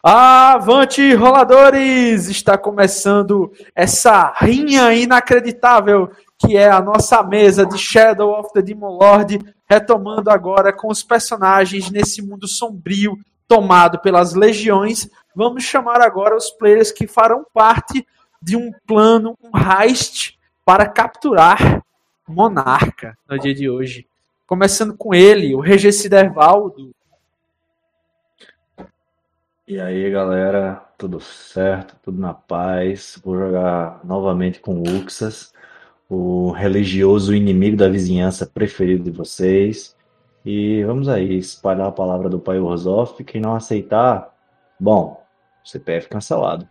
Avante, roladores! Está começando essa rinha inacreditável que é a nossa mesa de Shadow of the Demon Lord, retomando agora com os personagens nesse mundo sombrio tomado pelas legiões. Vamos chamar agora os players que farão parte de um plano, um heist, para capturar Monarca no dia de hoje. Começando com ele, o Regicida Evaldo. E aí, galera, tudo certo, tudo na paz. Vou jogar novamente com o Uxas, o religioso inimigo da vizinhança preferido de vocês. E vamos aí, espalhar a palavra do Pai Orzoff. Quem não aceitar, bom, CPF cancelado.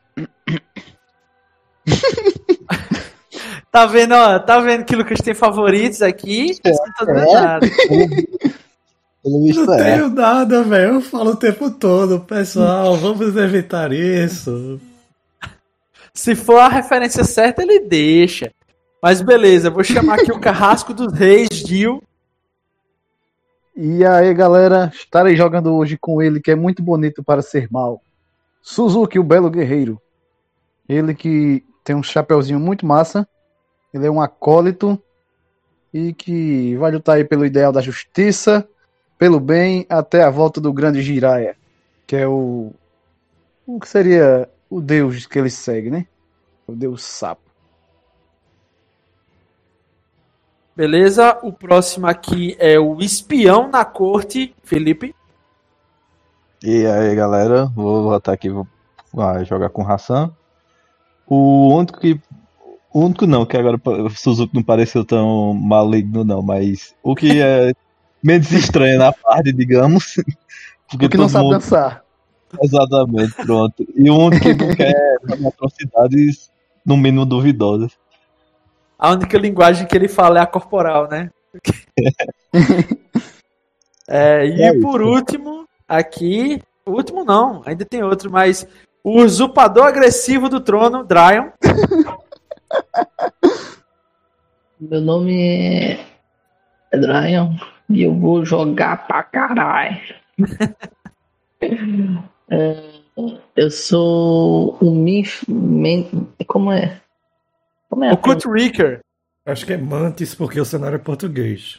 Tá vendo, ó, tá vendo que o Lucas tem favoritos aqui? Não tô vendo nada. Não tenho nada, velho. Eu falo o tempo todo, pessoal, vamos evitar isso. Se for a referência certa, ele deixa. Mas beleza, vou chamar aqui o Carrasco dos Reis, Gil. E aí, galera, estarei jogando hoje com ele, que é muito bonito para ser mal. Suzuki, o belo guerreiro. Ele que tem um chapeuzinho muito massa. Ele é um acólito e que vai lutar aí pelo ideal da justiça, pelo bem, até a volta do grande Jiraiya, que é o que seria o deus que ele segue, né? O deus sapo. Beleza, o próximo aqui é o espião na corte, Felipe. E aí, galera, vou voltar aqui, vou jogar com o Hassan. O único não, que agora o Suzuki não pareceu tão maligno não, mas o que é menos estranho na parte, digamos. Porque o que não sabe dançar. Exatamente, pronto. E o único que não quer fazer atrocidades, no mínimo duvidosas. A única linguagem que ele fala é a corporal, né? E por último, aqui... O último não, ainda tem outro, mas... O usurpador agressivo do trono, Dryon. Meu nome é Dryon e eu vou jogar pra caralho. Eu sou o Como é? O Kurt Ricker. Acho que é Mantis, porque o cenário é português.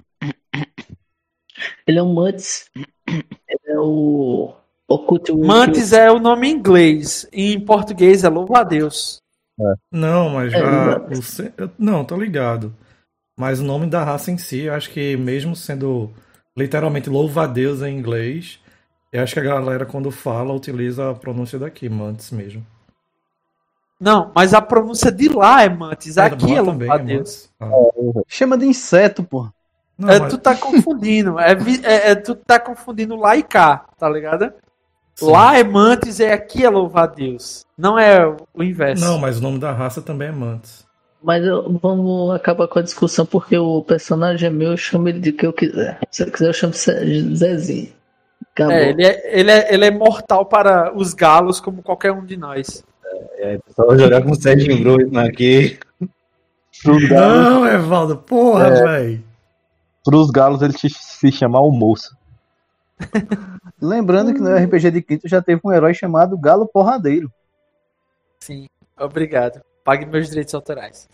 Ele é o Mantis. Ele é o Kurt Ricker. Mantis é o nome em inglês. Em português é louva-a-Deus. Não, mas não, tô ligado. Mas o nome da raça em si, eu acho que mesmo sendo literalmente louva-a-Deus em inglês, eu acho que a galera quando fala utiliza a pronúncia daqui, Mantis mesmo. Não, mas a pronúncia de lá é Mantis, aqui é louva-a-Deus. Chama de inseto, pô. Não, mas... Tu tá confundindo, tu tá confundindo lá e cá, tá ligado? Sim. Lá é Mantis e aqui é louva-a-Deus. Não é o inverso. Não, mas o nome da raça também é Mantis. Mas vamos acabar com a discussão porque o personagem é meu, eu chamo ele de que eu quiser. Se eu quiser, eu chamo de Zezinho. Acabou. Ele é mortal para os galos, como qualquer um de nós. Só jogar com o Sérgio Bruno aqui. Não, Evaldo, porra, velho. Pros galos ele se chama almoço. Lembrando que no RPG de Quinto já teve um herói chamado Galo Porradeiro. Sim, obrigado. Pague meus direitos autorais.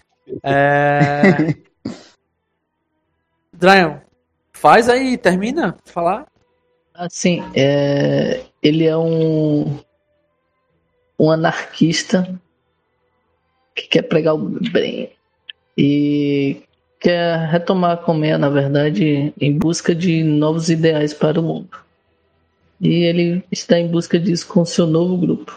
Dryon, faz aí, termina de falar. Assim, ele é um anarquista que quer pregar o bem e quer retomar a colmeia, na verdade, em busca de novos ideais para o mundo. E ele está em busca disso com seu novo grupo.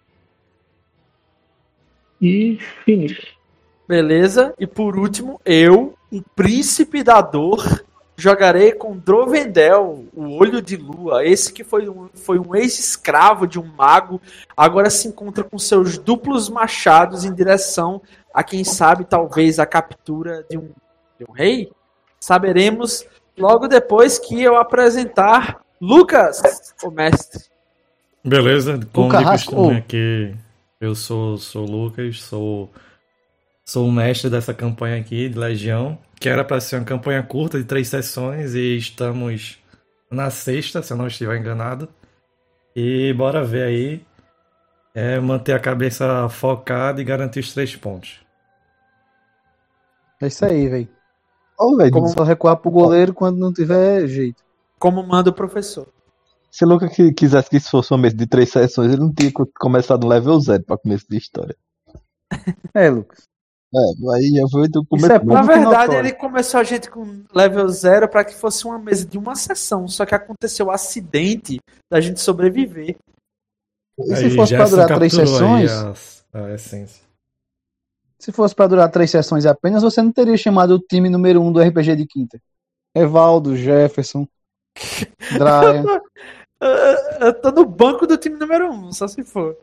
E finish. Beleza. E por último, eu, o príncipe da dor, jogarei com Drovendel, o olho de lua. Esse que foi um ex-escravo de um mago, agora se encontra com seus duplos machados em direção a, quem sabe, talvez a captura de um rei. Saberemos logo depois que eu apresentar Lucas, o mestre. Beleza, como de costume aqui, eu sou o Lucas, sou o mestre dessa campanha aqui de Legião, que era para ser uma campanha curta de 3 sessões e estamos na 6ª, se eu não estiver enganado. E bora ver aí. Manter a cabeça focada e garantir os 3 pontos. É isso aí, velho. Ô, velho, Como- Só recuar pro goleiro quando não tiver jeito. Como manda o professor. se o Lucas quisesse que isso fosse uma mesa de 3 sessões, ele não tinha começado no level 0 pra começo de história. É, Lucas. Aí já foi do Isso começo. é Na público verdade, notório. ele começou a gente com level 0 para que fosse uma mesa de uma sessão. Só que aconteceu o acidente da gente sobreviver. E se fosse pra Gerson durar 3 capturou aí sessões, a essência. se fosse pra durar 3 sessões apenas, você não teria chamado o time número 1 do RPG de quinta. Evaldo, Jefferson, Dryan. Eu tô no banco do time número 1, só se for.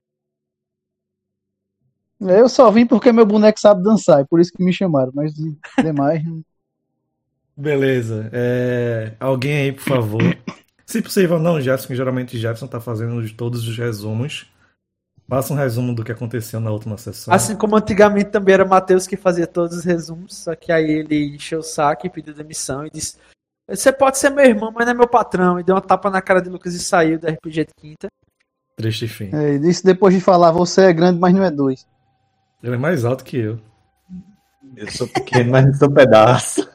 Eu só vim porque meu boneco sabe dançar, é por isso que me chamaram, mas demais. Beleza. Alguém aí, por favor. Se possível, não, Jefferson, que geralmente Jefferson tá fazendo todos os resumos. Faça um resumo do que aconteceu na última sessão. Assim como antigamente também era o Matheus que fazia todos os resumos, só que aí ele encheu o saco e pediu demissão e disse: Você pode ser meu irmão, mas não é meu patrão. E deu uma tapa na cara de Lucas e saiu do RPG de quinta. Triste fim. É, disse depois de falar, você é grande, mas não é 2. Ele é mais alto que eu. Eu sou pequeno, mas não sou pedaço.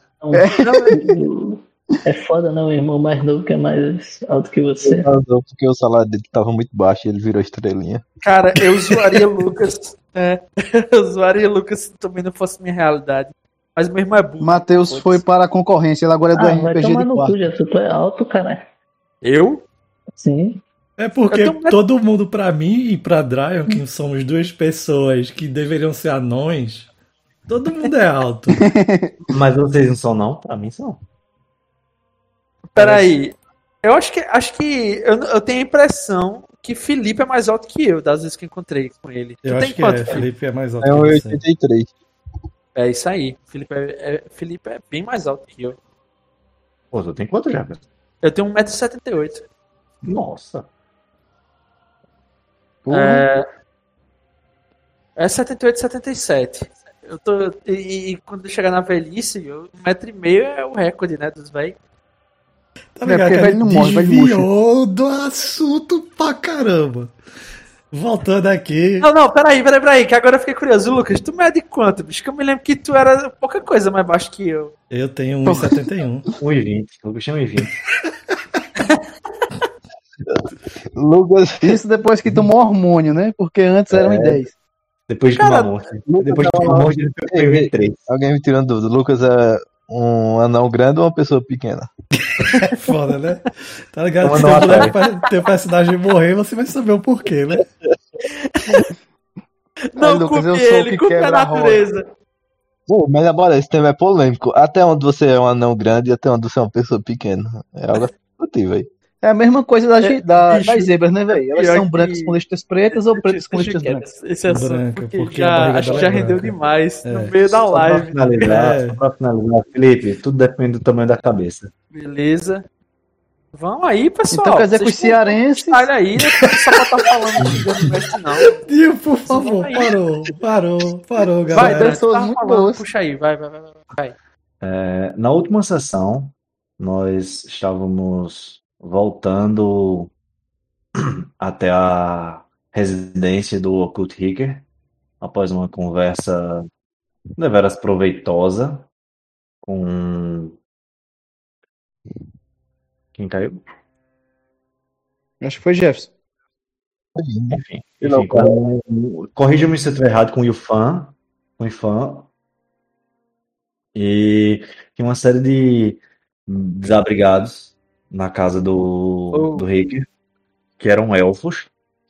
É foda, não, o irmão mais novo que é mais alto que você. Não, porque o salário dele tava muito baixo e ele virou estrelinha. Cara, eu zoaria Lucas. Eu zoaria Lucas se também não fosse minha realidade. Mas meu irmão é burro. Matheus Putz. foi para a concorrência, ele agora é do Vai RPG tomar de no quarto. cu, Jefferson. Tu é alto, cara. Eu? Sim. É porque Eu tenho- todo mundo, pra mim e pra Dryon, que somos duas pessoas que deveriam ser anões, todo mundo é alto. Mas vocês não são, não? Pra mim são. Peraí. Eu acho que eu tenho a impressão que Felipe é mais alto que eu, das vezes que encontrei com ele. Eu tu acho tem que quanto, Felipe é mais alto É que um você. 83. É isso aí. Felipe é bem mais alto que eu. Pô, tu tem quanto já? Eu tenho 1,78 m. Nossa. Porra. É 78, 77. Eu tô. E quando eu chegar na velhice, 1,5 m é o recorde, né, dos velhos. Tá É, ligado porque que a velho não gente morre, velho desviou do assunto pra caramba. Voltando aqui. Não, peraí, que agora eu fiquei curioso. Lucas, tu mede quanto, bicho? Que eu me lembro que tu era pouca coisa mais baixo que eu. Eu tenho 1,71. 1,20. O bicho é 1,20. Lucas, Isso depois que tomou hormônio, né? Porque antes era 1,10. Depois de Cara, tomar morte. Depois de tomar morte, ele ficou em 23. alguém me tirando dúvida. Lucas é um anão grande ou uma pessoa pequena? É foda, né? Tá ligado? Toma Se nota, teu personagem morrer, você vai saber o porquê, né? Não, Lucas, eu culpe sou o ele, que culpe a quebra a roda. natureza. Pô, mas agora esse tema é polêmico. Até onde você é um anão grande e até onde você é uma pessoa pequena. É algo discutível aí. É a mesma coisa das bicho, zebras, né, velho? Elas pior são que- brancas com listas pretas ou pretas com Deixa listas quieto brancas? esse assunto, Branca, porque porque a já, barriga acho que dela já é rendeu branca. demais no É. meio da Só pra live. finalizar, É. só pra finalizar, Felipe, tudo depende do tamanho da cabeça. Beleza. Vamos aí, pessoal. Então quer dizer que os Vocês têm cearenses. Olha aí, né? Só pra estar falando de Gano Mestre, não. Dio, por favor, Vai. parou, Vai, galera. Dan, pessoas tu tava muito falando, boas. puxa aí, vai. Na última sessão, nós estávamos voltando até a residência do Occult Hicker, após uma conversa deveras proveitosa com... Quem caiu? Acho que foi Jefferson. Enfim, corrija-me se eu estiver errado, com o Yufan, e tinha uma série de desabrigados na casa do Riker, que eram elfos.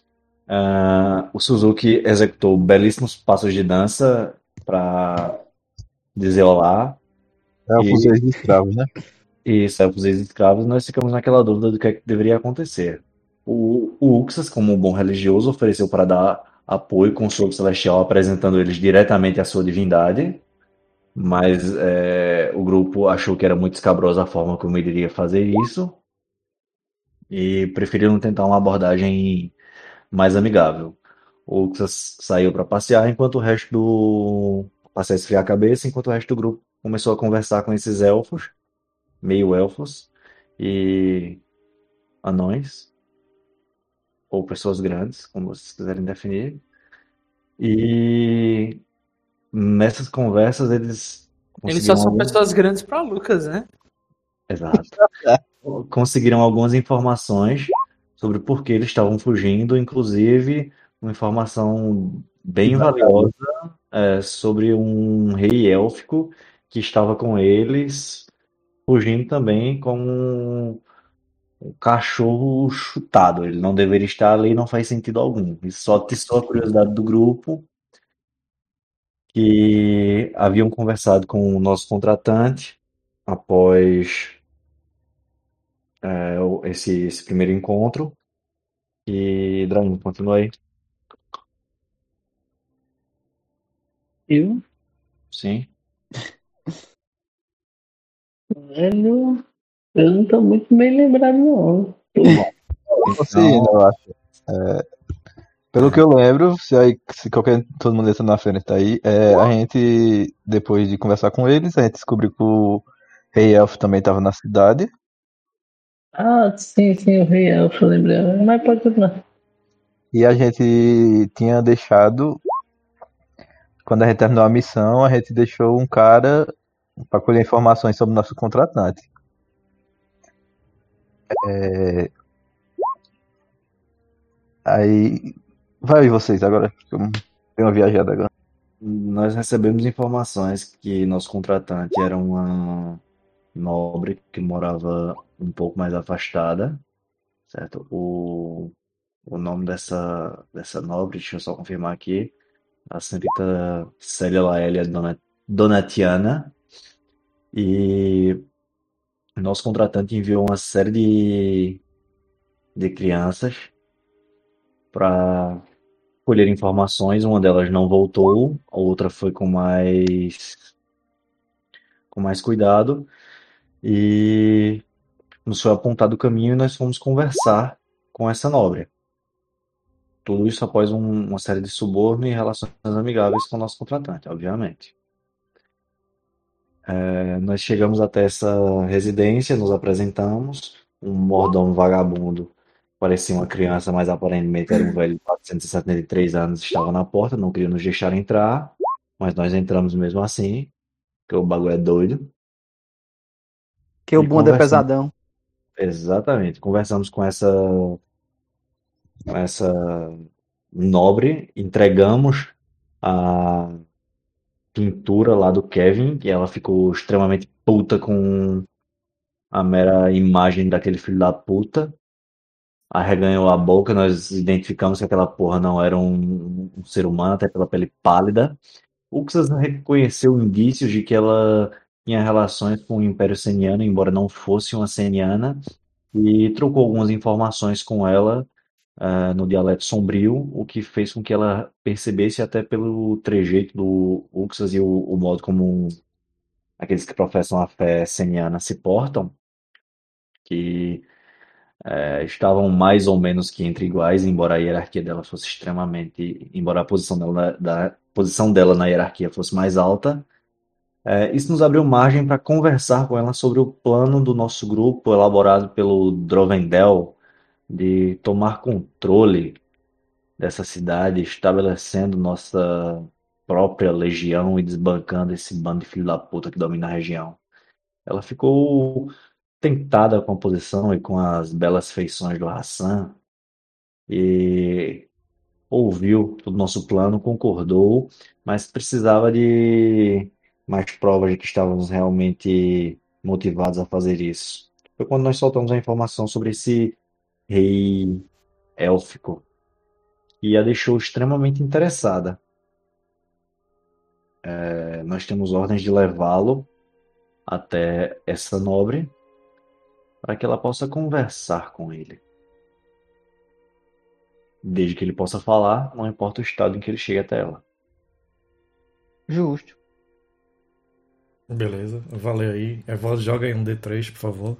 O Suzuki executou belíssimos passos de dança para dizer olá. Elfos e escravos, né? E elfos e escravos, nós ficamos naquela dúvida do que é que deveria acontecer. O Uxas, como um bom religioso, ofereceu para dar apoio com o sopro celestial, apresentando eles diretamente à sua divindade, mas o grupo achou que era muito escabrosa a forma como ele iria fazer isso e preferiram tentar uma abordagem mais amigável. O Uxas saiu para passear, enquanto o resto do... passear e esfriar a cabeça, enquanto o resto do grupo começou a conversar com esses elfos, meio elfos e anões. ou pessoas grandes, como vocês quiserem definir. E nessas conversas Eles só conseguiram são algum... pessoas grandes pra Lucas, né? Exato. Conseguiram algumas informações sobre por que eles estavam fugindo, inclusive uma informação bem valiosa sobre um rei élfico que estava com eles, fugindo também com um cachorro chutado. Ele não deveria estar ali, não faz sentido algum. Isso só atiçou a curiosidade do grupo, que haviam conversado com o nosso contratante após esse primeiro encontro. E, Drain, continua aí. Eu, Sim. velho, eu não tô muito bem lembrado, não. Você ainda, eu acho. Pelo que eu lembro, se todo mundo entra na frente tá aí, a gente, depois de conversar com eles, a gente descobriu que o Rei Elfo também estava na cidade. Ah, sim, o Rei Elfo, eu lembrei. Mas pode continuar. E a gente tinha deixado, quando a gente terminou a missão, a gente deixou um cara para colher informações sobre o nosso contratante. Aí, vai vocês agora, que eu tenho uma viajada agora. Nós recebemos informações que nosso contratante era uma nobre que morava um pouco mais afastada, certo? O nome dessa nobre, deixa eu só confirmar aqui, a senhorita Célia Laélia Donatiana, e nosso contratante enviou uma série de crianças para colher informações. Uma delas não voltou, a outra foi com mais cuidado, e nos foi apontado o caminho e nós fomos conversar com essa nobre. Tudo isso após uma série de suborno e relações amigáveis com o nosso contratante, obviamente. Nós chegamos até essa residência, nos apresentamos. Um mordomo vagabundo, parecia uma criança, mas aparentemente era um velho de 473 anos, estava na porta, não queria nos deixar entrar, mas nós entramos mesmo assim, porque o bagulho é doido. Que o E bunda é conversamos, pesadão. exatamente, conversamos com essa nobre, entregamos a pintura lá do Kevin, e ela ficou extremamente puta com a mera imagem daquele filho da puta. Arreganhou a boca, nós identificamos que aquela porra não era um ser humano, até pela pele pálida. Uxas reconheceu indícios de que ela tinha relações com o Império Seniano, embora não fosse uma Seniana, e trocou algumas informações com ela no dialeto sombrio, o que fez com que ela percebesse até pelo trejeito do Uxas e o modo como aqueles que professam a fé seniana se portam, que estavam mais ou menos que entre iguais, embora a hierarquia dela fosse embora a posição dela, posição dela na hierarquia fosse mais alta. Isso nos abriu margem para conversar com ela sobre o plano do nosso grupo, elaborado pelo Drovendel, de tomar controle dessa cidade, estabelecendo nossa própria legião e desbancando esse bando de filho da puta que domina a região. Ela ficou tentada com a posição e com as belas feições do Hassan e ouviu todo o nosso plano, concordou, mas precisava de mais provas de que estávamos realmente motivados a fazer isso. Foi quando nós soltamos a informação sobre esse rei élfico e a deixou extremamente interessada. Nós temos ordens de levá-lo até essa nobre para que ela possa conversar com ele. Desde que ele possa falar, não importa o estado em que ele chegue até ela. Justo. Beleza, valeu aí. Evaldo, joga aí um D3, por favor.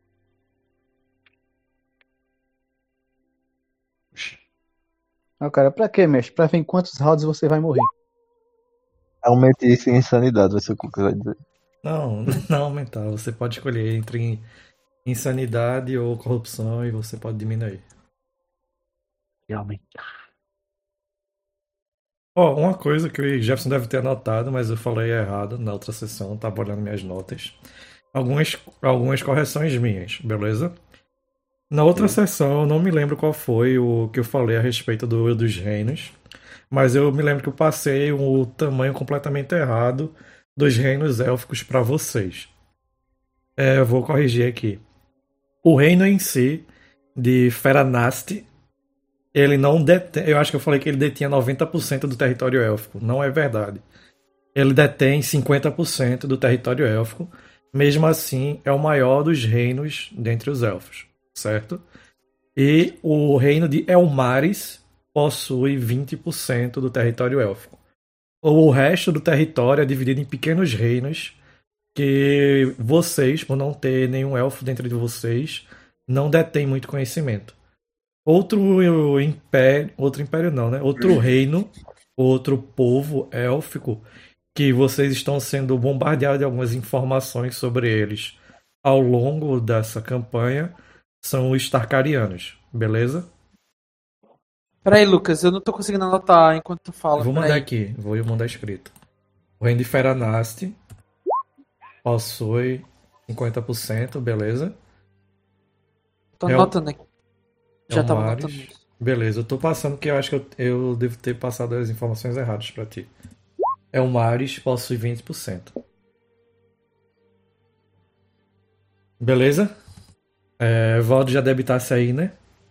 Ah, cara, pra quê, mestre? Pra ver em quantos rounds você vai morrer. Aumente isso em insanidade, vai ser o que vai dizer. Não, não aumentar. Você pode escolher entre insanidade ou corrupção e você pode diminuir. Realmente. Ó, uma coisa que o Jefferson deve ter anotado, mas eu falei errado na outra sessão, tava olhando minhas notas. Algumas correções minhas, beleza? Na outra sessão, eu não me lembro qual foi o que eu falei a respeito dos reinos, mas eu me lembro que eu passei o tamanho completamente errado dos reinos élficos para vocês. Eu vou corrigir aqui. O reino em si, de Feranast, ele não detém. Eu acho que eu falei que ele detinha 90% do território élfico. Não é verdade. Ele detém 50% do território élfico. Mesmo assim, é o maior dos reinos dentre os elfos, certo? E o reino de Elmaris possui 20% do território élfico. O resto do território é dividido em pequenos reinos que vocês, por não ter nenhum elfo dentro de vocês, não detêm muito conhecimento. Outro império não, né? Outro reino, outro povo élfico que vocês estão sendo bombardeados de algumas informações sobre eles ao longo dessa campanha são os Tarkarianos, beleza? Peraí, Lucas, eu não tô conseguindo anotar enquanto tu fala. Vou mandar Peraí. aqui, vou mandar escrito. O reino de Feranast possui 50%, beleza? Tô anotando aqui. Já tava Elmaris. anotando isso. Beleza, eu tô passando porque eu acho que eu devo ter passado as informações erradas pra ti. Elmaris possui 20%. Beleza? Valdo já debitasse aí, né?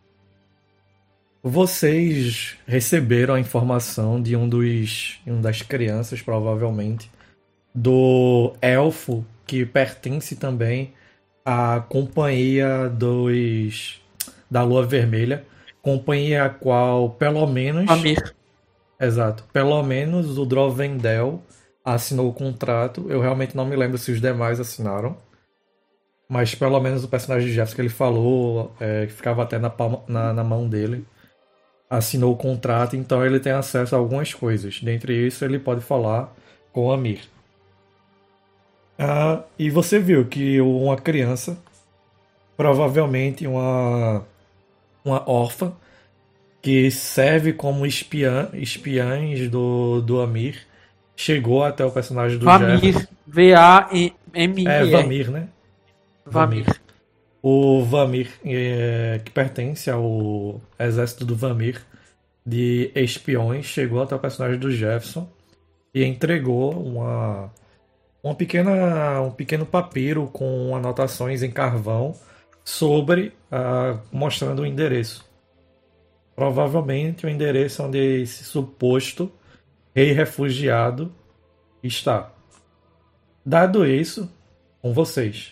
Vocês receberam a informação de um das crianças, provavelmente, do elfo que pertence também à companhia da Lua Vermelha, companhia a qual pelo menos Amir. exato, pelo menos o Drovendel assinou o contrato. Eu realmente não me lembro se os demais assinaram, mas pelo menos o personagem de Jefferson que ele falou, que ficava até na mão dele, assinou o contrato, então ele tem acesso a algumas coisas. Dentre isso, ele pode falar com Amir. E você viu que uma criança, provavelmente uma órfã, que serve como espiãs do Amir, chegou até o personagem do Jefferson. Vamir. V-A-M-I-R. Vamir, né? Vamir. O Vamir, que pertence ao exército do Vamir, de espiões, chegou até o personagem do Jefferson e entregou um pequeno papiro com anotações em carvão mostrando o endereço. Provavelmente o endereço onde esse suposto rei refugiado está. Dado isso, com vocês.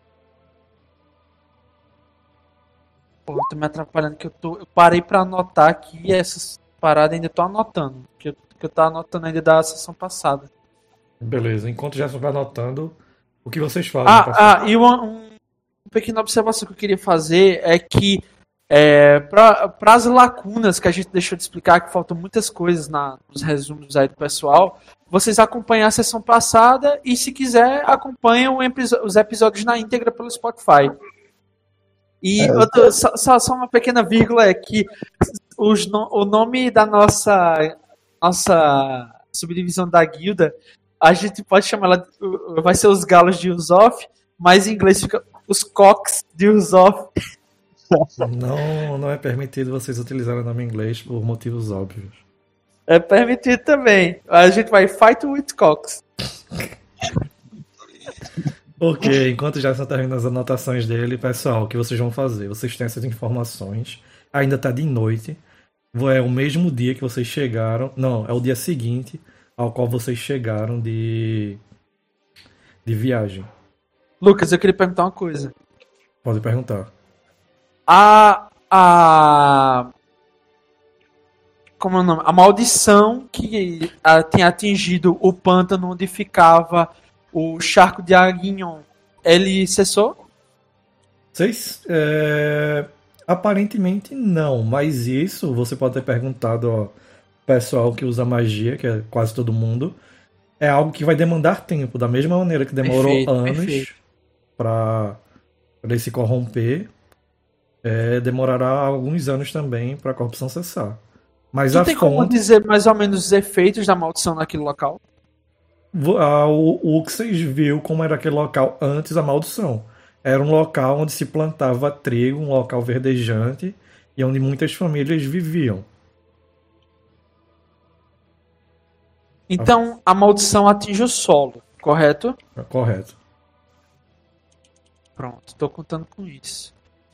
Pô, tô me atrapalhando que eu parei pra anotar aqui e essas paradas ainda tô anotando. Que eu tava anotando ainda da sessão passada. Beleza, enquanto o Jefferson vai anotando, o que vocês fazem? E uma pequena observação que eu queria fazer é que para as lacunas que a gente deixou de explicar, que faltam muitas coisas nos resumos aí do pessoal, vocês acompanham a sessão passada e, se quiser, acompanham os episódios na íntegra pelo Spotify. E só uma pequena vírgula é que o nome da nossa subdivisão da guilda, a gente pode chamar ela, vai ser os Galos de Usof, mas em inglês fica os Cocks de Usof. Não é permitido vocês utilizarem o nome em inglês por motivos óbvios. É permitido também. A gente vai Fight with Cocks. Ok, enquanto já está terminando as anotações dele, pessoal, o que vocês vão fazer? Vocês têm essas informações. Ainda está de noite. É o mesmo dia que vocês chegaram. Não, é o dia seguinte ao qual vocês chegaram de viagem. Lucas, eu queria perguntar uma coisa. Pode perguntar. Como é o nome? A maldição que tinha atingido o pântano onde ficava o charco de Aguignon, ele cessou? Aparentemente não, mas isso você pode ter perguntado ao pessoal que usa magia, que é quase todo mundo. É algo que vai demandar tempo, da mesma maneira que demorou anos para ele se corromper. demorará alguns anos também para a corrupção cessar. Mas Tu a tem como fonte, dizer mais ou menos os efeitos da maldição naquele local? o que vocês viu como era aquele local antes da maldição. Era um local onde se plantava trigo, um local verdejante e onde muitas famílias viviam. Então, a maldição atinge o solo, correto? Correto. Pronto, tô contando com isso.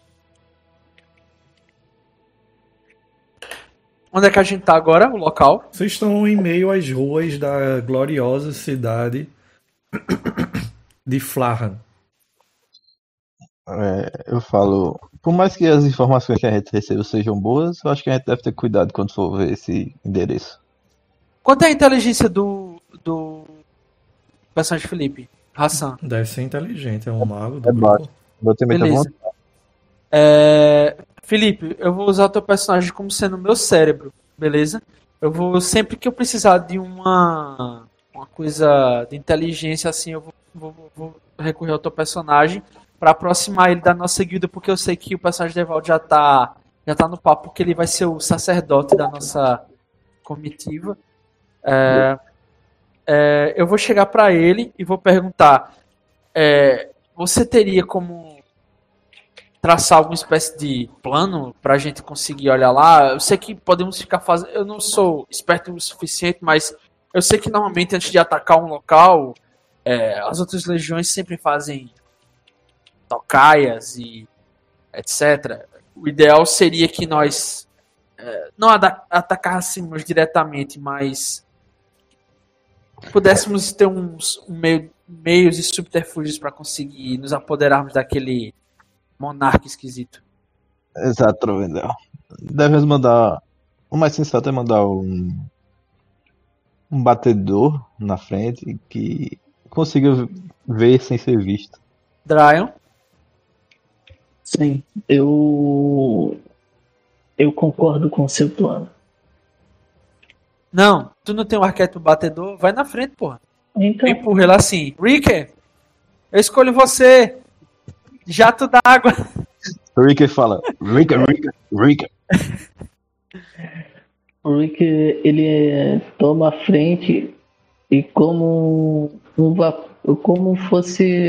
Onde é que a gente tá agora? O local? Vocês estão em meio às ruas da gloriosa cidade de Flahan. Eu falo, por mais que as informações que a gente receba sejam boas, eu acho que a gente deve ter cuidado quando for ver esse endereço. Quanto é a inteligência do personagem Felipe? Hassan. Deve ser inteligente, é um mago do É grupo. baixo. Vou ter muita Beleza. vontade. Felipe, eu vou usar o teu personagem como sendo o meu cérebro, beleza? Eu vou, sempre que eu precisar de uma coisa de inteligência assim, eu vou recorrer ao teu personagem para aproximar ele da nossa guilda, porque eu sei que o personagem de Evaldo já tá no papo, porque ele vai ser o sacerdote da nossa comitiva. Eu vou chegar para ele e vou perguntar: você teria como traçar alguma espécie de plano pra gente conseguir olhar lá? Eu sei que podemos ficar fazendo. Eu não sou esperto o suficiente, mas eu sei que normalmente antes de atacar um local, as outras legiões sempre fazem tocaias e etc. O ideal seria que nós não atacássemos diretamente, mas pudéssemos ter meios e subterfúgios para conseguir nos apoderarmos daquele monarca esquisito. Exato, Trovendel. Devemos mandar. O mais sensato é mandar um batedor na frente que consiga ver sem ser visto. Dryon? Sim, eu concordo com o seu plano. Não, tu não tem um arquétipo batedor? Vai na frente, porra. Então, Empurra ele assim. Ricker, eu escolho você. Jato d'água. O Ricker fala: Ricker. o Rick, ele toma a frente e como fosse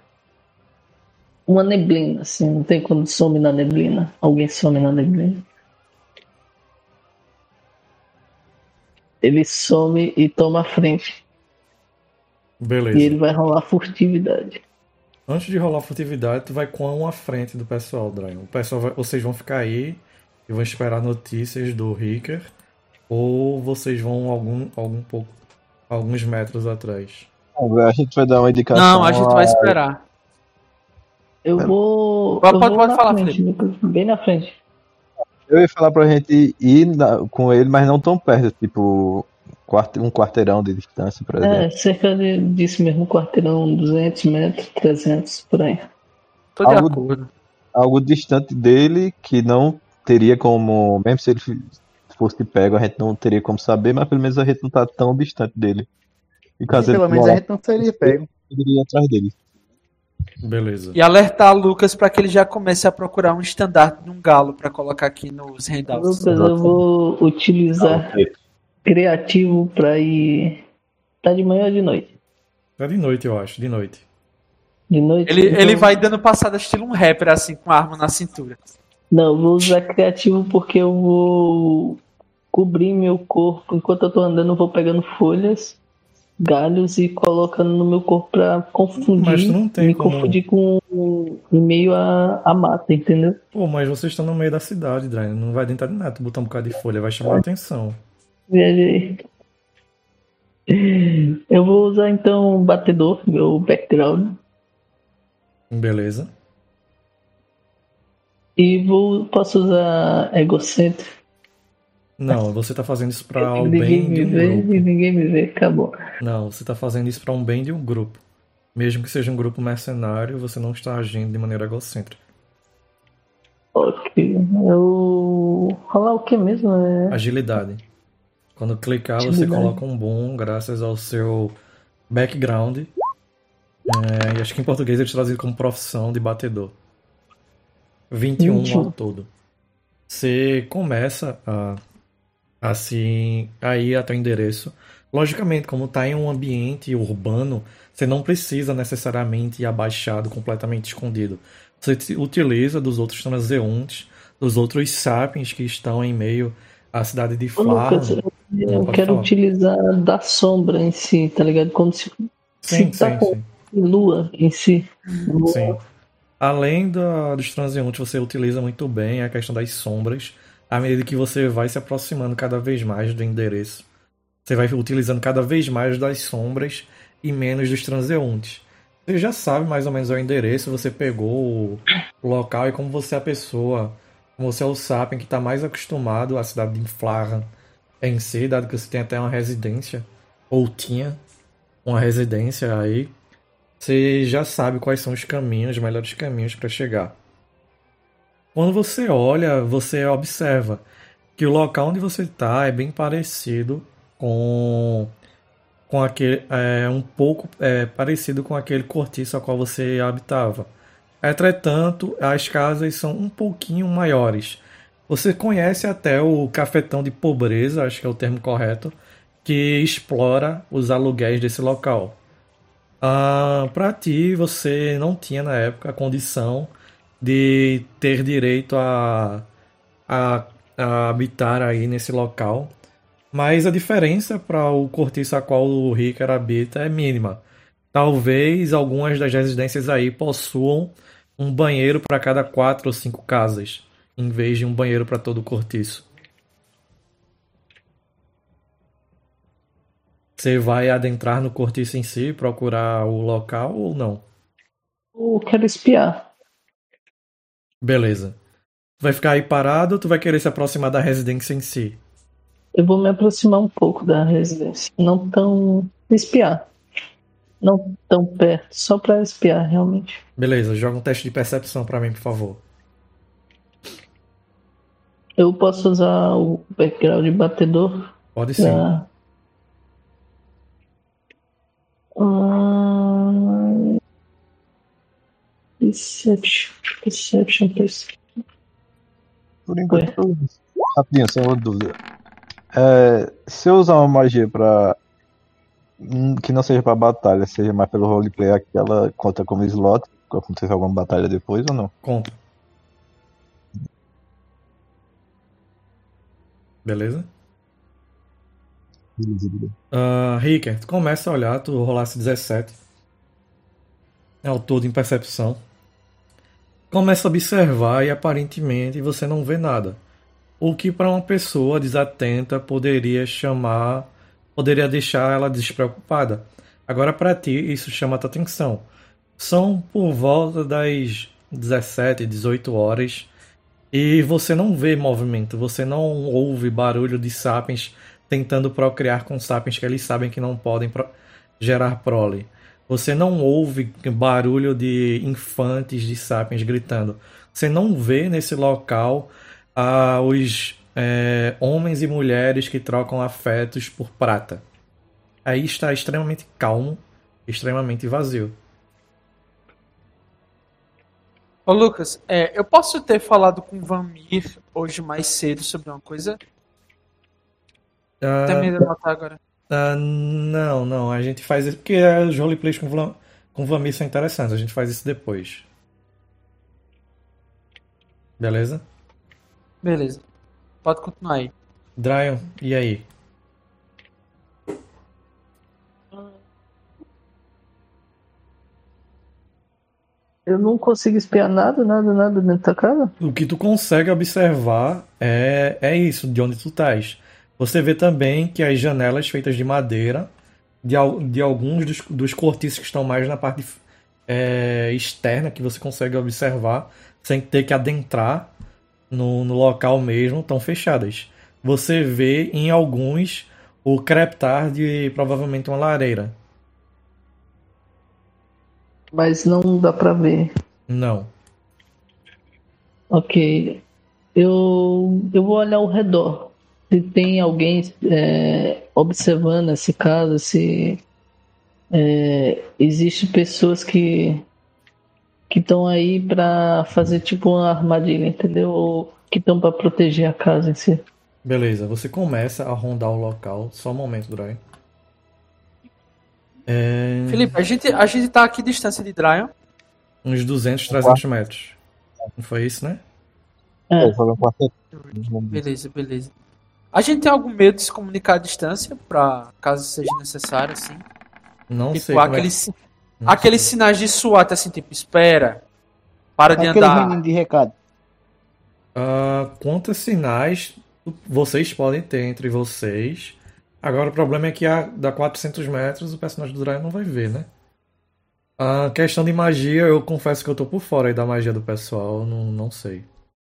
uma neblina, assim, não tem quando some na neblina. Alguém some na neblina. Ele some e toma a frente. Beleza. E ele vai rolar furtividade. Antes de rolar furtividade, tu vai com a frente do pessoal, Dryon. Vocês vão ficar aí e vão esperar notícias do Ricker, ou vocês vão alguns metros atrás? A gente vai dar uma indicação. Não, a gente vai esperar. Eu vou. Pode eu vou na falar, frente, bem na frente. Eu ia falar pra gente ir com ele, mas não tão perto, tipo um quarteirão de distância, por exemplo. Cerca disso mesmo, quarteirão, 200 metros, 300, por aí. Tô de acordo. Algo distante dele, que não teria como, mesmo se ele fosse pego, a gente não teria como saber, mas pelo menos a gente não tá tão distante dele. E caso Pelo ele menos a morasse, gente não seria pego. poderia ir atrás dele. Beleza. E alertar Lucas para que ele já comece a procurar um estandarte de um galo para colocar aqui nos handouts. Lucas, eu vou utilizar criativo pra ir. Tá de manhã ou de noite? Tá de noite, eu acho, de noite. De noite? Ele vai dando passada estilo um rapper, assim, com a arma na cintura. Não, eu vou usar criativo porque eu vou cobrir meu corpo. Enquanto eu tô andando, eu vou pegando folhas, galhos e colocando no meu corpo pra confundir. Mas tu não tem como... confundir com em meio à mata, entendeu? Pô, mas vocês estão no meio da cidade, Dryon. Não vai adiantar de nada tu botar um bocado de folha, vai chamar a atenção. Viajei. Eu vou usar então o batedor, meu background. Beleza. E posso usar egocêntrico. Não, você tá fazendo isso pra o Ninguém bem me de um vê grupo. e ninguém me vê, acabou. Não, você tá fazendo isso pra um bem de um grupo. Mesmo que seja um grupo mercenário, você não está agindo de maneira egocêntrica. Ok. Eu. Rolar o que mesmo? Agilidade. Quando clicar, você Agilidade. coloca um bom, graças ao seu background. E acho que em português eles trazem como profissão de batedor. 21 21. ao todo. Você começa assim, a ir até o endereço. Logicamente, como está em um ambiente urbano, você não precisa necessariamente ir abaixado, completamente escondido. Você utiliza dos outros transeuntes, dos outros sapiens que estão em meio à cidade de Ô, Lucas, Farm. eu Pode quero falar. utilizar da sombra em si, tá ligado? Como se Sim, tá sim, com sim. lua em si. Sim. Além dos transeuntes, você utiliza muito bem a questão das sombras, à medida que você vai se aproximando cada vez mais do endereço. Você vai utilizando cada vez mais das sombras e menos dos transeuntes. Você já sabe mais ou menos o endereço, você pegou o local e como você é a pessoa, como você é o sapien que está mais acostumado à cidade de Inflarra em si, dado que você tem até uma residência, ou tinha uma residência aí, você já sabe quais são os caminhos, os melhores caminhos para chegar. Quando você olha, você observa que o local onde você está é bem parecido com aquele, um pouco parecido com aquele cortiço ao qual você habitava. Entretanto, as casas são um pouquinho maiores. Você conhece até o cafetão de pobreza, acho que é o termo correto, que explora os aluguéis desse local. Para ti, você não tinha na época a condição de ter direito a, a habitar aí nesse local, mas a diferença para o cortiço a qual o Ricker habita é mínima. Talvez algumas das residências aí possuam um banheiro para cada 4 ou 5 casas, em vez de um banheiro para todo o cortiço. Você vai adentrar no cortiço em si, procurar o local ou não? Eu quero espiar. Beleza. Tu vai ficar aí parado ou tu vai querer se aproximar da residência em si? Eu vou me aproximar um pouco da residência. Não tão espiar. Não tão perto. Só pra espiar, realmente. Beleza, joga um teste de percepção pra mim, por favor. Eu posso usar o background de batedor Pode sim. pra... Perception. Por enquanto, rapidinho, sem outra dúvida. Se eu usar uma magia pra. Que não seja pra batalha, seja mais pelo roleplay, aquela conta como slot, se acontecer alguma batalha depois ou não? Conta. Beleza? Ricker, tu começa a olhar, tu rolasse 17. Ao todo em percepção. Começa a observar e aparentemente você não vê nada. O que para uma pessoa desatenta poderia deixar ela despreocupada. Agora para ti isso chama a tua atenção. São por volta das 17, 18 horas e você não vê movimento, você não ouve barulho de sapiens tentando procriar com sapiens que eles sabem que não podem gerar prole. Você não ouve barulho de infantes de sapiens gritando. Você não vê nesse local os homens e mulheres que trocam afetos por prata. Aí está extremamente calmo, extremamente vazio. Ô Lucas, eu posso ter falado com o Vanmir hoje mais cedo sobre uma coisa? Até medo de anotar agora. Não, a gente faz isso porque os roleplays com Vanmir são interessantes, a gente faz isso depois. Beleza? Beleza. Pode continuar aí. Dryon, e aí? Eu não consigo espiar nada dentro da casa. O que tu consegue observar é isso, de onde tu estás. Você vê também que as janelas feitas de madeira, de alguns dos cortiços que estão mais na parte externa, que você consegue observar, sem ter que adentrar no local mesmo, estão fechadas. Você vê em alguns o crepitar de provavelmente uma lareira. Mas não dá pra ver. Não. Ok. Eu vou olhar ao redor. Se tem alguém observando esse caso, se existem pessoas que que estão aí pra fazer tipo uma armadilha, entendeu? Ou que estão pra proteger a casa em si. Beleza, você começa a rondar o local. Só um momento, Dryan. Felipe, a gente tá aqui distância de Dryon. Uns 200, 300 metros. Não foi isso, né? É, Joga um quarteto. Beleza, beleza. A gente tem algum medo de se comunicar à distância, pra caso seja necessário, assim? Não sei Tipo, como é. aqueles sinais de SWAT, assim, tipo, espera, para de Aquele andar. menino de recado. Quantos sinais vocês podem ter entre vocês? Agora o problema é que dá 400 metros o personagem do Dryan não vai ver, né? A questão de magia, eu confesso que eu tô por fora aí da magia do pessoal, não sei.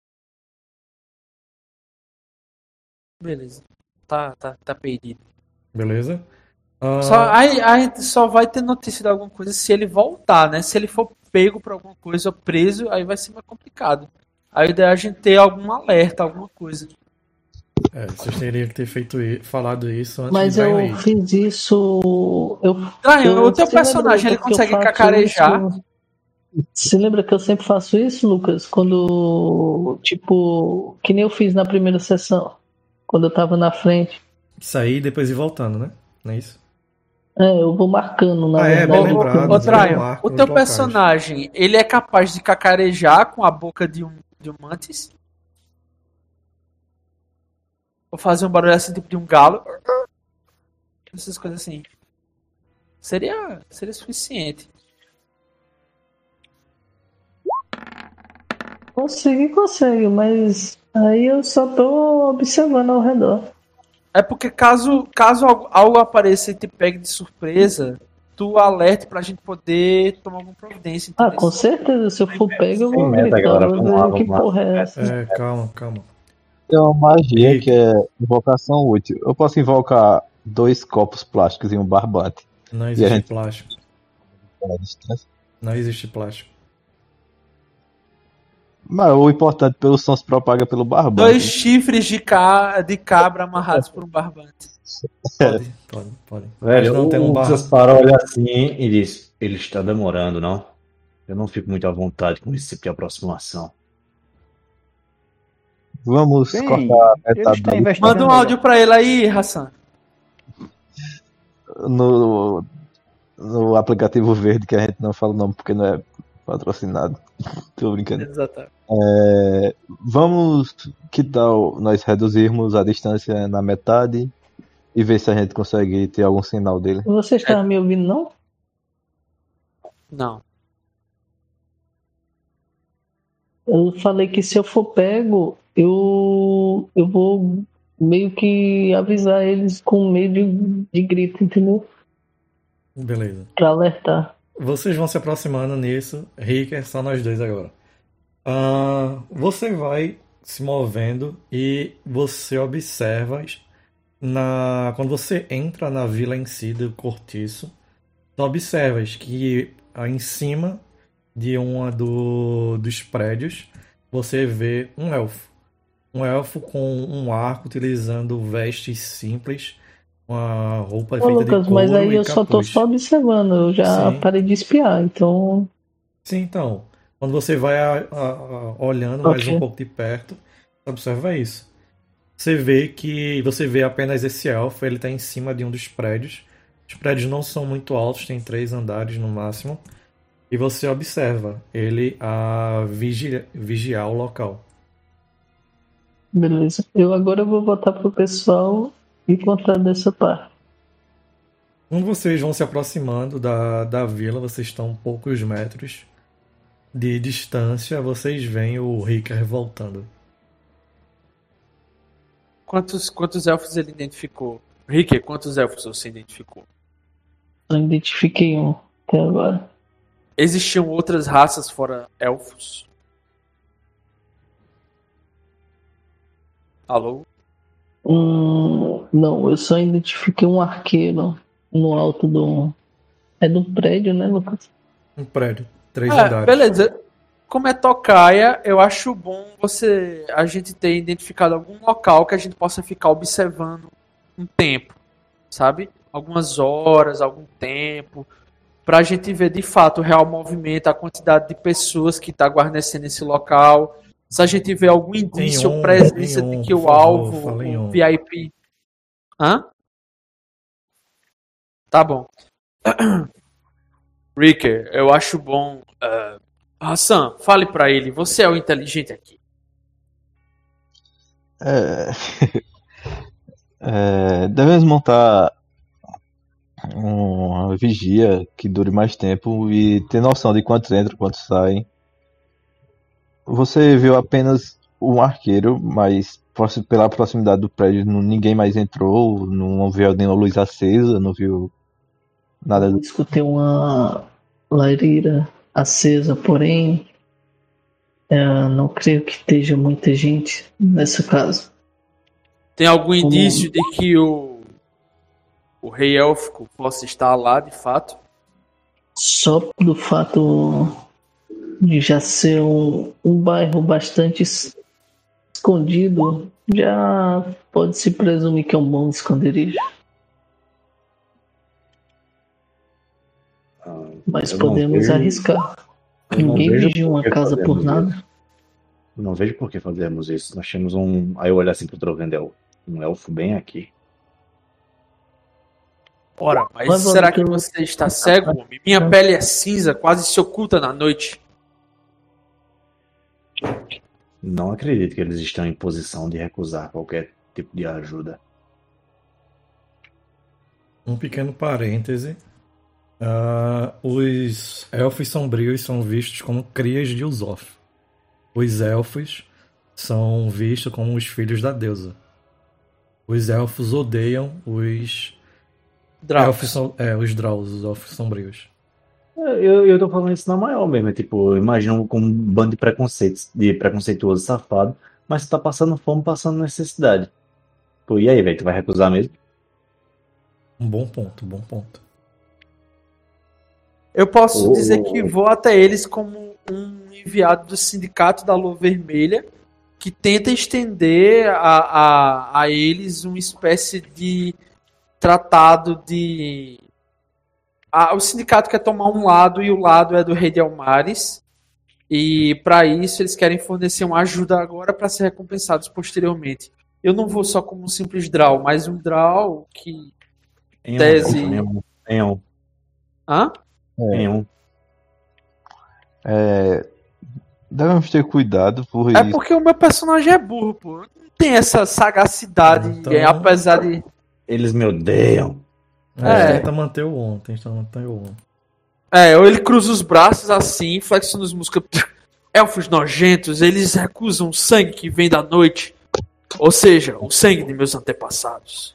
Beleza. Tá perdido. Beleza? Aí a gente só vai ter notícia de alguma coisa se ele voltar, né? Se ele for pego por alguma coisa ou preso, aí vai ser mais complicado. A ideia é a gente ter algum alerta, alguma coisa. Vocês teriam que ter falado isso antes mas de Dryan eu ir. fiz isso. Dryan, o teu Você personagem, lembra ele que eu consegue faço cacarejar? isso? Você lembra que eu sempre faço isso, Lucas? Quando, tipo, que nem eu fiz na primeira sessão, quando eu tava na frente. Sair e depois ir voltando, né? Não é isso? Eu vou marcando, na Bem verdade. lembrado. Ô, Dryan, marco o nos teu locais. personagem, ele é capaz de cacarejar com a boca de um mantis? Ou fazer um barulho assim, tipo de um galo? Essas coisas assim. Seria suficiente. Consegue, mas aí eu só tô observando ao redor. É porque caso algo apareça e te pegue de surpresa, tu alerte pra gente poder tomar alguma providência. Ah, Entendeu? com certeza, se eu for pego, eu vou meta, gritar. galera, Vou vamos lá, dizer, que vamos lá. porra é essa? Calma. Tem uma magia Rick. que é invocação útil. Eu posso invocar 2 copos plásticos e um barbante. Não E a existe gente plástico. à distância. Não existe plástico. Mas o importante pelo som se propaga pelo barbante. 2 chifres de cabra amarrados por um barbante. Pode. Velho, Mas não tem um o bar. Uxas para olha assim e diz: ele está demorando, não? Eu não fico muito à vontade com esse tipo de aproximação. Vamos Sim, cortar ele metade está do investigando. Manda um áudio pra ele aí, Hassan. no aplicativo verde, que a gente não fala o nome porque não é patrocinado. Tô brincando. Exatamente. Vamos, que tal nós reduzirmos a distância na metade e ver se a gente consegue ter algum sinal dele? Você está me ouvindo, não? Não. Eu falei que se eu for pego, eu vou meio que avisar eles com meio de grito, entendeu? Beleza. Pra alertar. Vocês vão se aproximando nisso. Rick, é só nós dois agora. Você vai se movendo e você observa quando você entra na vila em si do Cortiço, tu observas que em cima de dos prédios você vê um elfo. Um elfo com um arco utilizando vestes simples, uma roupa Ô, feita Lucas, de couro mas aí e eu só tô capuz. só observando, eu já Sim. parei de espiar, então. Sim, então, quando você vai olhando mais Ok. um pouco de perto, você observa isso. Você vê apenas esse elfo, ele está em cima de um dos prédios. Os prédios não são muito altos, tem 3 andares no máximo. E você observa ele a vigiar o local. Beleza. Eu agora vou voltar pro pessoal e contar dessa parte. Quando vocês vão se aproximando da vila, vocês estão poucos metros de distância, vocês veem o Ricker voltando. Quantos elfos ele identificou? Rick, quantos elfos você identificou? Eu identifiquei um até agora. Existiam outras raças fora elfos? Alô? Não, eu só identifiquei um arqueiro no alto do. É do prédio, né, Lucas? Um prédio, 3 andares. Beleza. Como é tocaia, eu acho bom a gente ter identificado algum local que a gente possa ficar observando um tempo, sabe? Algumas horas, algum tempo. para a gente ver de fato o real movimento, a quantidade de pessoas que está guarnecendo esse local. Se a gente vê algum indício ou presença de que o alvo, o VIP. Hã? Tá bom. Ricker, eu acho bom. Hassan, fale pra ele, você é o inteligente aqui. Devemos montar uma vigia que dure mais tempo e ter noção de quantos entram, quantos saem. Você viu apenas um arqueiro, mas pela proximidade do prédio ninguém mais entrou, não viu nenhuma luz acesa, não viu nada do... Escutei uma lareira acesa, porém não creio que esteja muita gente nessa casa. Tem algum indício de que o rei élfico possa estar lá, de fato? Só pelo fato de já ser um bairro bastante escondido, já pode-se presumir que é um bom esconderijo. Mas podemos arriscar. Ninguém vigia uma casa por nada. Não vejo por que fazermos isso. Nós temos um... Aí eu olho assim pro Trovendel. Um elfo bem aqui. Ora, mas será que você está cego, homem? Minha pele é cinza, quase se oculta na noite. Não acredito que eles estão em posição de recusar qualquer tipo de ajuda. Um pequeno parêntese. Os elfos sombrios são vistos como crias de Usof. Os elfos são vistos como os filhos da deusa. Os elfos odeiam os elfos, os Draus, os elfos sombrios. Eu tô falando isso na maior mesmo. Tipo, eu imagino como um bando de preconceituoso safado, mas tu tá passando fome, passando necessidade. Pô, e aí, velho? Tu vai recusar mesmo? Um bom ponto, bom ponto. Eu posso dizer que vou até eles como um enviado do Sindicato da Lua Vermelha que tenta estender a eles uma espécie de tratado de... o sindicato quer tomar um lado e o lado é do Rei de Elmaris. E para isso eles querem fornecer uma ajuda agora para ser recompensados posteriormente. Eu não vou só como um simples Drow, mas um Drow que... Hã? Devemos ter cuidado por É isso. porque o meu personagem é burro, pô. Não tem essa sagacidade, Então... apesar de... Eles me odeiam. Tenta manter o on. Ou ele cruza os braços assim, flexionando os músculos. Elfos nojentos, eles recusam o sangue que vem da noite. Ou seja, o sangue de meus antepassados.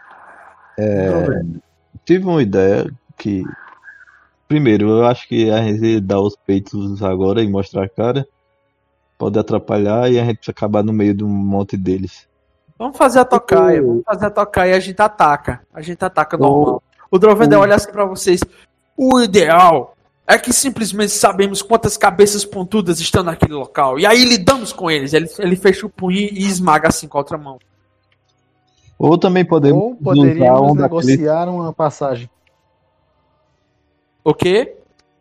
Tive uma ideia que... Primeiro, eu acho que a gente dar os peitos agora e mostrar a cara pode atrapalhar e a gente acabar no meio de um monte deles. Vamos fazer a tocaia, e a gente ataca. A gente ataca normal. O Drovendel olha assim pra vocês. O ideal é que simplesmente sabemos quantas cabeças pontudas estão naquele local. E aí lidamos com eles. Ele fecha o punho e esmaga assim com a outra mão. Ou também poderíamos negociar uma passagem. O quê?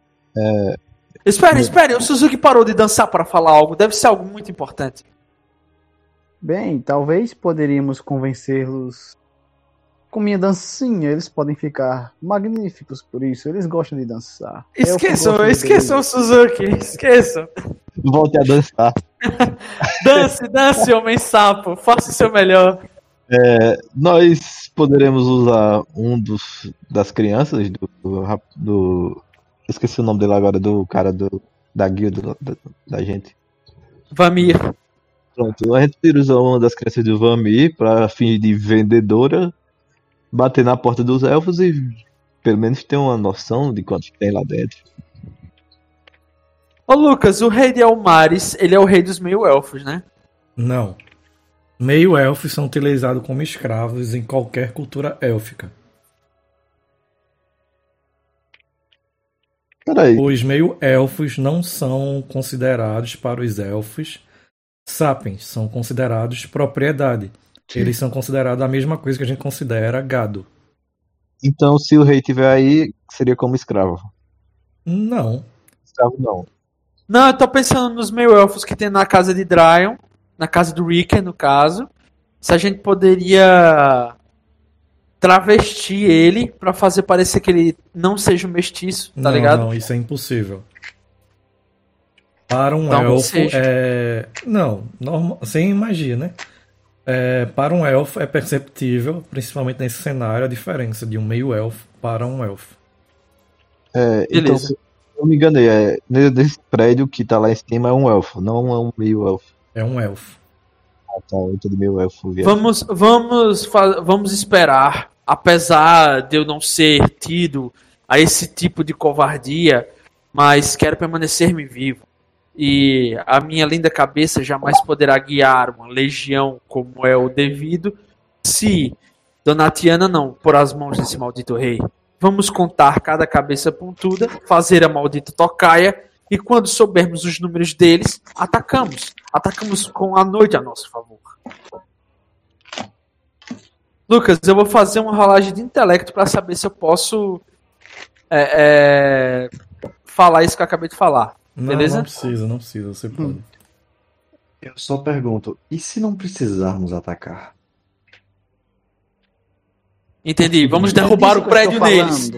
Espere, o Suzuki parou de dançar para falar algo. Deve ser algo muito importante. Bem, talvez poderíamos convencê-los com minha dancinha. Eles podem ficar magníficos por isso. Eles gostam de dançar. Esqueçam o Suzuki. Esqueçam. Volte a dançar. Dance, homem sapo. Faça o seu melhor. Nós poderemos usar das crianças do... Esqueci o nome dele agora, do cara da guilda da gente. Vamir. Pronto, a gente usa uma das crianças do Vamir para fim de vendedora, bater na porta dos elfos e pelo menos ter uma noção de quantos tem lá dentro. Ô Lucas, o rei de Elmaris, ele é o rei dos meio-elfos, né? Não. Meio-elfos são utilizados como escravos em qualquer cultura élfica. Peraí. Os meio-elfos não são considerados para os elfos sapiens, são considerados propriedade. Eles são considerados a mesma coisa que a gente considera gado. Então, se o rei tiver aí, seria como escravo. Não. Escravo não. Não, eu tô pensando nos meio-elfos que tem na casa de Dryon, na casa do Rickon, no caso. Se a gente poderia travestir ele pra fazer parecer que ele não seja um mestiço, tá Não, ligado? não, isso é impossível. Para um Então, elfo seja. Não, sem magia, né? Para um elfo é perceptível, principalmente nesse cenário, a diferença de um meio-elfo para um elfo. Então, Beleza. eu me enganei. Nesse prédio que tá lá em cima é um elfo, não é um meio-elfo. É um elfo. Ah, tá, eu tô de meio-elfo. Viado. Vamos esperar, apesar de eu não ser tido a esse tipo de covardia, mas quero permanecer-me vivo. E a minha linda cabeça jamais poderá guiar uma legião como é o devido, se Donatiana não pôr as mãos nesse maldito rei. Vamos contar cada cabeça pontuda, fazer a maldita tocaia, e quando soubermos os números deles, atacamos. Atacamos com a noite a nosso favor. Lucas, eu vou fazer uma rolagem de intelecto para saber se eu posso falar isso que eu acabei de falar. Beleza? Não precisa, você pode. Eu só pergunto, e se não precisarmos atacar? Entendi. Vamos derrubar o prédio deles.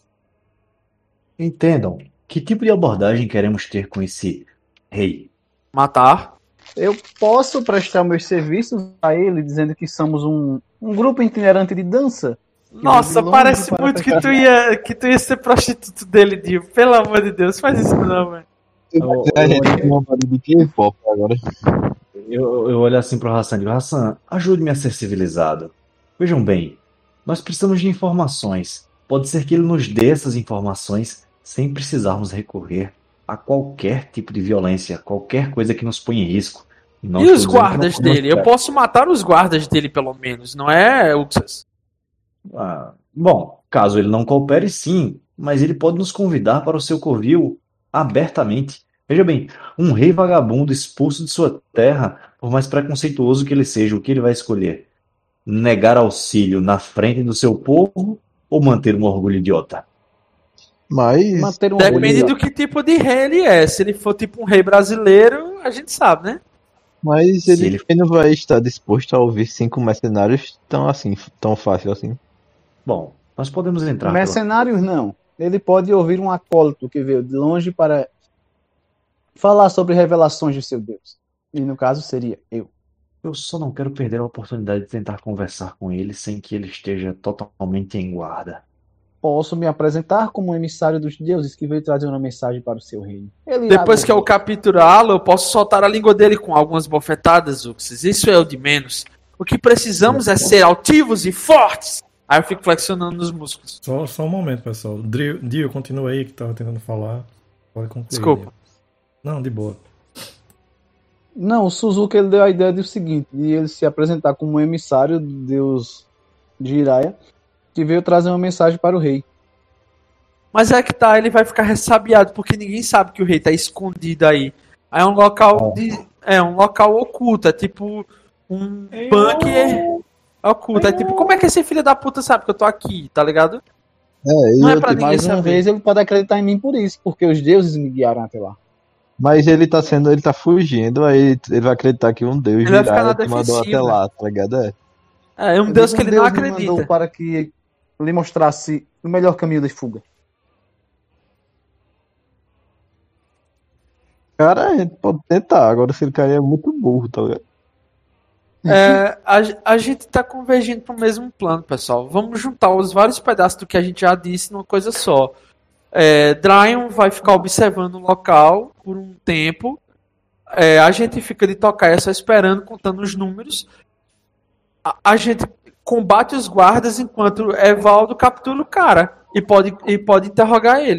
Entendam, que tipo de abordagem queremos ter com esse rei? Matar. Eu posso prestar meus serviços a ele, dizendo que somos um grupo itinerante de dança? Nossa, longe parece para muito pegar. que tu ia ser prostituto dele, Dio. Pelo amor de Deus, faz isso não, velho. A gente tem uma banda de K-pop agora. Eu olho assim pro Hassan e digo, Hassan, ajude-me a ser civilizado. Vejam bem, nós precisamos de informações. Pode ser que ele nos dê essas informações sem precisarmos recorrer a qualquer tipo de violência, qualquer coisa que nos ponha em risco. Não E os estou dizendo que não guardas podemos dele? Eu pegar. posso matar os guardas dele, pelo menos, não é, Uxas? Bom, caso ele não coopere, sim, mas ele pode nos convidar para o seu covil abertamente. Veja bem, um rei vagabundo expulso de sua terra, por mais preconceituoso que ele seja, o que ele vai escolher? Negar auxílio na frente do seu povo ou manter um orgulho idiota? Mas Manter um Depende orgulho. do que tipo de rei ele é. Se ele for tipo um rei brasileiro, a gente sabe, né? Mas Se ele ele- também não vai estar disposto a ouvir 5 mercenários tão fácil assim. Bom, nós podemos entrar pela... Mercenários não. Ele pode ouvir um acólito que veio de longe para falar sobre revelações de seu Deus. E no caso seria eu. Eu só não quero perder a oportunidade de tentar conversar com ele sem que ele esteja totalmente em guarda. Posso me apresentar como um emissário dos deuses que veio trazer uma mensagem para o seu reino. Ele irá Depois que eu ouvir. capturá-lo, eu posso soltar a língua dele com algumas bofetadas, Uxas. Isso é o de menos. O que precisamos é ser altivos e fortes. Aí eu fico flexionando os músculos. Só um momento, pessoal. Dio, continua aí que tava tentando falar. Pode concluir. Desculpa. Não, de boa. Não, o Suzuki ele deu a ideia do seguinte, de ele se apresentar como um emissário do deus Jiraiya, que veio trazer uma mensagem para o rei. Mas é que tá, ele vai ficar ressabiado, porque ninguém sabe que o rei tá escondido aí. Aí é um local um local oculto, é tipo um bunker oculto. É tipo, como é que esse filho da puta sabe que eu tô aqui, tá ligado? Não é pra ninguém Mais uma saber. vez ele pode acreditar em mim por isso, porque os deuses me guiaram até lá. Mas ele tá fugindo, aí ele vai acreditar que um deus Ele vai ficar na Jiraiya te mandou defensiva. até lá, tá ligado? É um deus que ele não Deus me mandou acredita. para que lhe mostrasse o melhor caminho de fuga. Cara, a gente pode tentar, agora se ele cair é muito burro, tá ligado? A gente tá convergindo pro mesmo plano, pessoal. Vamos juntar os vários pedaços do que a gente já disse numa coisa só. Dryon vai ficar observando o local por um tempo. A gente fica de tocaia só esperando, contando os números. A gente combate os guardas enquanto Evaldo captura o cara e pode interrogar ele.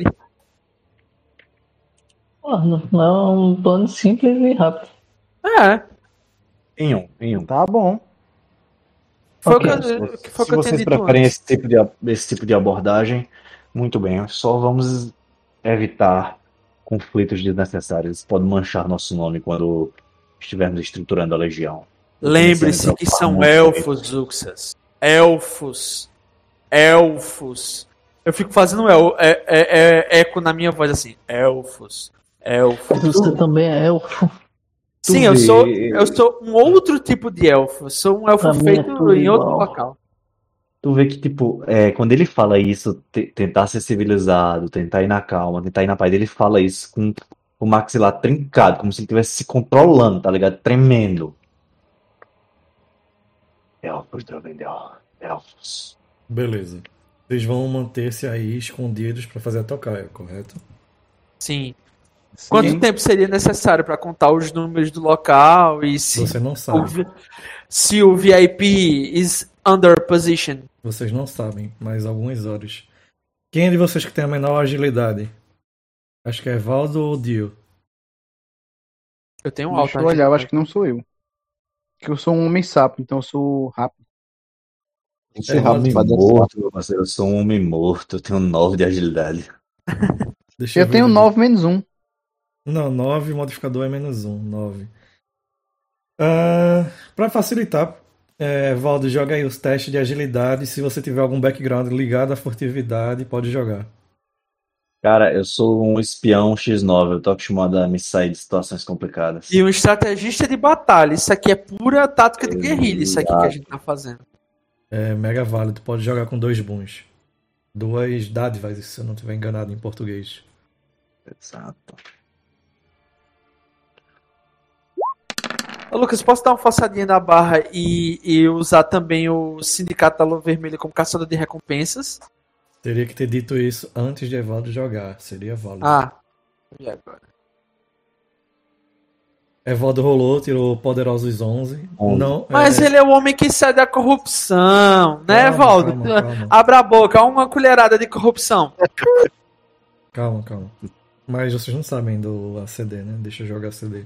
Não é um plano simples e rápido. Em um. Tá bom. Foi Ok. o que eu Se tinha vocês dito preferem antes. esse tipo de abordagem, muito bem. Só vamos evitar conflitos desnecessários. Isso pode manchar nosso nome quando estivermos estruturando a legião. Lembre-se Comecei a me que preocupar são muito com elfos, Uxas. Elfos. elfos. Eu fico fazendo eco na minha voz assim, elfos. Você também é elfo. Sim, eu sou um outro tipo de elfo. Eu sou um elfo Pra mim é feito tudo em outro igual. local. Tu vê que, tipo, quando ele fala isso, tentar ser civilizado, tentar ir na calma, tentar ir na paz, ele fala isso com o maxilar trincado, como se ele estivesse se controlando, tá ligado? Tremendo. Elfos, Drovendel. Elfos. Beleza. Vocês vão manter-se aí escondidos pra fazer a tocaia, correto? Sim. Quanto tempo seria necessário para contar os números do local e Você não sabe. se o VIP is under position? Vocês não sabem, mas algumas horas. Quem é de vocês que tem a menor agilidade? Acho que é Valdo ou Dio. Eu tenho um Deixa alto. eu olhar, eu acho que não sou eu. Que eu sou um homem sapo, então eu sou rápido. Esse Valdo, rabo vai dançar. Morto, meu parceiro, eu sou um homem morto, eu tenho 9 de agilidade. Deixa Eu ver tenho aqui. 9 menos 1. Não, 9, o modificador é -1, 9. Pra facilitar, Valdo, joga aí os testes de agilidade. Se você tiver algum background ligado à furtividade, pode jogar. Cara, eu sou um espião X9, eu tô acostumado a me sair de situações complicadas. E um estrategista de batalha. Isso aqui é pura tática de guerrilha, isso aqui que a gente tá fazendo. É mega válido, pode jogar com 2 bons. 2 dádivas, se eu não estiver enganado em português. Exato. Ô, Lucas, posso dar uma forçadinha na barra e usar também o Sindicato da Lua Vermelha como caçador de recompensas? Teria que ter dito isso antes de Evaldo jogar, seria válido. E agora? Evaldo rolou, tirou poderosos 11. 11. Não, Mas ele é o homem que sai da corrupção, né, Calma, Valdo? calma. Abra a boca, uma colherada de corrupção. Calma. Mas vocês não sabem do ACD, né? Deixa eu jogar ACD.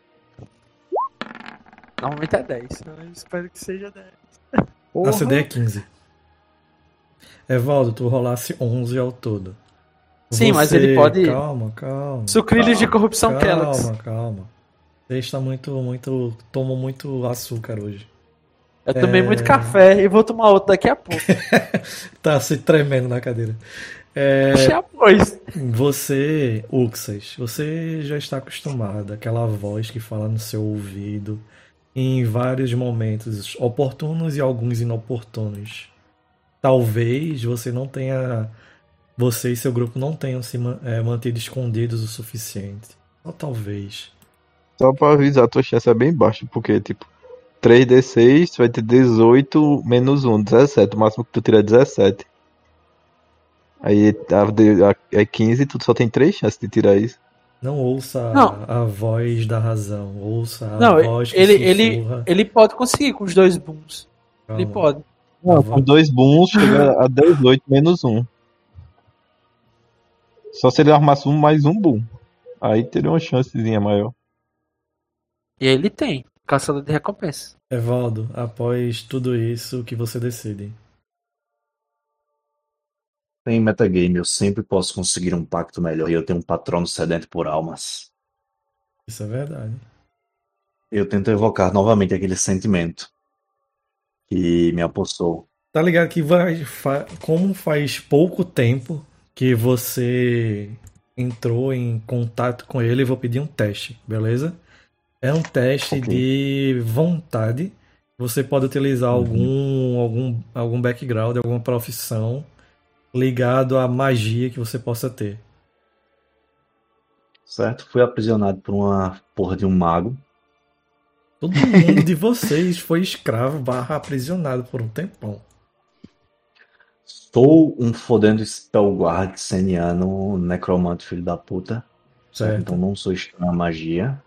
Normalmente é 10, eu espero que seja 10. ACD é 15. Evaldo, tu rolasse 11 ao todo. Sim, mas ele pode- Calma. Sucrilhos de corrupção Kellogg's. Calma. Você está muito... Tomou muito açúcar hoje. Eu tomei muito café e vou tomar outro daqui a pouco. Tá se tremendo na cadeira. Já pois. Você, Uxas, você já está acostumado àquela voz que fala no seu ouvido em vários momentos oportunos e alguns inoportunos. Talvez você não tenha... Você e seu grupo não tenham se mantido escondidos o suficiente. Ou talvez. Só pra avisar, tua chance é bem baixa, porque, tipo, 3d6, tu vai ter 18 menos 1, 17. O máximo que tu tira é 17. Aí é 15, tu só tem 3 chances de tirar isso. Não ouça Não. a voz da razão. Ouça a Não, voz que ele sussurra. pode conseguir com os 2 booms. Calma. Ele pode. Não, com 2 booms chega a 18 menos 1. Só se ele armasse mais um boom. Aí teria uma chancezinha maior. E ele tem. Caçador de recompensa. Evaldo, após tudo isso, o que você decide? Em metagame, eu sempre posso conseguir um pacto melhor e eu tenho um patrono sedento por almas. Isso é verdade. Eu tento evocar novamente aquele sentimento que me apossou. Tá ligado que como faz pouco tempo que você entrou em contato com ele, eu vou pedir um teste, beleza? É um teste Ok. de vontade. Você pode utilizar algum background, alguma profissão ligado à magia que você possa ter. Certo? Fui aprisionado por uma porra de um mago. Todo mundo de vocês foi escravo / aprisionado por um tempão. Sou um fodendo spellguard seniano, necromante filho da puta. Certo. Então não sou estranho à magia.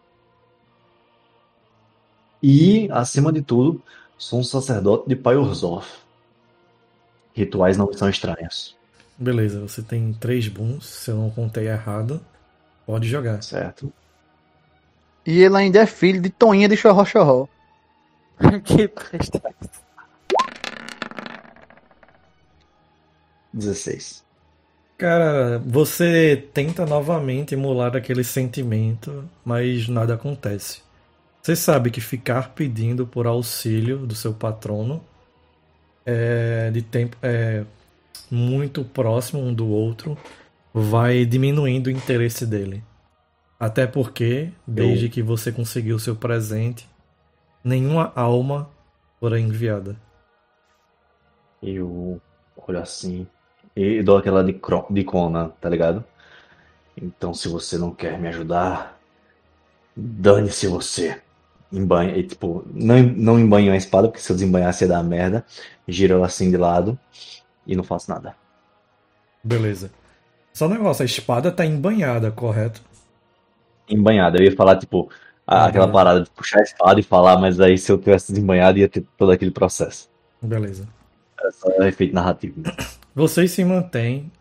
E, acima de tudo, sou um sacerdote de Pyrzov. Rituais não são estranhos. Beleza, você tem 3 booms, se eu não contei errado. Pode jogar. Certo? E ele ainda é filho de Toinha de Chorró. Que presta. 16. Cara, você tenta novamente emular aquele sentimento, mas nada acontece. Você sabe que ficar pedindo por auxílio do seu patrono muito próximo um do outro, vai diminuindo o interesse dele. Até porque, desde que você conseguiu seu presente, nenhuma alma fora enviada. Eu olho assim e dou aquela de Conan, tá ligado? Então, se você não quer me ajudar, dane-se você. Embanha, e, tipo, não embanho a espada, porque se eu desembanhasse ia dar merda. Giro ela assim de lado e não faço nada. Beleza. Só um negócio, a espada tá embanhada, correto? Embanhada, eu ia falar, tipo, aquela parada de puxar a espada e falar, mas aí se eu tivesse desembanhado ia ter todo aquele processo. Beleza. Era só efeito narrativo mesmo. Vocês se mantêm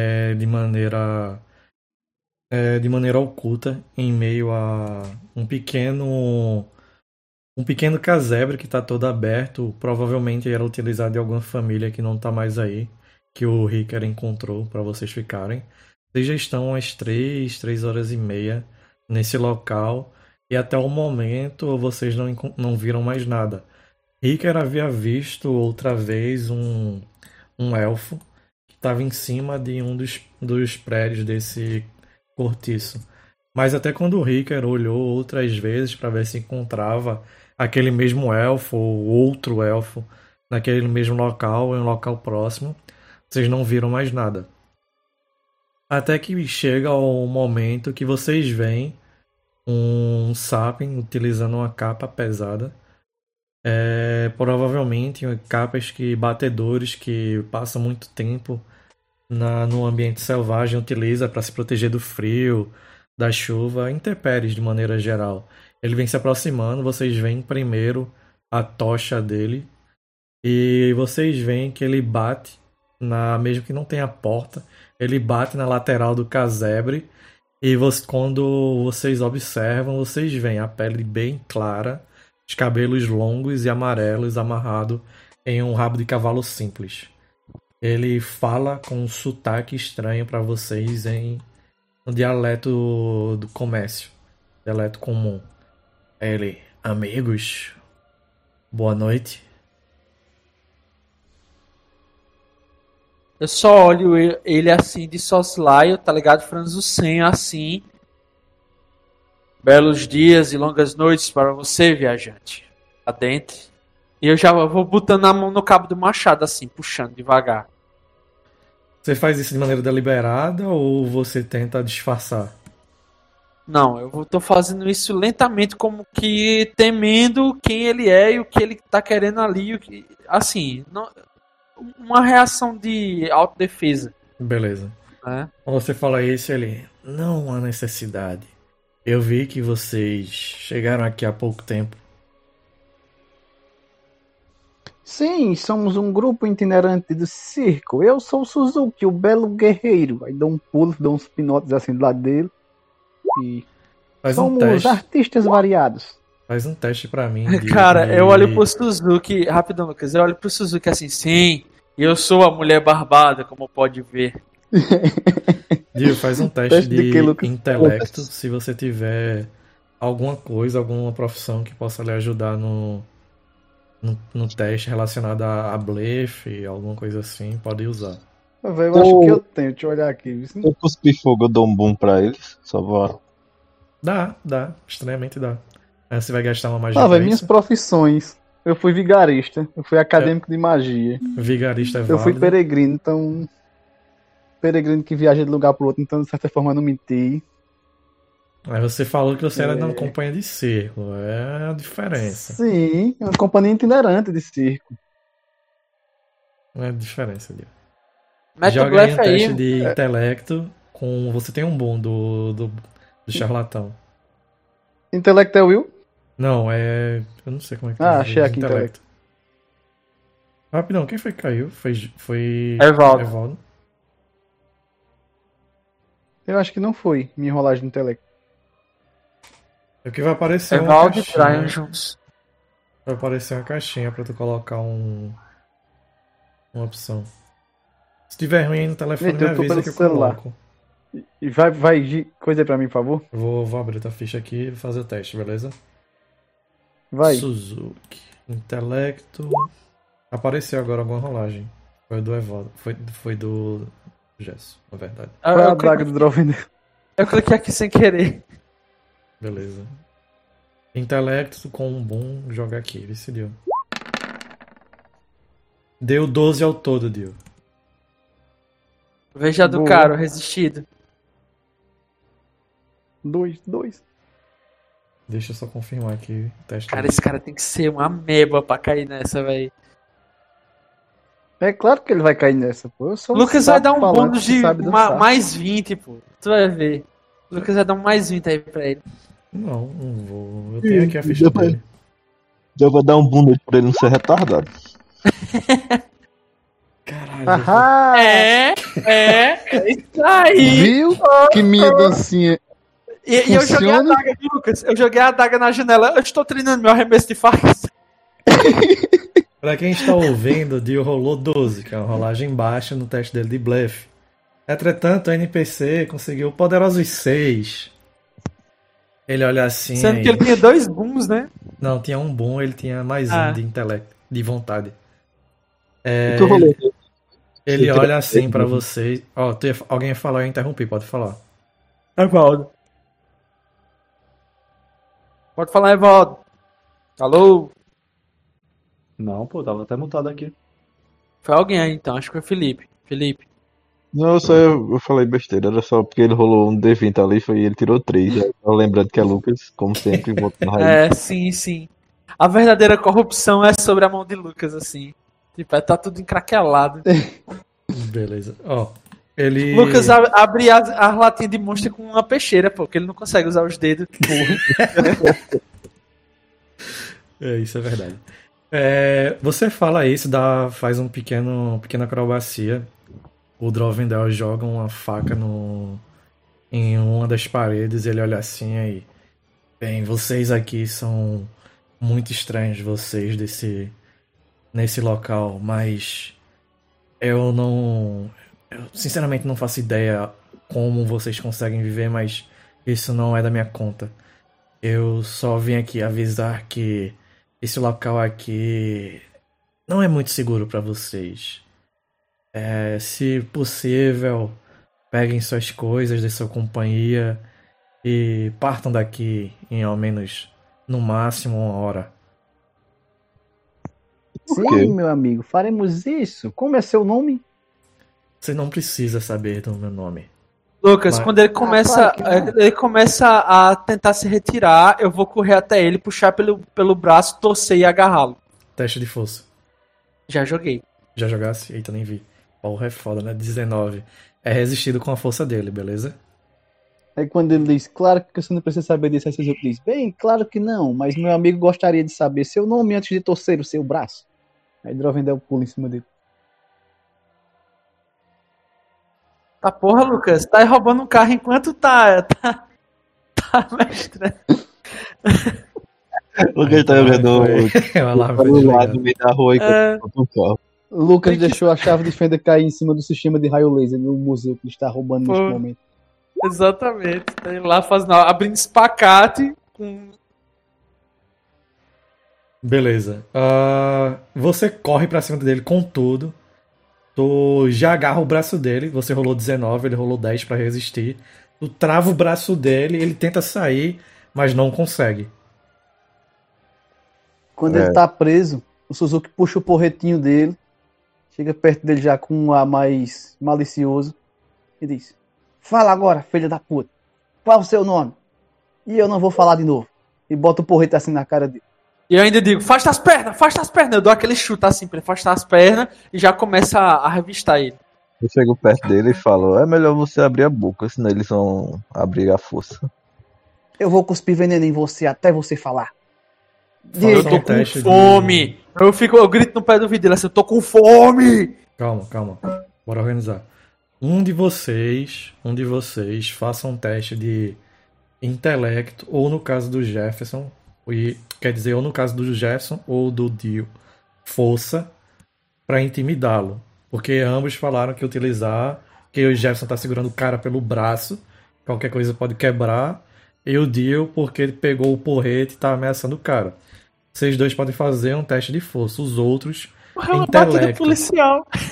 de maneira oculta em meio a um pequeno casebre que está todo aberto. Provavelmente era utilizado de alguma família que não está mais aí, que o Ricker encontrou para vocês ficarem. Vocês já estão às 3 horas e meia nesse local e até o momento vocês não viram mais nada. Ricker havia visto outra vez um elfo que estava em cima de um dos prédios desse cortiço. Mas até quando o Ricker olhou outras vezes para ver se encontrava aquele mesmo elfo ou outro elfo naquele mesmo local, em um local próximo, vocês não viram mais nada. Até que chega o momento que vocês veem um Sapien utilizando uma capa pesada. Provavelmente capas que batedores que passam muito tempo no ambiente selvagem utiliza para se proteger do frio, da chuva, intempéries de maneira geral. Ele vem se aproximando, vocês veem primeiro a tocha dele e vocês veem que ele bate mesmo que não tenha porta, ele bate na lateral do casebre e quando vocês observam, vocês veem a pele bem clara, os cabelos longos e amarelos amarrado em um rabo de cavalo simples. Ele fala com um sotaque estranho para vocês no dialeto do comércio, dialeto comum. Ele, amigos, boa noite. Eu só olho ele assim de soslaio, tá ligado? Franzo o senho assim. Belos dias e longas noites para você, viajante. Adentre. E eu já vou botando a mão no cabo do machado assim, puxando devagar. Você faz isso de maneira deliberada ou você tenta disfarçar? Não, eu tô fazendo isso lentamente, como que temendo quem ele é e o que ele tá querendo ali. Assim, uma reação de autodefesa. Beleza. Né? Quando você fala isso, ele... Não há necessidade. Eu vi que vocês chegaram aqui há pouco tempo. Sim, somos um grupo itinerante do circo. Eu sou o Suzuki, o belo guerreiro. Aí dou um pulo, dou uns pinotes assim do lado dele. E somos artistas variados. Faz um teste pra mim. Cara, eu olho pro Suzuki, rapidão, Lucas, eu olho pro Suzuki assim, sim, eu sou a mulher barbada, como pode ver. Dio, faz um teste de intelecto, se você tiver alguma coisa, alguma profissão que possa lhe ajudar no teste relacionado a blefe, alguma coisa assim, pode usar. Eu acho que eu tenho, deixa eu olhar aqui. Se eu cuspir fogo, eu dou um boom pra eles, só vou... Dá, estranhamente dá. Aí você vai gastar uma magia. Minhas profissões. Eu fui vigarista, eu fui acadêmico de magia. Vigarista é válido. Eu fui peregrino, então... Peregrino que viaja de lugar pro outro, então de certa forma eu não menti. Aí você falou que você era de uma companhia de circo, é a diferença. Sim, uma companhia itinerante de circo. É a diferença, Dio. Joga aí um teste de intelecto com... Você tem um bom do charlatão. Intelecto é Will? Não, eu não sei como é que achei aqui intelecto. Rapidão, quem foi que caiu? Foi Evaldo. Eu acho que não foi minha rolagem de intelecto. É que vai aparecer Evaldo e Brian juntos. Vai aparecer uma caixinha pra tu colocar uma opção. Se tiver ruim aí no telefone, me avisa que eu coloco. E vai coisa aí pra mim, por favor? Vou abrir tua ficha aqui e fazer o teste, beleza? Vai. Suzuki. Intelecto. Apareceu agora alguma rolagem. Foi do Evaldo. Foi do Gesso, na verdade. Foi a daga do Drovender. Eu cliquei aqui sem querer. Beleza. Intelecto com um bom joga aqui, decidiu. Deu 12 ao todo, Dio. Veja a do Boa. cara, o resistido. 2. Deixa eu só confirmar aqui o teste. Cara, esse cara tem que ser uma ameba pra cair nessa, velho. É claro que ele vai cair nessa, pô. Eu sou Lucas vai dar um falante bônus que de sabe dançar. mais 20, pô. Tu vai ver. Lucas vai dar um mais 20 aí pra ele. Não vou. Eu tenho aqui a ficha dele. Já vou dar um bunda pra ele não ser retardado. Caralho. Ahá! É isso aí. Viu que minha dancinha... E eu joguei a Funciona? adaga, viu, Lucas? Eu joguei a adaga na janela. Eu estou treinando meu arremesso de facas. Pra quem está ouvindo, o Dio rolou 12, que é uma rolagem baixa no teste dele de blefe. Entretanto, o NPC conseguiu poderosos 6. Ele olha assim. Sendo que ele tinha 2 booms, né? Não, tinha um bom, ele tinha mais um de intelecto, de vontade. Tu rolou. Ele olha assim pra vocês. Ó, alguém ia falar, eu interrompi, pode falar. Evaldo. Pode falar, Evaldo. Alô? Não, pô, tava até mutado aqui. Foi alguém aí, então. Acho que foi o Felipe. Felipe. Não, eu falei besteira, era só porque ele rolou um D20 ali e ele tirou 3. Lembrando que é Lucas, como sempre, voltando raiz. É, sim. A verdadeira corrupção é sobre a mão de Lucas, assim. Tipo, tá tudo encraquelado. Beleza. Ó, ele... Lucas abre as latinhas de monstro com uma peixeira, pô, porque ele não consegue usar os dedos. Isso é verdade. Você fala isso, faz pequena acrobacia. O Drovendel joga uma faca em uma das paredes e ele olha assim aí. Bem, vocês aqui são muito estranhos, vocês nesse local, mas eu sinceramente não faço ideia como vocês conseguem viver, mas isso não é da minha conta. Eu só vim aqui avisar que esse local aqui não é muito seguro para vocês. Se possível, peguem suas coisas de sua companhia e partam daqui em ao menos, no máximo, 1 hora. Sim, meu amigo, faremos isso. Como é seu nome? Você não precisa saber do meu nome. Lucas, Mas- quando ele começa, claro que não. ele começa a tentar se retirar, eu vou correr até ele, puxar pelo braço, torcer e agarrá-lo. Teste de força. Já joguei. Já jogasse? Eita, nem vi. Porra, é foda, né? 19. É resistido com a força dele, beleza? Aí quando ele diz, claro que você não precisa saber disso, aí Suzuki diz, bem, claro que não, mas meu amigo gostaria de saber seu nome antes de torcer o seu braço. Aí Drovendel pula em cima dele. Tá porra, Lucas, tá aí roubando um carro enquanto tá mestre. O Lucas tá jogando É o alarme foi do lado desligado. no meio da rua e É. com o carro. Lucas deixou a chave de fenda cair em cima do sistema de raio laser no museu que ele está roubando neste Pô. momento. Exatamente. Tá ele lá abrindo espacate com... Beleza. Você corre pra cima dele com tudo. Tu já agarra o braço dele. Você rolou 19, ele rolou 10 pra resistir. Tu trava o braço dele, ele tenta sair, mas não consegue. Quando ele tá preso, o Suzuki puxa o porretinho dele, chega perto dele já com um ar mais malicioso e diz, fala agora, filha da puta, qual o seu nome? E eu não vou falar de novo. E bota o porrete assim na cara dele. E eu ainda digo, afasta as pernas. Eu dou aquele chute assim pra ele afastar as pernas e já começa a revistar ele. Eu chego perto dele e falo, é melhor você abrir a boca, senão eles vão abrir a força. Eu vou cuspir veneno em você até você falar. Eu Faça tô um com teste fome. Eu grito no pé do vidro assim, eu tô com fome. Calma. Bora organizar. Um de vocês faça um teste de intelecto, ou no caso do Jefferson, quer dizer, ou no caso do Jefferson ou do Dio, força, pra intimidá-lo. Porque ambos falaram que que o Jefferson tá segurando o cara pelo braço, qualquer coisa pode quebrar, e o Dio porque ele pegou o porrete e tá ameaçando o cara. Vocês dois podem fazer um teste de força, os outros É uma batida intelecto. policial.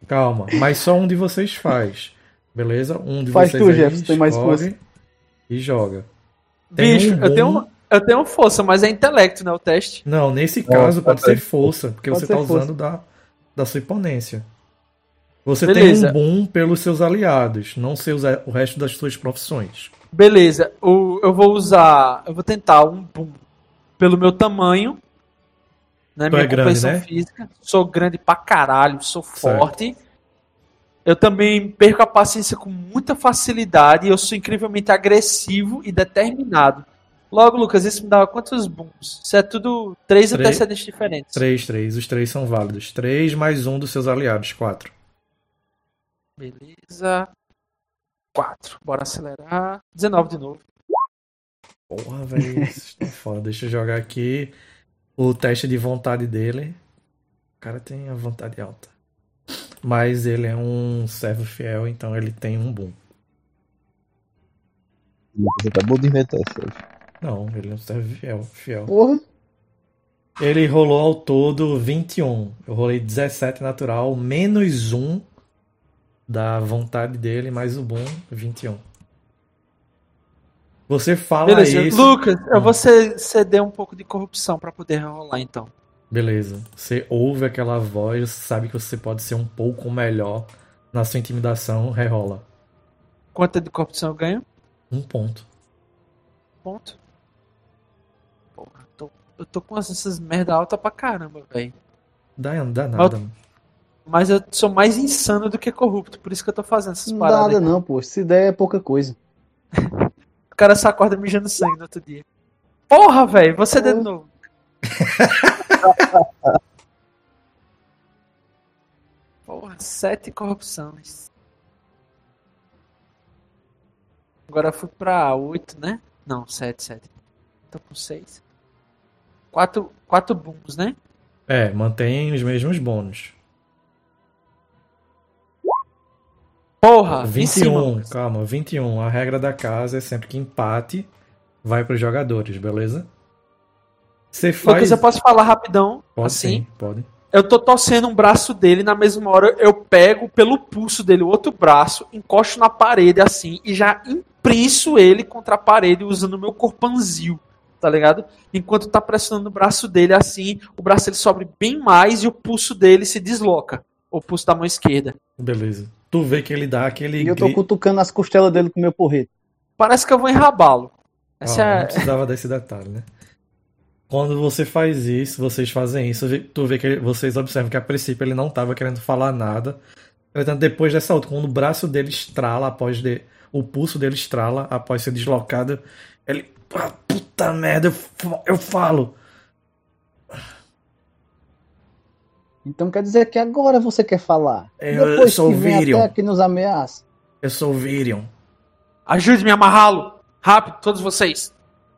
Calma, mas só um de vocês faz. Beleza? Um de Faz vocês tu, aí Jefferson, tem mais força. escolhe e joga. Tem Bicho, boom. eu tenho força, mas é intelecto, né? O teste. Não, nesse caso pode ser bem. força, porque Pode você ser tá usando da sua imponência. Você Beleza. tem um boom pelos seus aliados, não o resto das suas profissões. Beleza. Eu vou usar. Eu vou tentar um boom pelo meu tamanho. Né, Tu minha é grande, composição né? física. Sou grande pra caralho, sou Certo. forte. Eu também perco a paciência com muita facilidade. Eu sou incrivelmente agressivo e determinado. Logo, Lucas, isso me dá quantos booms? Isso é tudo 3 Três. antecedentes diferentes. 3. Os 3 são válidos. 3 mais um dos seus aliados, 4. Beleza. 4. Bora acelerar. 19 de novo. Porra, velho, isso tá foda. Deixa eu jogar aqui o teste de vontade dele. O cara tem a vontade alta. Mas ele é um servo fiel, então ele tem um boom. Você acabou de inventar isso hoje. Não, ele é um servo fiel. Porra. Ele rolou ao todo 21. Eu rolei 17 natural, menos 1 da vontade dele, mais o boom, 21. Você fala Beleza. isso. Lucas, eu vou ceder um pouco de corrupção pra poder rolar, então. Beleza. Você ouve aquela voz, sabe que você pode ser um pouco melhor na sua intimidação, rerola. Quanto de corrupção eu ganho? 1 ponto. Ponto. Porra, eu tô com essas merda alta pra caramba, velho. Dá nada. Mas eu sou mais insano do que corrupto, por isso que eu tô fazendo essas Não dá paradas. nada aí. não, pô. Se der é pouca coisa. O cara só acorda mijando sangue no outro dia. Porra, velho, você de novo. Porra, 7 corrupções. Agora eu fui pra 8, né? Não, 7. Tô com 6. 4 booms, né? Mantém os mesmos bônus. Porra, em 21, cima, Lucas. calma, 21. A regra da casa é sempre que empate vai pros jogadores, beleza? Você faz. Lucas, eu posso falar rapidão? Pode assim? sim, pode. Eu tô torcendo um braço dele, na mesma hora eu pego pelo pulso dele o outro braço, encosto na parede assim e já imprenso ele contra a parede usando o meu corpanzil, tá ligado? Enquanto tá pressionando o braço dele assim, o braço ele sobe bem mais e o pulso dele se desloca, o pulso da mão esquerda. Beleza. Tu vê que ele dá aquele E eu tô cutucando as costelas dele com o meu porrete. Parece que eu vou enrabá-lo. Essa Não é... precisava desse detalhe, né? Quando você faz isso, vocês fazem isso, tu vê que vocês observam que a princípio ele não estava querendo falar nada. Entretanto, depois dessa outra, quando o braço dele estrala, o pulso dele estrala após ser deslocado, ele. Ah, puta merda, eu falo. Então quer dizer que agora você quer falar. Eu Depois sou que vem Virion. até aqui nos ameaça. Eu sou o Virion. Ajude-me a amarrá-lo! Rápido, todos vocês!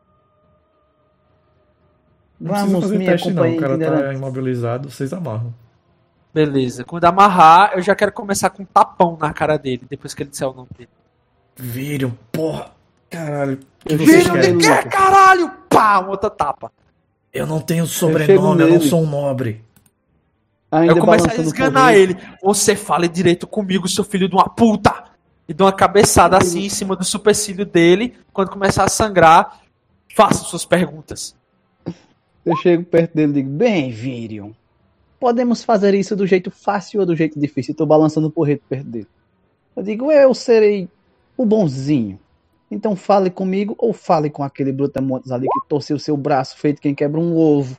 Não precisa Vamos, fazer minha teste, não. O companhia cara tá itinerante. imobilizado, vocês amarram. Beleza. Quando amarrar, eu já quero começar com um tapão na cara dele, depois que ele disser o nome dele. Virion, porra. Caralho. O que Eu vocês chego querem? nele. Que caralho? Pá, uma outra tapa. Eu não tenho chego sobrenome, eu não nele. sou um nobre. Ainda Eu começo a balançando o esganar porrete. ele. Você fale direito comigo, seu filho de uma puta! E dou uma cabeçada assim em cima do supercílio dele. Quando começar a sangrar, faça suas perguntas. Eu chego perto dele e digo, bem, Virion, podemos fazer isso do jeito fácil ou do jeito difícil? Eu tô balançando o porrete perto dele. Eu digo, eu serei o bonzinho. Então fale comigo ou fale com aquele brutamontes ali que torceu o seu braço feito quem quebra um ovo.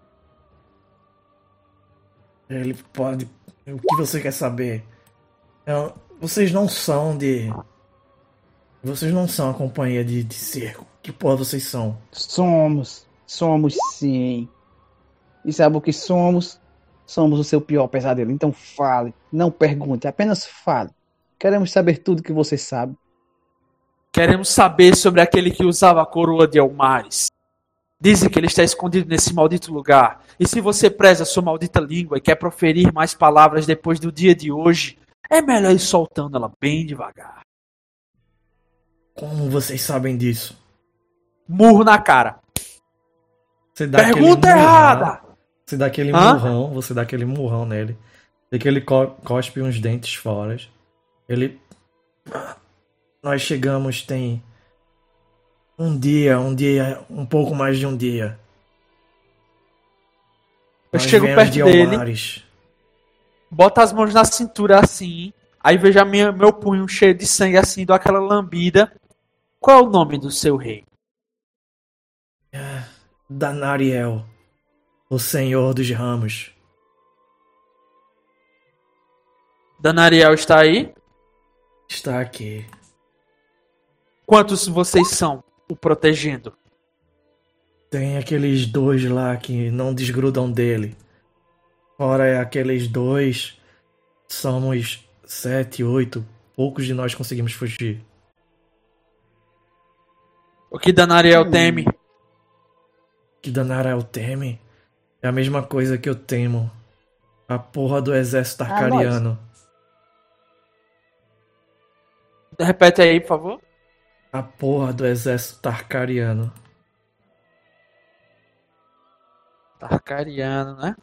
Ele pode. O que você quer saber? Vocês não são de. Vocês não são a companhia de circo. Que porra vocês são? Somos sim. E sabe o que somos? Somos o seu pior pesadelo. Então fale, não pergunte, apenas fale. Queremos saber tudo que você sabe. Queremos saber sobre aquele que usava a coroa de Elmares. Dizem que ele está escondido nesse maldito lugar. E se você preza a sua maldita língua e quer proferir mais palavras depois do dia de hoje, é melhor ir soltando ela bem devagar. Como vocês sabem disso? Murro na cara. Você dá Pergunta aquele murrão, errada! Você dá aquele Hã? murrão, você dá aquele murrão nele. Vê que ele cospe uns dentes fora. Ele... Nós chegamos tem um dia, um pouco mais de um dia. Eu Nós chego viemos perto de dele, Almares. boto as mãos na cintura assim, aí vejo meu punho cheio de sangue assim, dou aquela lambida. Qual é o nome do seu rei? Danariel, o Senhor dos Ramos. Danariel está aí? Está aqui. Quantos vocês são o protegendo? Tem aqueles 2 lá que não desgrudam dele. Fora aqueles 2, somos 7, 8. Poucos de nós conseguimos fugir. O que Danariel teme? Que Danariel teme é a mesma coisa que eu temo. A porra do exército tarkariano. Repete aí, por favor. A porra do exército tarkariano. Tarkariano, né?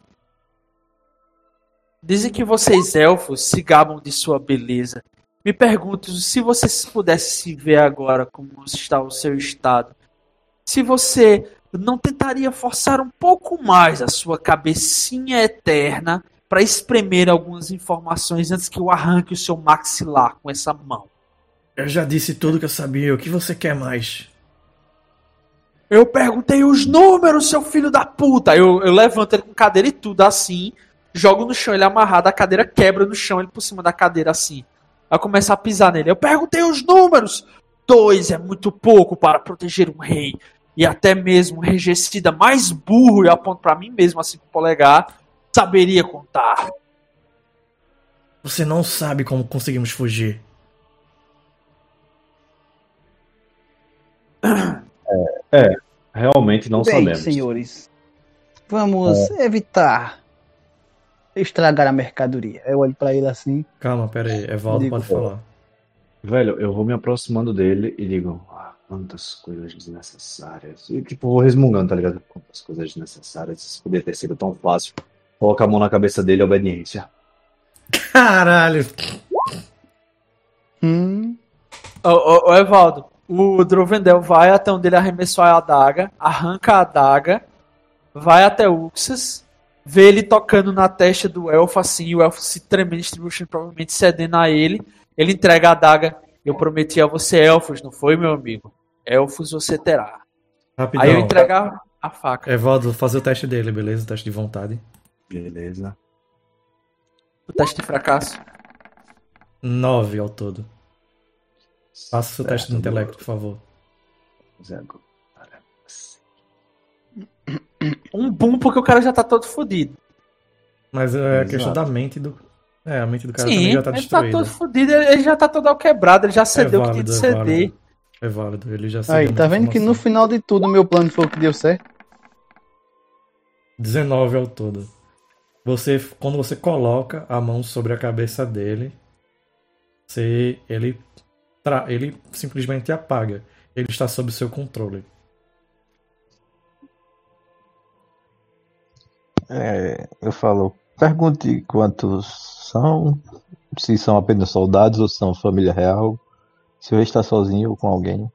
Dizem que vocês elfos se gabam de sua beleza. Me pergunto se vocês pudessem se ver agora como está o seu estado. Se você não tentaria forçar um pouco mais a sua cabecinha eterna para espremer algumas informações antes que eu arranque o seu maxilar com essa mão. Eu já disse tudo que eu sabia. O que você quer mais? Eu perguntei os números, seu filho da puta. Eu levanto ele com cadeira e tudo assim, jogo no chão, ele amarrado, a cadeira quebra no chão, ele por cima da cadeira assim. Aí começa a pisar nele. Eu perguntei os números. 2 é muito pouco para proteger um rei. E até mesmo um regicida mais burro, e aponto para mim mesmo assim com o polegar, saberia contar. Você não sabe como conseguimos fugir. Realmente não Bem, sabemos. senhores, vamos evitar estragar a mercadoria. Eu olho pra ele assim. Calma, pera aí. Evaldo Digo, pode falar. Velho, eu vou me aproximando dele e digo, quantas coisas desnecessárias. E tipo, vou resmungando, tá ligado? Quantas coisas desnecessárias. Isso poderia ter sido tão fácil. Coloca a mão na cabeça dele, obediência. Caralho! Ô, Evaldo, o Drovendel vai até onde ele arremessou a adaga, arranca a adaga, vai até Uxas, vê ele tocando na testa do elfo assim, e o elfo se tremendo, distribuindo, provavelmente cedendo a ele. Ele entrega a adaga. Eu prometi a você elfos, não foi, meu amigo? Elfos você terá. Rapidão. Aí eu entrego a faca. Evaldo, vou fazer o teste dele, beleza? O teste de vontade. Beleza. O teste de fracasso. 9 ao todo. Faça o seu teste de Certo, intelecto, por favor. Zé, agora. Um boom porque o cara já tá todo fodido. Mas é a Exato. questão da mente do... É, a mente do cara Sim, também já tá ele tá destruída. todo fodido, ele já tá todo alquebrado, ele já cedeu o que tinha de ceder. É válido, ele já Aí, cedeu tá muita vendo que no informação. final de tudo meu plano foi o que deu certo? 19 ao todo. Quando você coloca a mão sobre a cabeça dele, ele simplesmente apaga. Ele está sob seu controle. Eu falo, pergunte quantos são, se são apenas soldados ou se são família real, se eu estar sozinho ou com alguém.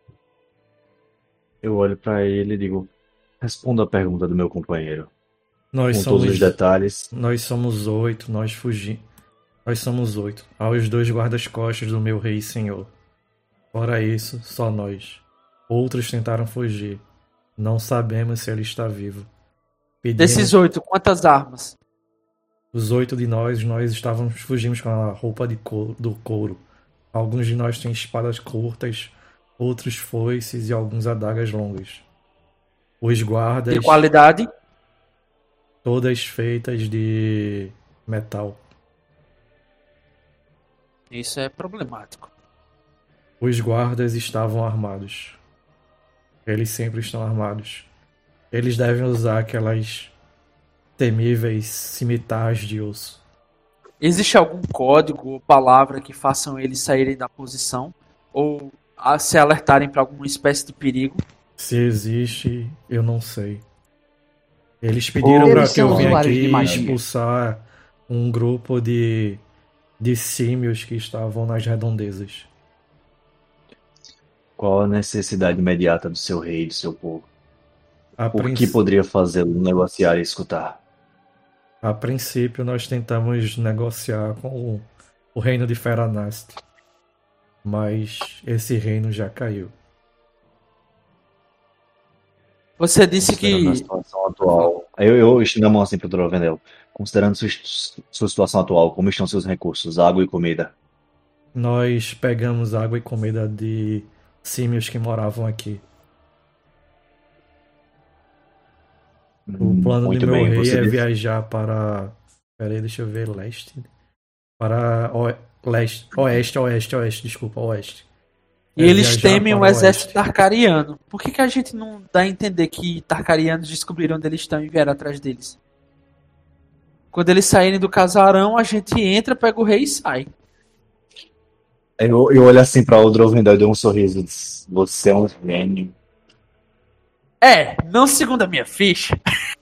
Eu olho pra ele e digo, responda a pergunta do meu companheiro. Nós Com todos os detalhes. Nós somos 8, nós fugimos. Nós somos 8. Há os 2 guardas-costas do meu rei e senhor. Fora isso, só nós. Outros tentaram fugir. Não sabemos se ele está vivo. Desses 8, quantas armas? Os 8 de nós fugimos com a roupa do couro. Alguns de nós têm espadas curtas, outros foices e alguns adagas longas. Os guardas, De qualidade? todas feitas de metal. Isso é problemático. Os guardas estavam armados. Eles sempre estão armados. Eles devem usar aquelas temíveis cimitarras de osso. Existe algum código ou palavra que façam eles saírem da posição? Ou se alertarem para alguma espécie de perigo? Se existe, eu não sei. Eles pediram para Eles que eu são venha usuários aqui de magia. expulsar um grupo de símios que estavam nas redondezas. Qual a necessidade imediata do seu rei e do seu povo? A, O que princ- poderia fazê-lo negociar e escutar? a princípio, nós tentamos negociar com o reino de Feranast, mas esse reino já caiu. Você disse Considerando a que. situação atual, eu estindo a mão assim pro Drovendel. Considerando sua situação atual, como estão seus recursos, água e comida? Nós pegamos água e comida de símios que moravam aqui. O plano do Muito meu bem, rei você é disse. viajar para. Peraí, deixa eu ver. Leste. Para. Oeste, desculpa, oeste. E É eles viajar temem o para o exército oeste. tarcariano. Por que a gente não dá a entender que tarcarianos descobriram onde eles estão e vieram atrás deles? Quando eles saírem do casarão, a gente entra, pega o rei e sai. Eu olho assim para o Drovendel e dou um sorriso. Diz, você é um gênio. Não segundo a minha ficha.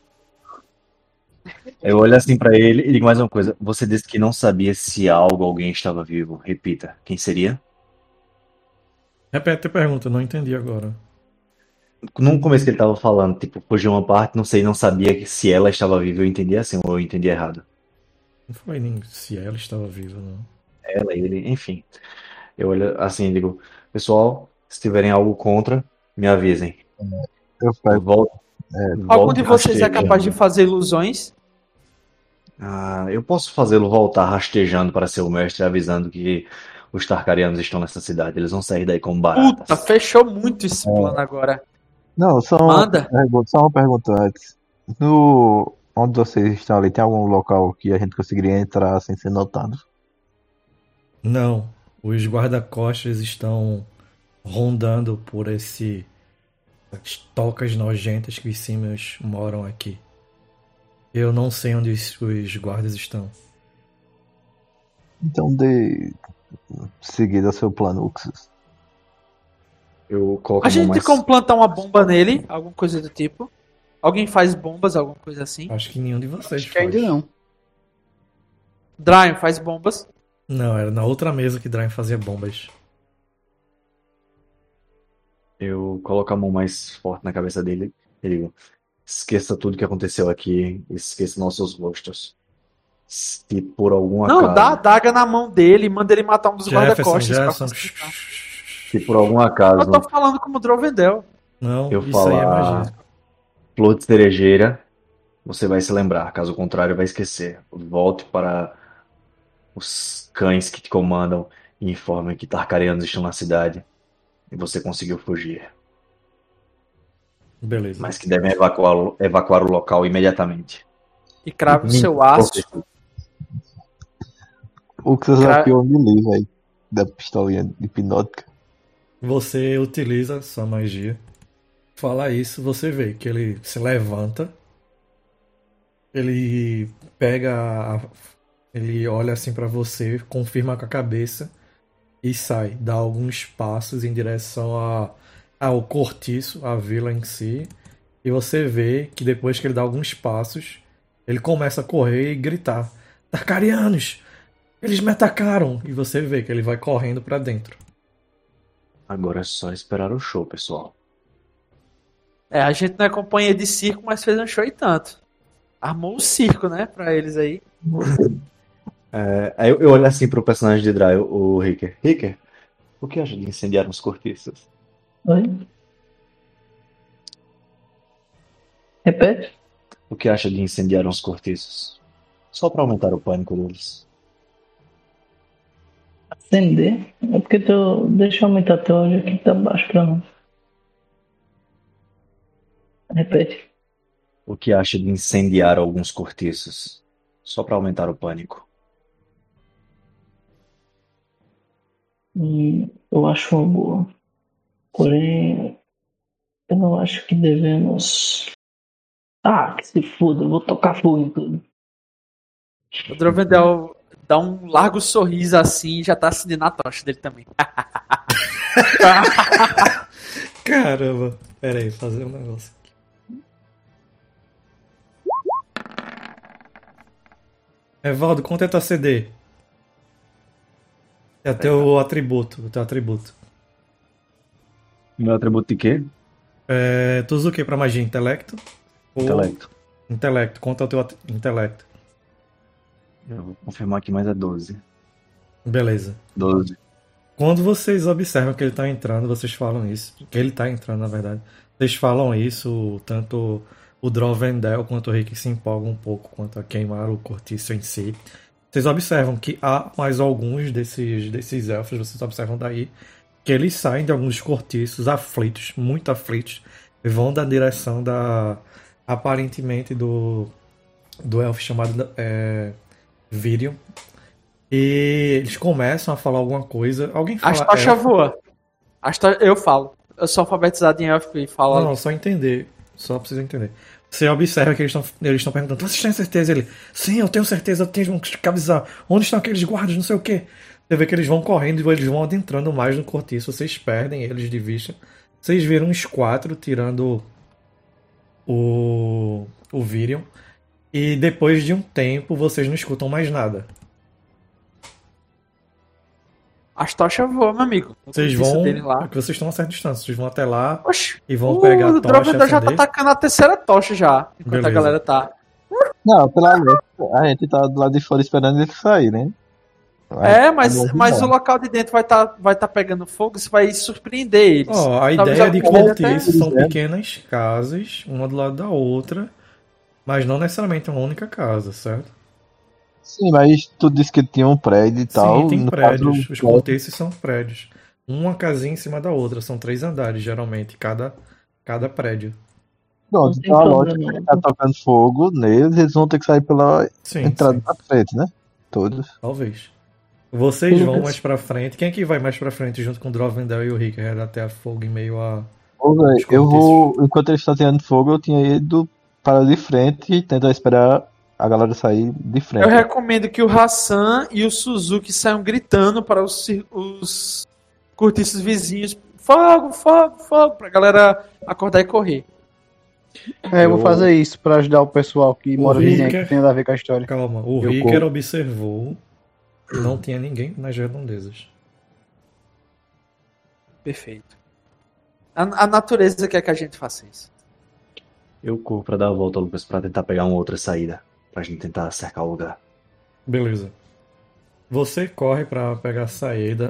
Eu olho assim para ele e digo mais uma coisa. Você disse que não sabia se algo ou alguém estava vivo. Repita, quem seria? Repete a pergunta, eu não entendi agora. No começo que ele estava falando, tipo, fugiu uma parte, não sei, não sabia se ela estava viva. Eu entendi assim ou eu entendi errado. Não foi nem se ela estava viva, não. Ela, ele, enfim. Eu olho assim e digo, pessoal, se tiverem algo contra, me avisem. Eu pego. Volte, Algum de volte vocês é capaz de rastejando. fazer ilusões? Eu posso fazê-lo voltar rastejando para seu mestre, avisando que os Tarkarianos estão nessa cidade. Eles vão sair daí como Puta, baratas. fechou muito esse plano agora. Não, Manda. só uma pergunta antes. No, onde vocês estão ali, tem algum local que a gente conseguiria entrar sem ser notado? Não, os guarda-costas estão rondando por as tocas nojentas que os símios moram aqui. Eu não sei onde os guardas estão. Então dê seguida ao seu plano, Uxus. Eu coloco A a mão gente tem mais. como plantar uma bomba nele, alguma coisa do tipo. Alguém faz bombas, alguma coisa assim. Acho que nenhum de vocês Acho que ainda faz. não. Dryon faz bombas. Não, era na outra mesa que Drain fazia bombas. Eu coloco a mão mais forte na cabeça dele e digo: esqueça tudo que aconteceu aqui, esqueça nossos rostos. Se por algum Não, dá a acaso, adaga na mão dele e manda ele matar um dos Jefferson, guarda-costas pra Jefferson. facilitar. se por algum Eu acaso tô falando como Drovendel. Não, eu isso aí é falar magia. flor de cerejeira, você vai se lembrar. Caso contrário, vai esquecer. Volte para os cães que te comandam e informem que Tarkarianos estão na cidade e você conseguiu fugir, Beleza. mas que devem evacuar o local imediatamente. E crava o seu aço. Uxus Cara- aqui é o melee, velho. Da pistolinha hipnótica. Você utiliza sua magia. Fala isso, você vê que ele se levanta. Ele pega. Ele olha assim pra você, confirma com a cabeça e sai. Dá alguns passos em direção ao cortiço, à vila em si. E você vê que depois que ele dá alguns passos, ele começa a correr e gritar: Tarkarianos! Eles me atacaram! E você vê que ele vai correndo pra dentro. Agora é só esperar o show, pessoal. A gente não é companhia de circo, mas fez um show e tanto. Armou o circo, né, pra eles aí. Aí eu olho assim pro personagem de Dry, o Ricker. Ricker, o que acha de incendiar uns cortiços? Oi? Repete? O que acha de incendiar uns cortiços? Só pra aumentar o pânico deles. Acender? É porque deixa eu aumentar teu áudio aqui que tá baixo pra não. Repete. O que acha de incendiar alguns cortiços? Só pra aumentar o pânico. Eu acho uma boa. Porém, eu não acho que devemos. Que se foda, eu vou tocar fogo em tudo. O Drovendel dá um largo sorriso assim e já tá acendendo a tocha dele também. Caramba! Pera aí, fazer um negócio aqui. Evaldo, quanto é tua CD? É teu atributo, o teu atributo. Meu atributo de quê? Tu usa o que pra magia? Intelecto? Ou- Intelecto. Intelecto. Quanto é o teu intelecto? Eu vou confirmar aqui, mas é 12. Beleza. 12. Quando vocês observam que ele tá entrando, vocês falam isso. Que ele tá entrando, na verdade. Vocês falam isso, tanto o Drovendel quanto o Rick se empolgam um pouco quanto a queimar o cortiço em si. Vocês observam que há mais alguns desses elfos, vocês observam daí, que eles saem de alguns cortiços aflitos, muito aflitos, e vão na direção aparentemente, do elfo chamado Virion. E eles começam a falar alguma coisa. Alguém fala As tochas elfo? voam. Eu falo. Eu sou alfabetizado em elfo e falo. Não, só entender. Só preciso entender. Você observa que eles estão perguntando: vocês têm certeza? Ele: sim, eu tenho certeza, eu tenho que avisar. Onde estão aqueles guardas? Não sei o quê. Você vê que eles vão correndo e eles vão adentrando mais no cortiço. Vocês perdem eles de vista. Vocês viram os 4 tirando o Virion. E depois de um tempo, vocês não escutam mais nada. As tochas voam, meu amigo. O Vocês cortiço vão. dele lá. Porque vocês estão a certa distância. Vocês vão até lá Oxi, e vão pegar a o tocha. Drovendel já tá acender. atacando a terceira tocha já. Enquanto Beleza. a galera tá. Não, pelo menos a gente tá do lado de fora esperando ele sair, né? Mas o local de dentro vai tá pegando fogo, isso vai surpreender eles. Ó, a Talvez ideia de algum deles até- cortiço são pequenas casas, uma do lado da outra, mas não necessariamente uma única casa, certo? Sim, mas tu disse que tinha um prédio e tal. Sim, tem no prédios. caso, Os cortiços são prédios. Uma casinha em cima da outra. São 3 andares, geralmente, cada prédio. Pronto, Não tem então a problema, lógica é não. que tá tocando fogo neles, eles vão ter que sair pela Sim, entrada sim, da frente, né? Todos. talvez. Vocês vão Lucas. mais pra frente. Quem é que vai mais pra frente junto com o Drovendel e o Rick? Até a fogo em meio a... Ô, velho, Os eu cortiços. vou. Enquanto eles estão tirando fogo, eu tinha ido para de frente e tentar esperar a galera sair de frente. Eu recomendo que o Hassan e o Suzuki saiam gritando para os cortiços vizinhos. Fogo, fogo, fogo. Pra galera acordar e correr. Eu vou fazer isso pra ajudar o pessoal que mora Ricker. vizinho aí, que tem nada a ver com a história. Calma, o Eu Ricker corro. observou. Não tinha ninguém nas redondezas. Perfeito. A natureza quer que a gente faça isso. Eu corro pra dar a volta, Lucas, pra tentar pegar uma outra saída. Pra gente tentar cercar o lugar. Beleza. Você corre pra pegar a saída.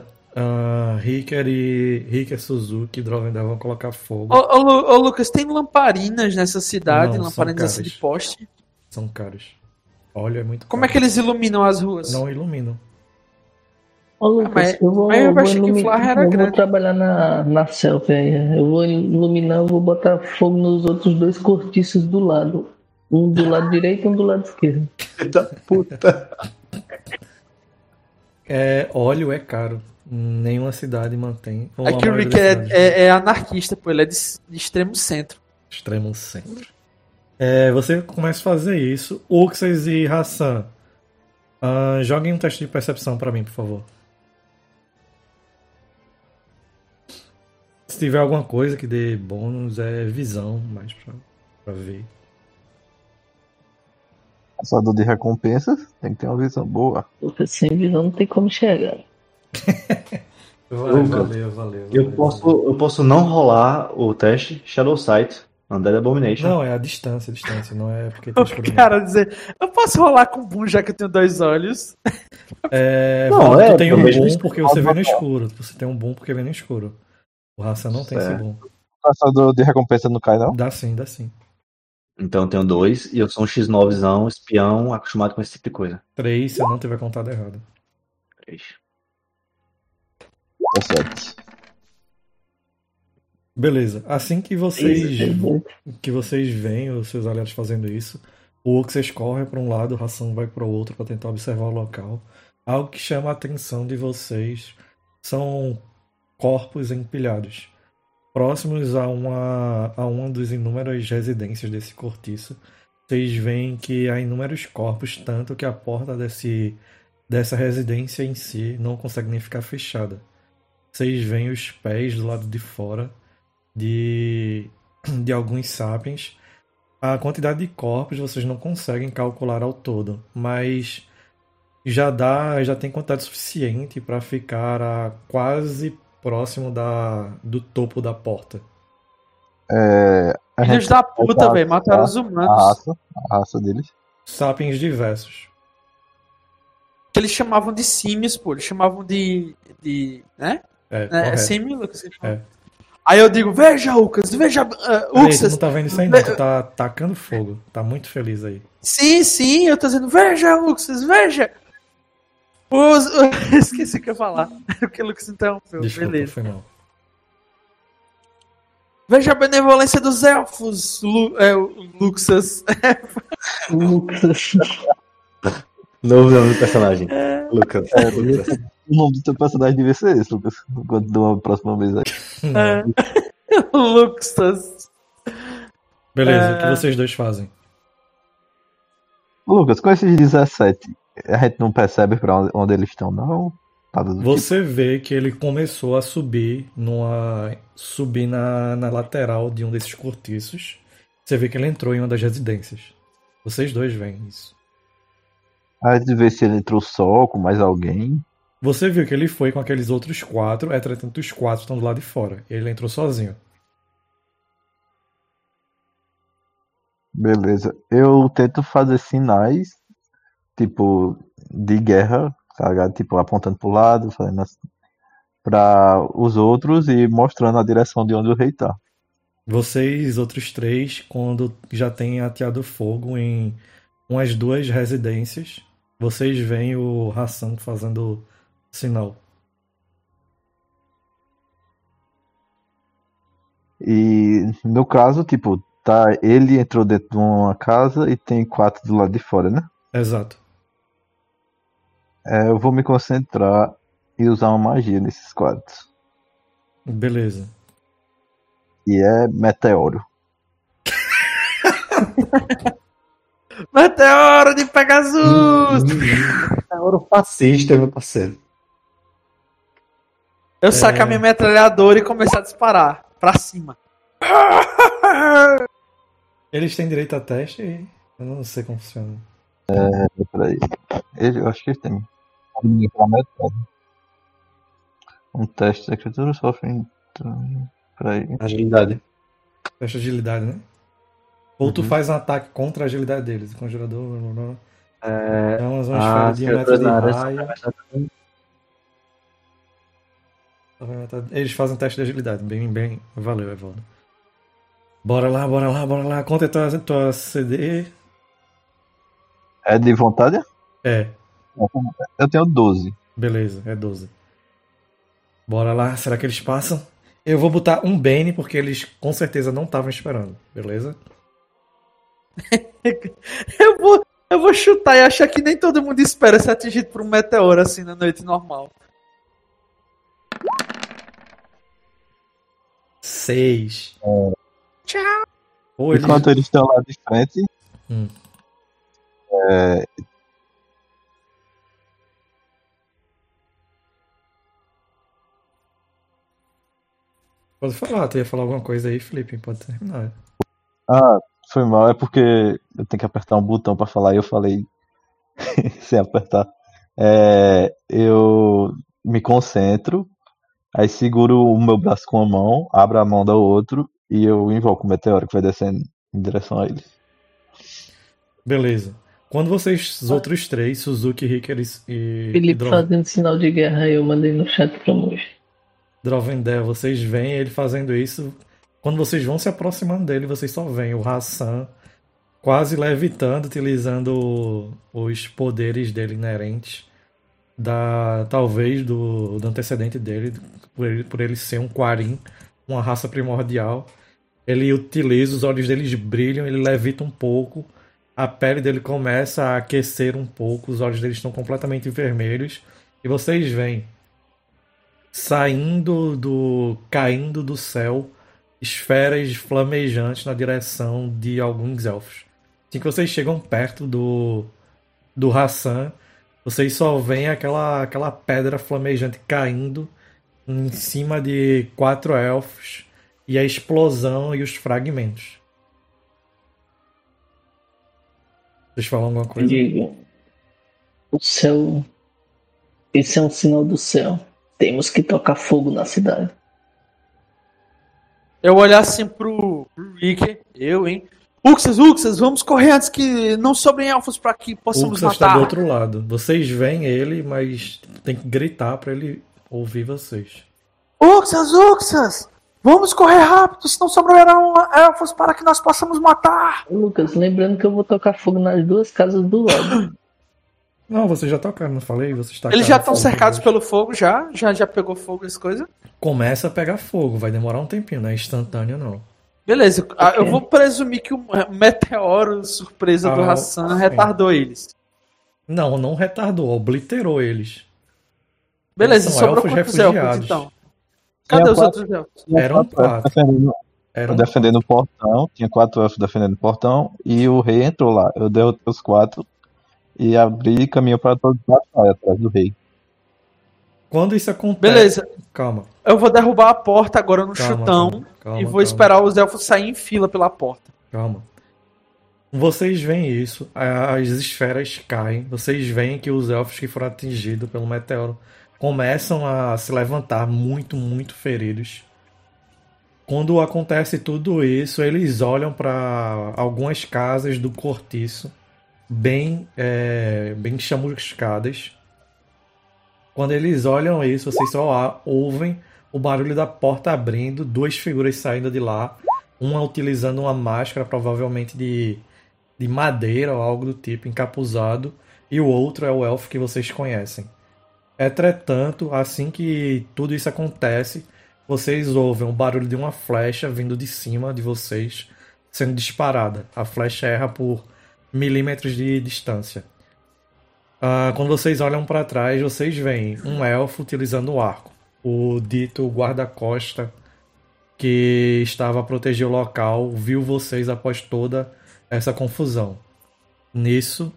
Ricker, Suzuki e Drovendel vão colocar fogo. Ô, Lucas, tem lamparinas nessa cidade? Não, são Lamparinas assim caras. de poste? São caros. Olha, é muito Como é caro. que eles iluminam as ruas? Não iluminam. Ô, Lucas, mas- eu vou, mas eu eu vou achei que Flávio era eu vou grande. trabalhar na selfie aí. Eu vou iluminar, eu vou botar fogo nos outros 2 cortiços do lado. Um do lado direito e um do lado esquerdo. Da puta. Óleo é caro. Nenhuma cidade mantém. Ou É a que o maioria Rick das cidades. é anarquista, pô. Ele é de extremo centro. Extremo centro. Você começa a fazer isso. Uxas e Hassan. Joguem um teste de percepção pra mim, por favor. Se tiver alguma coisa que dê bônus, é visão, mais pra ver. Caçador de recompensas, tem que ter uma visão boa. Lucas, sem visão não tem como enxergar. Valeu. Eu posso não rolar o teste Shadow Sight, Undead Abomination. Não, é a distância, não é porque tá escuro. O cara dizer, eu posso rolar com boom já que eu tenho 2 olhos? Não, Valdo, é, tu tem um eu vejo boom isso. porque você vê no escuro. Você tem um boom porque vê no escuro. O Hassan não tem esse Certo. boom. Caçador de recompensa não cai, não? Dá sim. Então eu tenho 2 e eu sou um X9zão, espião, acostumado com esse tipo de coisa. 3, se eu não tiver contado errado. 3. É 7. Beleza. Assim que vocês veem os seus aliados fazendo isso, o Uxas corre para um lado, o Hassan vai para o outro para tentar observar o local. Algo que chama a atenção de vocês são corpos empilhados. Próximos a uma das inúmeras residências desse cortiço, vocês veem que há inúmeros corpos, tanto que a porta dessa residência em si não consegue nem ficar fechada. Vocês veem os pés do lado de fora de alguns sapiens. A quantidade de corpos vocês não conseguem calcular ao todo, mas já tem quantidade suficiente para ficar quase próximo do topo da porta. A Filhos gente da puta, velho. Mataram os a humanos. raça deles. Sapiens diversos. Que eles chamavam de símios, pô. Eles chamavam né? É Correto. símio, Lucas? Você chama? É. Aí eu digo, veja, Lucas, veja, Peraí, tu Uxas. não tá vendo isso aí não, tu tá tacando fogo. Tá muito feliz aí. Sim, eu tô dizendo, veja, Uxas, veja. Esqueci o que eu ia falar. Porque o Lucas interrompeu. Desculpa, Beleza. foi mal. Veja a benevolência dos elfos, Luxas. Novo nome do personagem. Lucas. Lucas. O nome do teu personagem devia ser esse, Lucas. Quando dou uma próxima vez aí. Luxas. Beleza, o que vocês dois fazem? Lucas, com esses 17, a gente não percebe pra onde eles estão, não? Nada do tipo. Você vê que ele começou a subir na lateral de um desses cortiços. Você vê que ele entrou em uma das residências. Vocês dois veem isso. A gente vê se ele entrou só, com mais alguém. Você viu que ele foi com aqueles outros 4, entretanto os 4 estão do lado de fora. Ele entrou sozinho. Beleza. Eu tento fazer sinais, tipo, de guerra, tá ligado? Tipo, apontando pro lado, fazendo assim, pra os outros e mostrando a direção de onde o rei tá. Vocês, outros 3, quando já têm ateado fogo em umas 2 residências, vocês veem o Hassan fazendo sinal. E no meu caso, tipo, tá, ele entrou dentro de uma casa e tem 4 do lado de fora, né? Exato. Eu vou me concentrar e usar uma magia nesses 4. Beleza. E é meteoro. Meteoro de Pegasus! É ouro fascista, meu parceiro. Eu saco a minha metralhadora e começo a disparar pra cima. Eles têm direito a teste e eu não sei como funciona. Peraí. Eu acho que ele tem. Pra metade. Um teste de escritura sofre. Peraí. Agilidade. Teste de agilidade, né? Ou tu faz um ataque contra a agilidade deles. Conjurador. É uma esfera de 1 metro de raio. Eles fazem teste de agilidade. Bem. Valeu, Evaldo. Bora lá. Conta a tua CD. É de vontade? É, Eu tenho 12. beleza, é 12. Bora lá, será que eles passam? Eu vou botar um Bane, porque eles com certeza não estavam esperando, beleza? Eu vou chutar e achar que nem todo mundo espera ser atingido por um meteoro assim na noite normal. 6. Tchau. Pô, eles... Enquanto eles estão lá de frente, Hum. Pode falar, tu ia falar alguma coisa aí, Felipe? Pode terminar. foi mal, é porque eu tenho que apertar um botão pra falar e eu falei sem apertar. Eu me concentro, aí seguro o meu braço com a mão, abro a mão da outro e eu invoco o meteoro que vai descendo em direção a eles. Beleza. Quando vocês, os outros 3, Suzuki, Ricker e Felipe fazendo sinal de guerra, eu mandei no chat pra Moji. Drovendel, vocês veem ele fazendo isso. Quando vocês vão se aproximando dele, vocês só veem o Hassan quase levitando, utilizando os poderes dele inerentes, talvez do antecedente dele, por ele ser um Quarim, uma raça primordial. Ele utiliza, os olhos deles brilham, ele levita um pouco, a pele dele começa a aquecer um pouco, os olhos dele estão completamente vermelhos, e vocês veem caindo do céu esferas flamejantes na direção de alguns elfos. Assim que vocês chegam perto do Hassan, vocês só veem aquela pedra flamejante caindo em cima de 4 elfos e a explosão e os fragmentos. Vocês falam alguma coisa? Digo, O céu. Esse é um sinal do céu. Temos que tocar fogo na cidade. Eu olhar assim pro Rick, hein? Uxas, vamos correr antes que não sobrem elfos pra que O possamos Uxas está do matar. outro lado. Vocês veem ele, mas tem que gritar pra ele ouvir vocês. Uxas! Vamos correr rápido, senão sobrarão elfos para que nós possamos matar. Ô, Lucas, lembrando que eu vou tocar fogo nas duas casas do lado. Não, vocês já tocaram, não falei? Vocês tacaram Eles já estão fogo cercados neles. pelo fogo, já pegou fogo essa coisa. Começa a pegar fogo, vai demorar um tempinho, não é instantâneo não. Beleza, eu vou presumir que o meteoro surpresa do Hassan sim. retardou eles. Não retardou, obliterou eles. Beleza, Eles são sobrou elfos quantos elfos refugiados. então? Cadê Tinha os quatro- outros elfos? Eram quatro. Defendendo o portão, tinha 4 elfos defendendo o portão, e o rei entrou lá. Eu derrotei os 4 e abri caminho para todos os batalha atrás do rei. Quando isso acontece... Beleza, Calma. eu vou derrubar a porta agora no Calma, chutão calma, e vou calma. esperar os elfos saírem em fila pela porta. Calma. Vocês veem isso, as esferas caem, vocês veem que os elfos que foram atingidos pelo meteoro começam a se levantar muito, muito feridos. Quando acontece tudo isso, eles olham para algumas casas do cortiço, bem chamuscadas. Quando eles olham isso, vocês só ouvem o barulho da porta abrindo, duas figuras saindo de lá, uma utilizando uma máscara, provavelmente de madeira ou algo do tipo, encapuzado, e o outro é o elfo que vocês conhecem. Entretanto, assim que tudo isso acontece, vocês ouvem o barulho de uma flecha vindo de cima de vocês, sendo disparada. A flecha erra por milímetros de distância. Quando vocês olham para trás, vocês veem um elfo utilizando o arco. O dito guarda-costa que estava a proteger o local viu vocês após toda essa confusão. Nisso,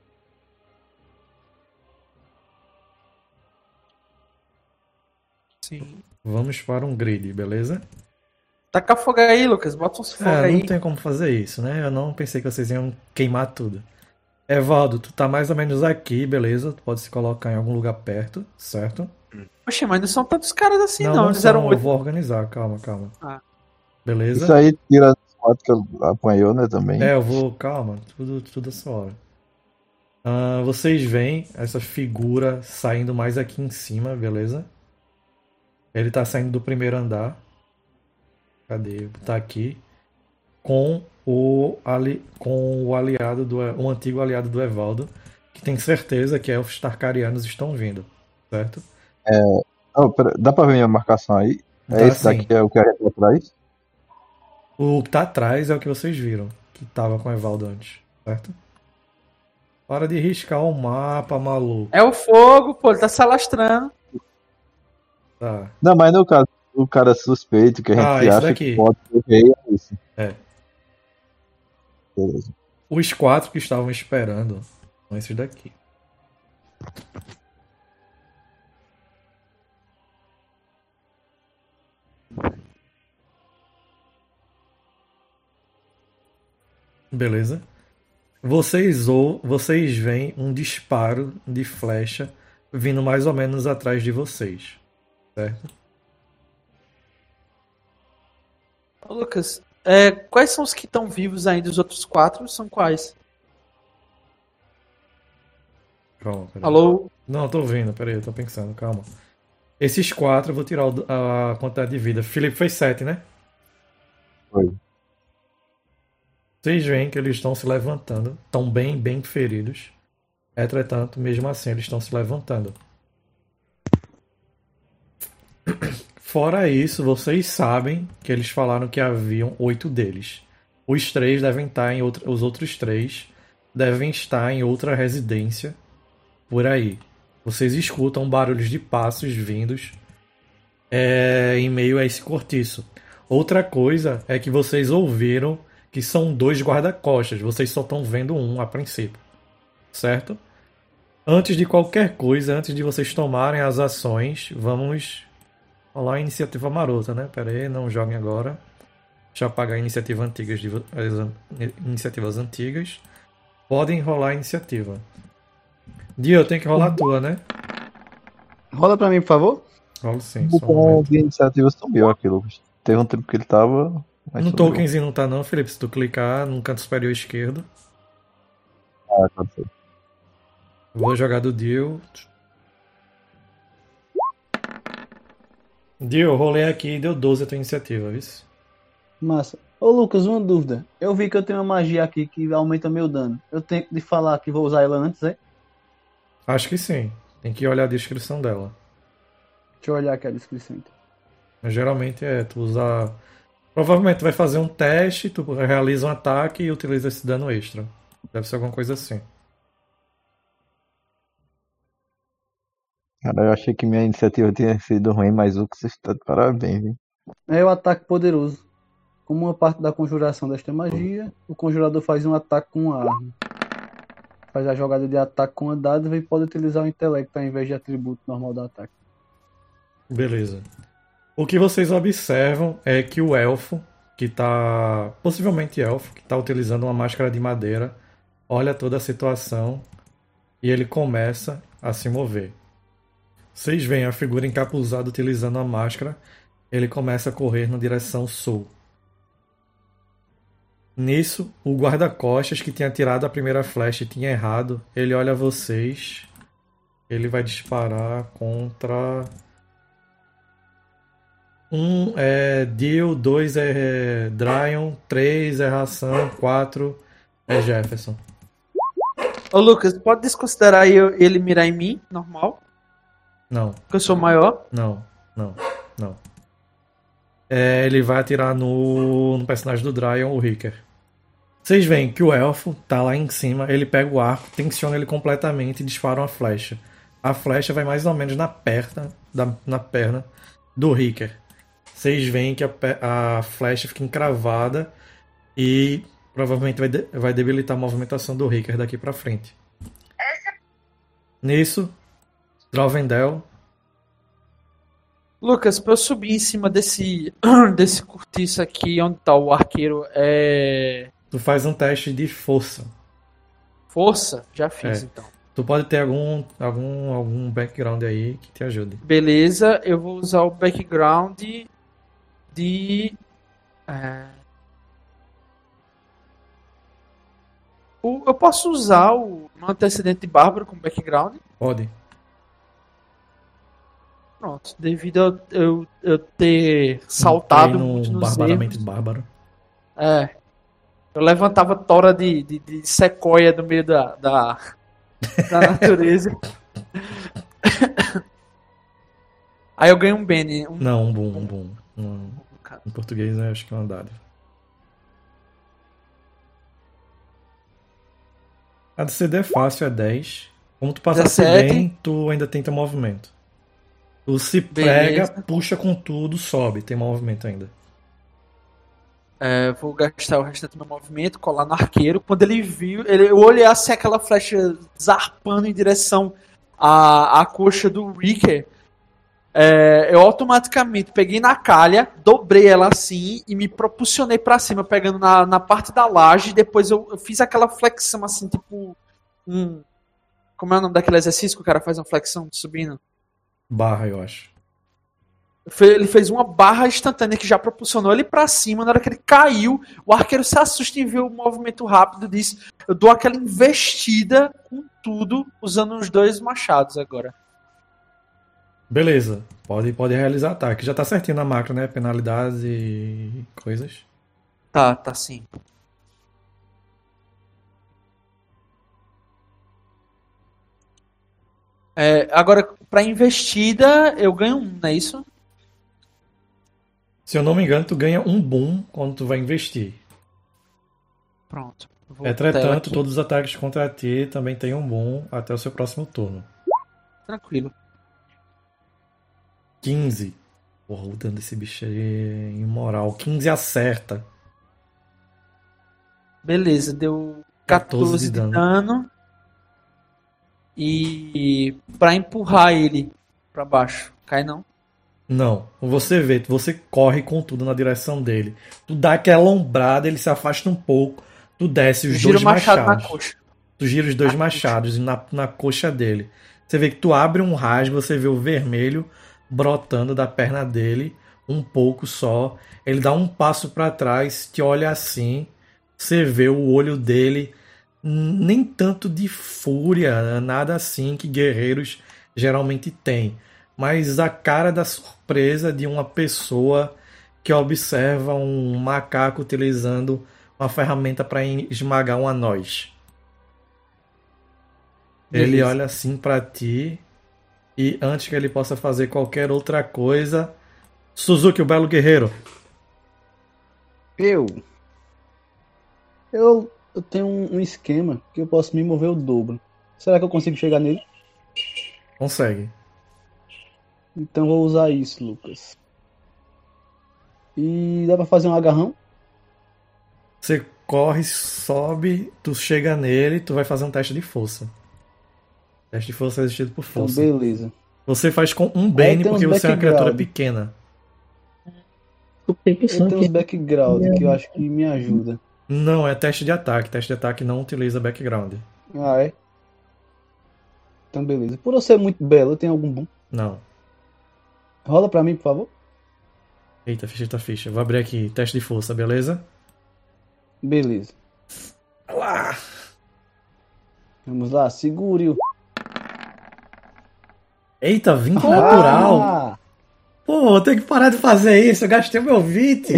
Sim. vamos para um grid, beleza? Taca fogo aí, Lucas. Bota uns fogo aí. Não tem como fazer isso, né? Eu não pensei que vocês iam queimar tudo. Evaldo, tu tá mais ou menos aqui, beleza? Tu pode se colocar em algum lugar perto, certo? Poxa, mas não são tantos caras assim, não. não Eles são, eram eu 8. vou organizar, calma. Ah. Beleza? Isso aí tira os 4 que eu apanhou, né, também. Eu vou, calma, tudo a sua hora. Vocês veem essa figura saindo mais aqui em cima, beleza? Ele tá saindo do primeiro andar. Cadê? Tá aqui. Com o aliado o antigo aliado do Evaldo, que tem certeza que elfos tarkarianos estão vindo, certo? Dá pra ver minha marcação aí? Tá, Esse sim. daqui é o que é atrás? O que tá atrás é o que vocês viram, que tava com o Evaldo antes, certo? Para de riscar o mapa, maluco. É o fogo, pô. Ele tá se alastrando. Tá. Não, mas no caso, o cara suspeito que a gente esse acha daqui. que pode ser o rei é esse. É. Beleza. Os 4 que estavam esperando são esses daqui. Beleza? Vocês veem um disparo de flecha vindo mais ou menos atrás de vocês, certo? Ô, Lucas, quais são os que estão vivos ainda? Os outros 4 são quais? Calma, peraí. Alô? Não, tô ouvindo, peraí, eu tô pensando, calma. Esses 4 eu vou tirar a quantidade de vida. Felipe fez 7, né? Foi. Vocês veem que eles estão se levantando, estão bem feridos. Entretanto, mesmo assim, eles estão se levantando. Fora isso, vocês sabem que eles falaram que haviam 8 deles. Os 3 devem estar os outros 3 devem estar em outra residência por aí. Vocês escutam barulhos de passos vindos em meio a esse cortiço. Outra coisa é que vocês ouviram que são 2 guarda-costas. Vocês só estão vendo um a princípio, certo? Antes de qualquer coisa, antes de vocês tomarem as ações, vamos rolar a iniciativa marota, né? Pera aí, não joguem agora. Deixa eu apagar as iniciativas antigas. Podem rolar a iniciativa. Dio, tem que rolar a tua, né? Rola pra mim, por favor. Rola sim, O só um botão momento. de iniciativa subiu aquilo. Teve um tempo que ele tava. Mas No subiu. tokenzinho não tá não, Felipe. Se tu clicar no canto superior esquerdo, Ah, tá certo. vou jogar do Dio. Dio, rolei aqui e deu 12 a tua iniciativa, viu? Massa. Ô Lucas, uma dúvida. Eu vi que eu tenho uma magia aqui que aumenta meu dano. Eu tenho que falar que vou usar ela antes, é? Acho que sim. Tem que olhar a descrição dela. Deixa eu olhar aqui a descrição então. Mas geralmente tu usa. Provavelmente tu vai fazer um teste, tu realiza um ataque e utiliza esse dano extra. Deve ser alguma coisa assim. Cara, eu achei que minha iniciativa tinha sido ruim, mas o que você está de parabéns, hein? É o ataque poderoso. Como uma parte da conjuração desta magia, o conjurador faz um ataque com uma arma. Faz a jogada de ataque com uma dádiva e pode utilizar o intelecto ao invés de atributo normal do ataque. Beleza. O que vocês observam é que o elfo, que tá. Possivelmente elfo, que tá utilizando uma máscara de madeira, olha toda a situação e ele começa a se mover. Vocês veem a figura encapuzada utilizando a máscara, ele começa a correr na direção sul. Nisso, o guarda-costas que tinha tirado a primeira flecha e tinha errado, ele olha vocês, ele vai disparar contra... 1 é Dio, 2 é Dryon, 3 é Ração, 4 é Jefferson. Ô Lucas, pode desconsiderar ele mirar em mim, normal? Não, Porque eu sou maior. não. Ele vai atirar no personagem do Dryon, o Ricker. Vocês veem que o elfo tá lá em cima, ele pega o arco, tensiona ele completamente e dispara uma flecha. A flecha vai mais ou menos na perna do Ricker. Vocês veem que a flecha fica encravada e provavelmente vai debilitar a movimentação do Ricker daqui pra frente. Nisso, Drovendel. Lucas, pra eu subir em cima desse cortiço aqui, onde tá o arqueiro, Tu faz um teste de força. força? Já fiz, então. Tu pode ter algum background aí que te ajude. Beleza, eu vou usar o background de... eu posso usar o antecedente de Bárbaro como background? Pode. Pronto, devido a eu ter saltado Treino muito nos barbaramente erros. bárbaro. Eu levantava tora de sequoia do meio da natureza. Aí eu ganho um Bene. Não, um boom. Em português, né? Acho que é uma dádiva. A CD é fácil, é 10. Como tu passasse 17. bem, tu ainda tem teu movimento. Tu se prega, Beleza. puxa com tudo, sobe. Tem movimento ainda. Vou gastar o restante do meu movimento, colar no arqueiro. Quando ele viu, eu olhei assim aquela flecha zarpando em direção à coxa do Ricker. Eu automaticamente peguei na calha, dobrei ela assim e me propulsionei pra cima, pegando na parte da laje. Depois eu fiz aquela flexão assim, tipo. Como é o nome daquele exercício que o cara faz uma flexão subindo? Barra, eu acho. Ele fez uma barra instantânea que já propulsionou ele pra cima. Na hora que ele caiu, o arqueiro se assusta em ver o movimento rápido. Diz: eu dou aquela investida com tudo, usando os dois machados agora. Beleza. Pode realizar ataque. Já tá certinho na macro, né? Penalidades e coisas. Tá sim. Agora, pra investida, eu ganho 1, não é isso? Se eu não me engano, tu ganha um boom quando tu vai investir. Pronto. Vou botar ela Entretanto, aqui. todos os ataques contra ti também tem um boom até o seu próximo turno. Tranquilo. 15. Porra, o dano desse bicho aí é imoral. 15 acerta. Beleza, deu 14 de dano. E pra empurrar ele pra baixo. Cai não? Não. Você corre com tudo na direção dele. Tu dá aquela ombrada, ele se afasta um pouco. Tu desce os Gira dois o machado machados. na coxa. Tu gira os 2 machados na coxa dele. Você vê que tu abre um rasgo, você vê o vermelho brotando da perna dele, um pouco só. Ele dá um passo para trás, te olha assim, você vê o olho dele, nem tanto de fúria, nada assim que guerreiros geralmente têm, mas a cara da surpresa de uma pessoa que observa um macaco utilizando uma ferramenta para esmagar uma noz. Ele Beleza. olha assim pra ti e antes que ele possa fazer qualquer outra coisa, Suzuki, o belo guerreiro. Eu tenho um esquema que eu posso me mover o dobro. Será que eu consigo chegar nele? Consegue. Então vou usar isso, Lucas. E dá pra fazer um agarrão? Você corre, sobe, tu chega nele, tu vai fazer um teste de força. Teste de força resistido por Então força. beleza. Você faz com um Aí bane tem porque uns você é uma criatura background. pequena. Eu fiquei Eu pensando tenho uns que background que eu acho que me ajuda. Não, é teste de ataque. Teste de ataque não utiliza background. Ah, é? Então beleza. Por eu ser muito belo, eu tenho algum bom? Não. Rola pra mim, por favor. Eita, ficha. Vou abrir aqui. Teste de força, beleza? Beleza. Lá! Vamos lá, segure-o. Eita, 20 natural. Ah! Pô, eu tenho que parar de fazer isso. Eu gastei o meu 20.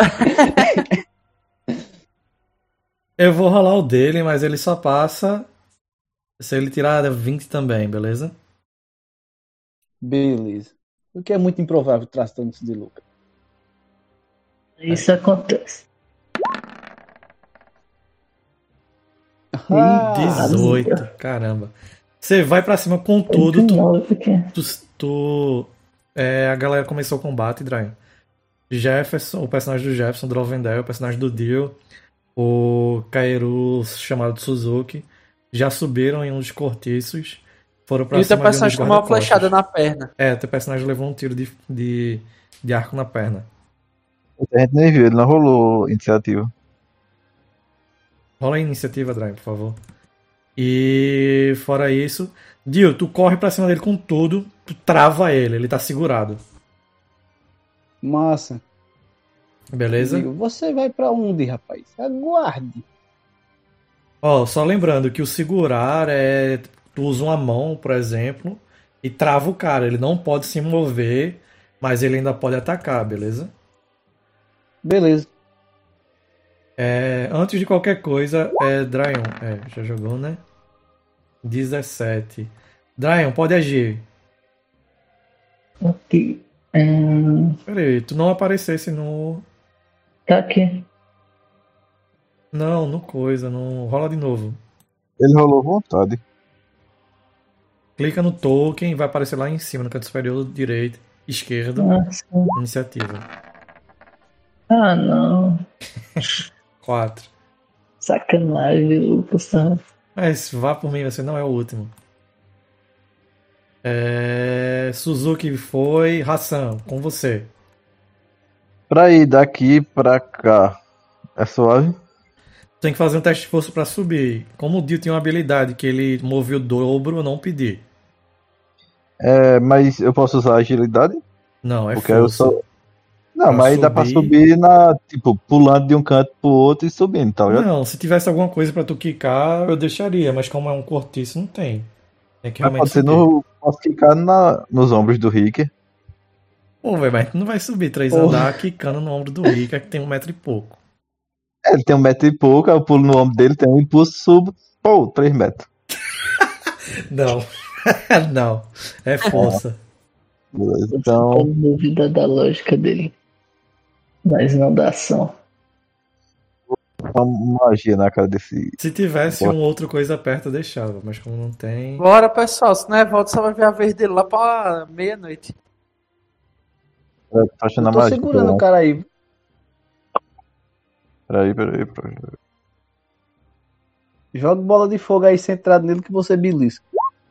Eu vou rolar o dele, mas ele só passa se ele tirar 20 também, beleza? Beleza. O que é muito improvável tratando isso de Lucas. isso acontece. Ah, 18, caramba. Você vai pra cima com tudo. A galera começou o combate, Drain. Jefferson, o personagem do Jefferson, Drovendel, o personagem do Dio, o Kaeru chamado de Suzuki, já subiram em um dos cortiços. Foram pra E o teu cima de um dos personagem tomou uma guarda-costas. flechada na perna. É, teu personagem levou um tiro de arco na perna. A gente nem viu, ele não rolou iniciativa. Rola a iniciativa, Drain, por favor. E fora isso, Dio, tu corre pra cima dele com tudo, tu trava ele tá segurado. massa. Beleza? Digo, você vai pra onde, rapaz? Aguarde. Ó, só lembrando que o segurar é. Tu usa uma mão, por exemplo, e trava o cara. Ele não pode se mover, mas ele ainda pode atacar, beleza? Beleza. Antes de qualquer coisa, Dryon. Já jogou, né? 17. Dryon, pode agir. Ok. Peraí, tu não aparecesse no. Tá aqui. Não, no coisa, no. Rola de novo. Ele rolou vontade. Clica no token, vai aparecer lá em cima, no canto superior direito, esquerdo, Nossa. iniciativa. Ah, não. 4. Sacanagem, Lucas. Mas vá por mim, você não é o último. Suzuki foi. Hassan, com você. Pra ir daqui pra cá, é suave? Tem que fazer um teste de força pra subir. Como o Dio tinha uma habilidade que ele moveu o dobro, eu não pedi. Mas eu posso usar agilidade? Não, é Porque eu força. sou. Não, Pra mas aí dá pra subir- subir tipo, pulando de um canto pro outro e subindo, tá ligado? Não, se tivesse alguma coisa pra tu quicar, eu deixaria, mas como é um cortiço, não tem. Tem que Mas realmente pode ser subir. posso ficar nos ombros do Rick. Pô, velho, mas tu não vai subir 3 Porra. andar quicando no ombro do Rica, que tem 1 metro e pouco. Ele tem 1 metro e pouco, aí eu pulo no ombro dele, tem um impulso, subo, 3 metros. Não. Não. É força. Beleza, Então... então, dúvida da lógica dele. Mas não da ação. uma magia na cara desse. Se tivesse um outro coisa perto, eu deixava, mas como não tem. Bora, pessoal. Se não é volta, só vai ver a vez dele lá pra meia-noite. Tô achando a Eu tô magia. segurando o cara aí. Peraí. Joga bola de fogo aí centrado nele que você belisca.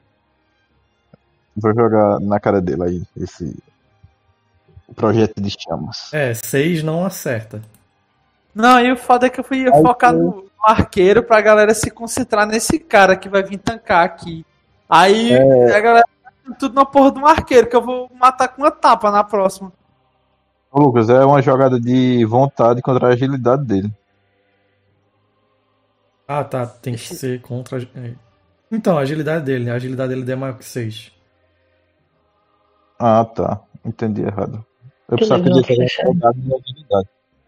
Vou jogar na cara dele aí, esse projeto de chamas. 6 não acerta. Não, e o foda é que eu fui focar no um arqueiro pra galera se concentrar nesse cara que vai vir tancar aqui. Aí a galera tá tudo na porra de um arqueiro, que eu vou matar com uma tapa na próxima. Ô, Lucas, é uma jogada de vontade contra a agilidade dele. Ah, tá. Tem que ser contra. Então, a agilidade dele, né? A agilidade dele é maior que 6. Ah, tá. Entendi errado. Eu Que precisava legal, pedir fazer fechado. uma jogada de agilidade.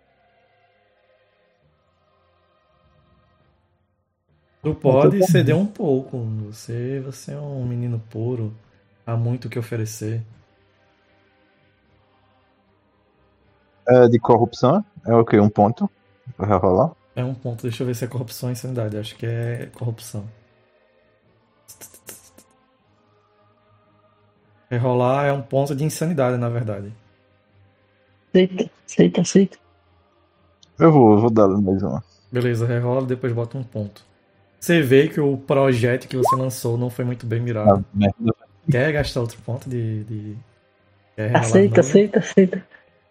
Tu pode ceder um pouco. Você é um menino puro. Há muito o que oferecer. É de corrupção? É o quê? Um ponto? Vai rolar? É um ponto. Deixa eu ver se é corrupção ou insanidade. Acho que é corrupção. Rerolar é um ponto de insanidade, na verdade. Aceita. Eu vou dar mais uma. Beleza, rerola e depois bota um ponto. Você vê que o projétil que você lançou não foi muito bem mirado. Ah, merda. Quer gastar outro ponto de... Quer rerolar de novo? Aceita.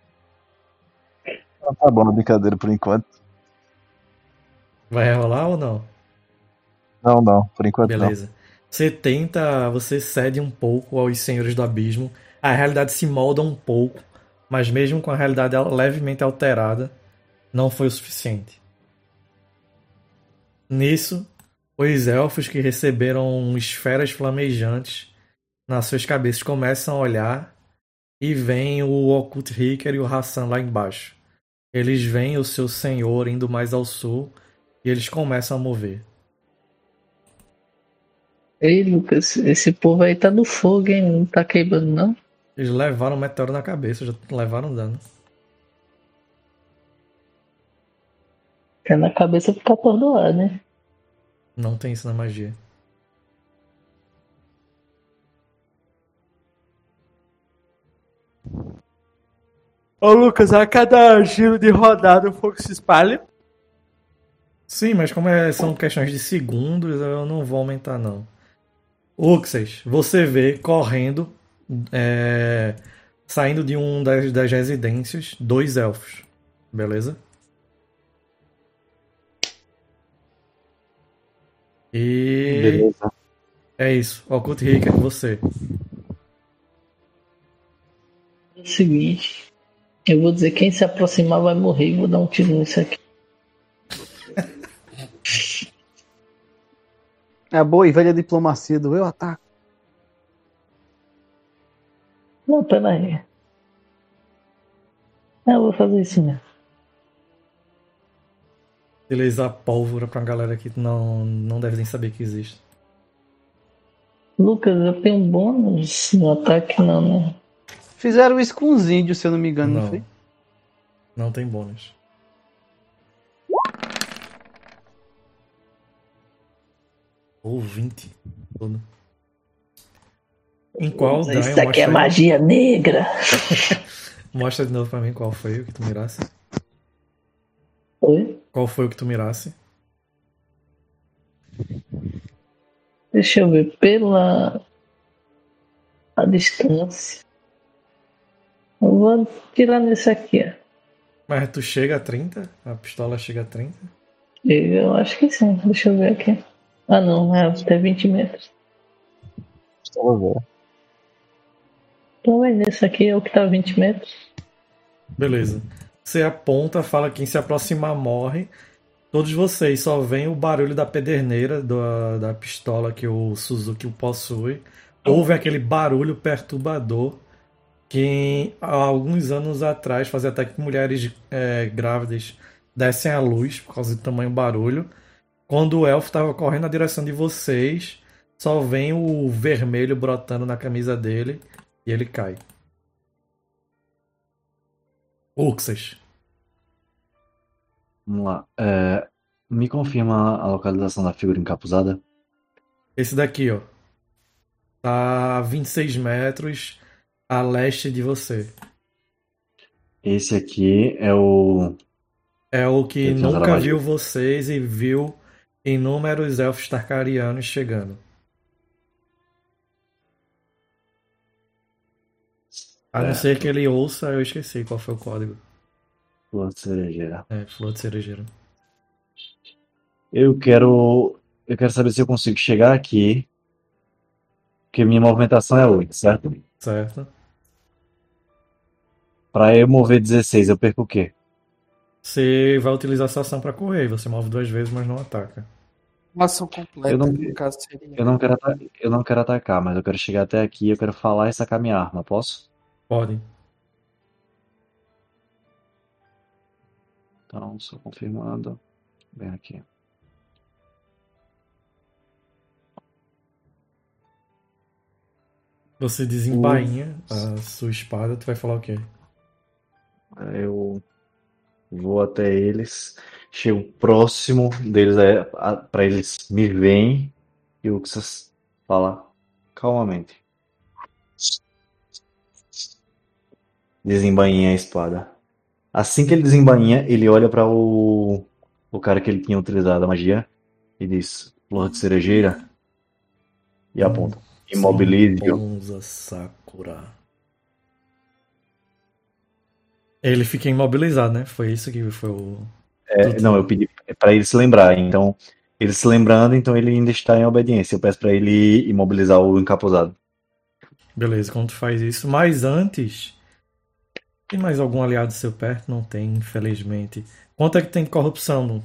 Ah, tá bom, brincadeira por enquanto. Vai rerolar ou não? Não, por enquanto Beleza. Você cede um pouco aos senhores do abismo. A realidade se molda um pouco, mas mesmo com a realidade levemente alterada, não foi o suficiente. Nisso, os elfos que receberam esferas flamejantes nas suas cabeças começam a olhar e veem o Occult Ricker e o Hassan lá embaixo. Eles veem o seu senhor indo mais ao sul e eles começam a mover. Ei, Lucas, esse povo aí tá no fogo, hein? Não tá queimando, não? Eles levaram um meteoro na cabeça, já levaram dano. Porque na cabeça fica atordoado, né? Não tem isso na magia. Ô Lucas, a cada giro de rodada o fogo se espalha. Sim, mas como são questões de segundos, eu não vou aumentar não. Uxas, você vê correndo, saindo de um das residências, 2 elfos. Beleza? E Beleza. é isso. Occult Ricker, você. É o seguinte, eu vou dizer, quem se aproximar vai morrer e vou dar um tiro nisso aqui. É a boa e velha diplomacia do eu ataco. Não, pera aí. Eu vou fazer isso mesmo. Utilizar pólvora pra galera que não deve nem saber que existe. Lucas, eu tenho um bônus no ataque, não, né? Fizeram isso com os índios, se eu não me engano, não foi? Não tem bônus. Ou 20. Todo. Em qual daí? Isso aqui é magia negra. Mostra de novo pra mim qual foi o que tu mirasse. Oi? Qual foi o que tu mirasse? Deixa eu ver, pela a distância. Eu vou tirar nesse aqui, ó. Mas tu chega a 30? A pistola chega a 30? Eu acho que sim, deixa eu ver aqui. Ah não, é até 20 metros. Estava vendo. Então é nesse aqui, é o que tá a 20 metros. Beleza. Você aponta, fala que quem se aproximar morre. Todos vocês só veem o barulho da pederneira da pistola que o Suzuki possui. Houve aquele barulho perturbador que há alguns anos atrás fazia até que mulheres grávidas dessem à luz por causa do tamanho barulho. Quando o elfo estava correndo na direção de vocês, só vem o vermelho brotando na camisa dele e ele cai. Uxas. Vamos lá. Me confirma a localização da figura encapuzada? Esse daqui, ó. Tá a 26 metros a leste de você. Esse aqui é o. É o que Ele tinha usado a nunca magia. viu vocês e viu inúmeros elfos tarkarianos chegando. A não ser que ele ouça, eu esqueci qual foi o código. Flor de cerejeira. Flor de cerejeira. Eu quero saber se eu consigo chegar aqui, porque minha movimentação é 8, certo? Certo? Pra eu mover 16, eu perco o quê? Você vai utilizar essa ação pra correr. Você move 2 vezes, mas não ataca. Uma ação Eu completa, não, no caso seria. eu não quero atacar, mas eu quero chegar até aqui, eu quero falar e sacar minha arma, posso? Pode. Então, só confirmando. Bem aqui. Você desembainha a sua espada. Tu vai falar o quê? Eu vou até eles, chego próximo deles, pra eles me veem, e o Uxas fala calmamente. Desembainha a espada. Assim que ele desembainha, ele olha para o cara que ele tinha utilizado a magia e diz: Flor de cerejeira, e aponta. Imobilize-o. Ponza Sakura. Ele fica imobilizado, né? Foi isso que foi o. Não, eu pedi para ele se lembrar. Então, ele se lembrando, então ele ainda está em obediência. Eu peço para ele imobilizar o encapuzado. Beleza, quando tu faz isso. Mas antes. Tem mais algum aliado seu perto? Não tem, infelizmente. Quanto é que tem de corrupção? No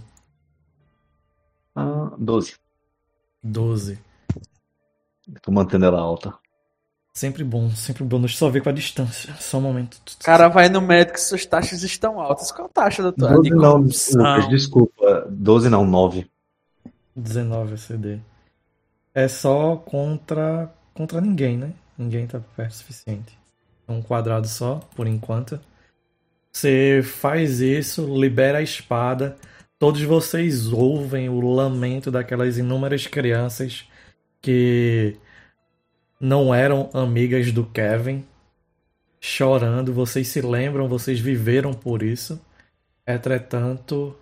12. 12. Tô mantendo ela alta. Sempre bom, sempre bom. Deixa eu só ver com a distância. Só um momento. O cara vai no médico e suas taxas estão altas. Qual a taxa, doutor? 12 De não, corrupção. Lucas, desculpa. 12 não, 9. 19 CD. É só contra ninguém, né? Ninguém tá perto o suficiente. É um quadrado só, por enquanto. Você faz isso, libera a espada. Todos vocês ouvem o lamento daquelas inúmeras crianças que não eram amigas do Kevin, chorando. Vocês se lembram, vocês viveram por isso. Entretanto,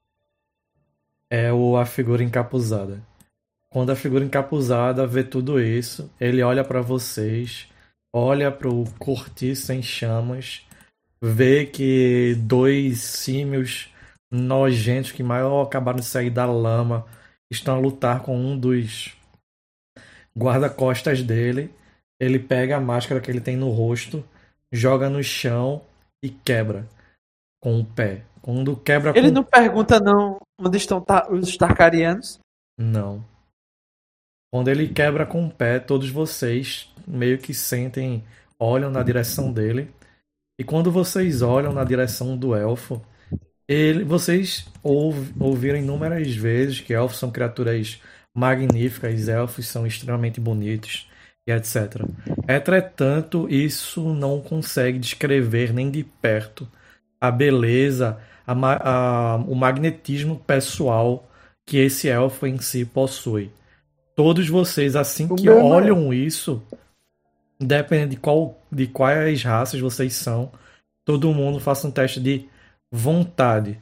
a figura encapuzada. Quando a figura encapuzada vê tudo isso, ele olha para vocês, olha para o cortiço em chamas, vê que 2 símios nojentos que mal acabaram de sair da lama estão a lutar com um dos guarda-costas dele. Ele pega a máscara que ele tem no rosto, joga no chão e quebra com o pé. Quando quebra Ele com... não pergunta não onde estão os Tarkarianos. Não. Quando ele quebra com o pé, todos vocês meio que sentem, olham na direção dele. E quando vocês olham na direção do elfo, vocês ouviram inúmeras vezes que elfos são criaturas magníficas, elfos são extremamente bonitos e etc. Entretanto, isso não consegue descrever nem de perto a beleza, o magnetismo pessoal que esse elfo em si possui. Todos vocês, assim que olham isso, dependendo de quais raças vocês são, todo mundo faça um teste de vontade.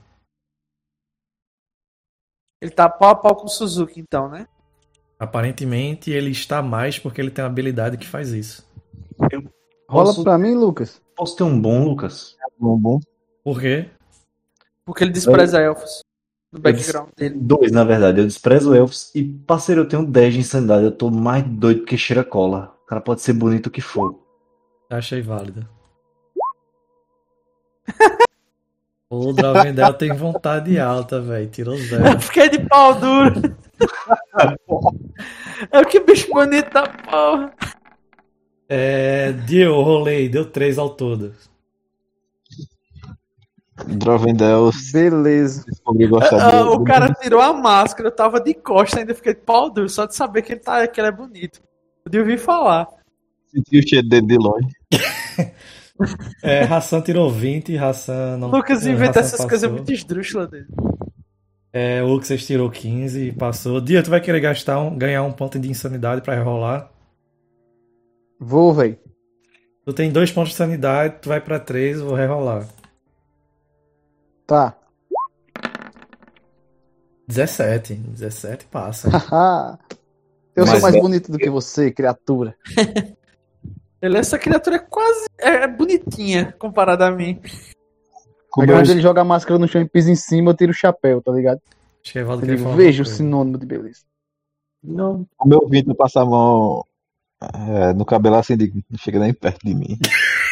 Ele tá pau a pau com o Suzuki, então, né? Aparentemente ele está mais porque ele tem uma habilidade que faz isso. Rola pra mim, Lucas. Posso ter um bom, Lucas? Bom. Por quê? Porque ele despreza elfos. No background dele. 2, na verdade. Eu desprezo elfos e, parceiro, eu tenho 10 de insanidade. Eu tô mais doido que cheira cola. O cara pode ser bonito o que for. Achei válido. O Dravendel tem vontade alta, velho. Tirou 0. Eu fiquei de pau duro. É que bicho bonito da porra. Deu, rolei. Deu 3 ao todo. Drovendel Beleza. descobriu gostar O cara tirou a máscara, eu tava de costa, ainda fiquei de pau duro, só de saber que ele é bonito. Podia ouvir falar. Sentiu o cheiro dele de longe. Hassan tirou 20, Hassan não. Lucas inventa Hassan essas coisas passou. muito esdrúxulas dele. O Uxas tirou 15 e passou. Dia, tu vai querer ganhar um ponto de insanidade pra rerolar? Vou, velho. Tu tem 2 pontos de sanidade, tu vai pra 3, eu vou rerolar. Tá. 17 passa. Eu sou Mas mais bonito do que você, criatura. Essa criatura é quase bonitinha comparada a mim. Aí quando ele joga a máscara no chão e pisa em cima, eu tiro o chapéu, tá ligado? Acho que Evaldo Eu quer digo, falar veja o alguma coisa. sinônimo de beleza. Não, o meu ouvido passa a mão no cabelo assim, não chega nem perto de mim.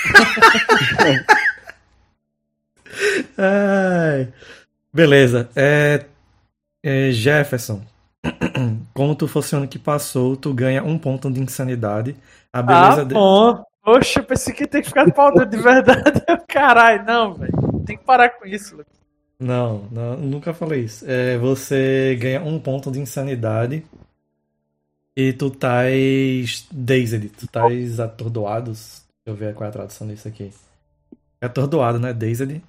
Ai, beleza. Jefferson, como tu fosse o ano que passou, tu ganha 1 ponto de insanidade. A beleza dele. Bom. Poxa, eu pensei que tem que ficar pau duro de verdade. Caralho, não, velho. Tem que parar com isso, Lucas. Não, nunca falei isso. Você ganha 1 ponto de insanidade. E tu estás dazed, tu estás atordoado. Deixa eu ver qual é a tradução disso aqui. É atordoado, né? Dazed.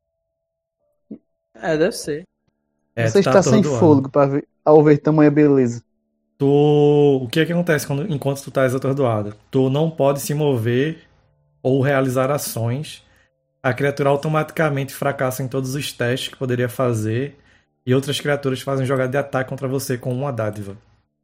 Deve ser. Você Tu tá está sem atordoado. fôlego ao ver tamanha beleza. O que é que acontece enquanto tu estás atordoado? Tu não pode se mover ou realizar ações. A criatura automaticamente fracassa em todos os testes que poderia fazer. E outras criaturas fazem jogada de ataque contra você com uma dádiva.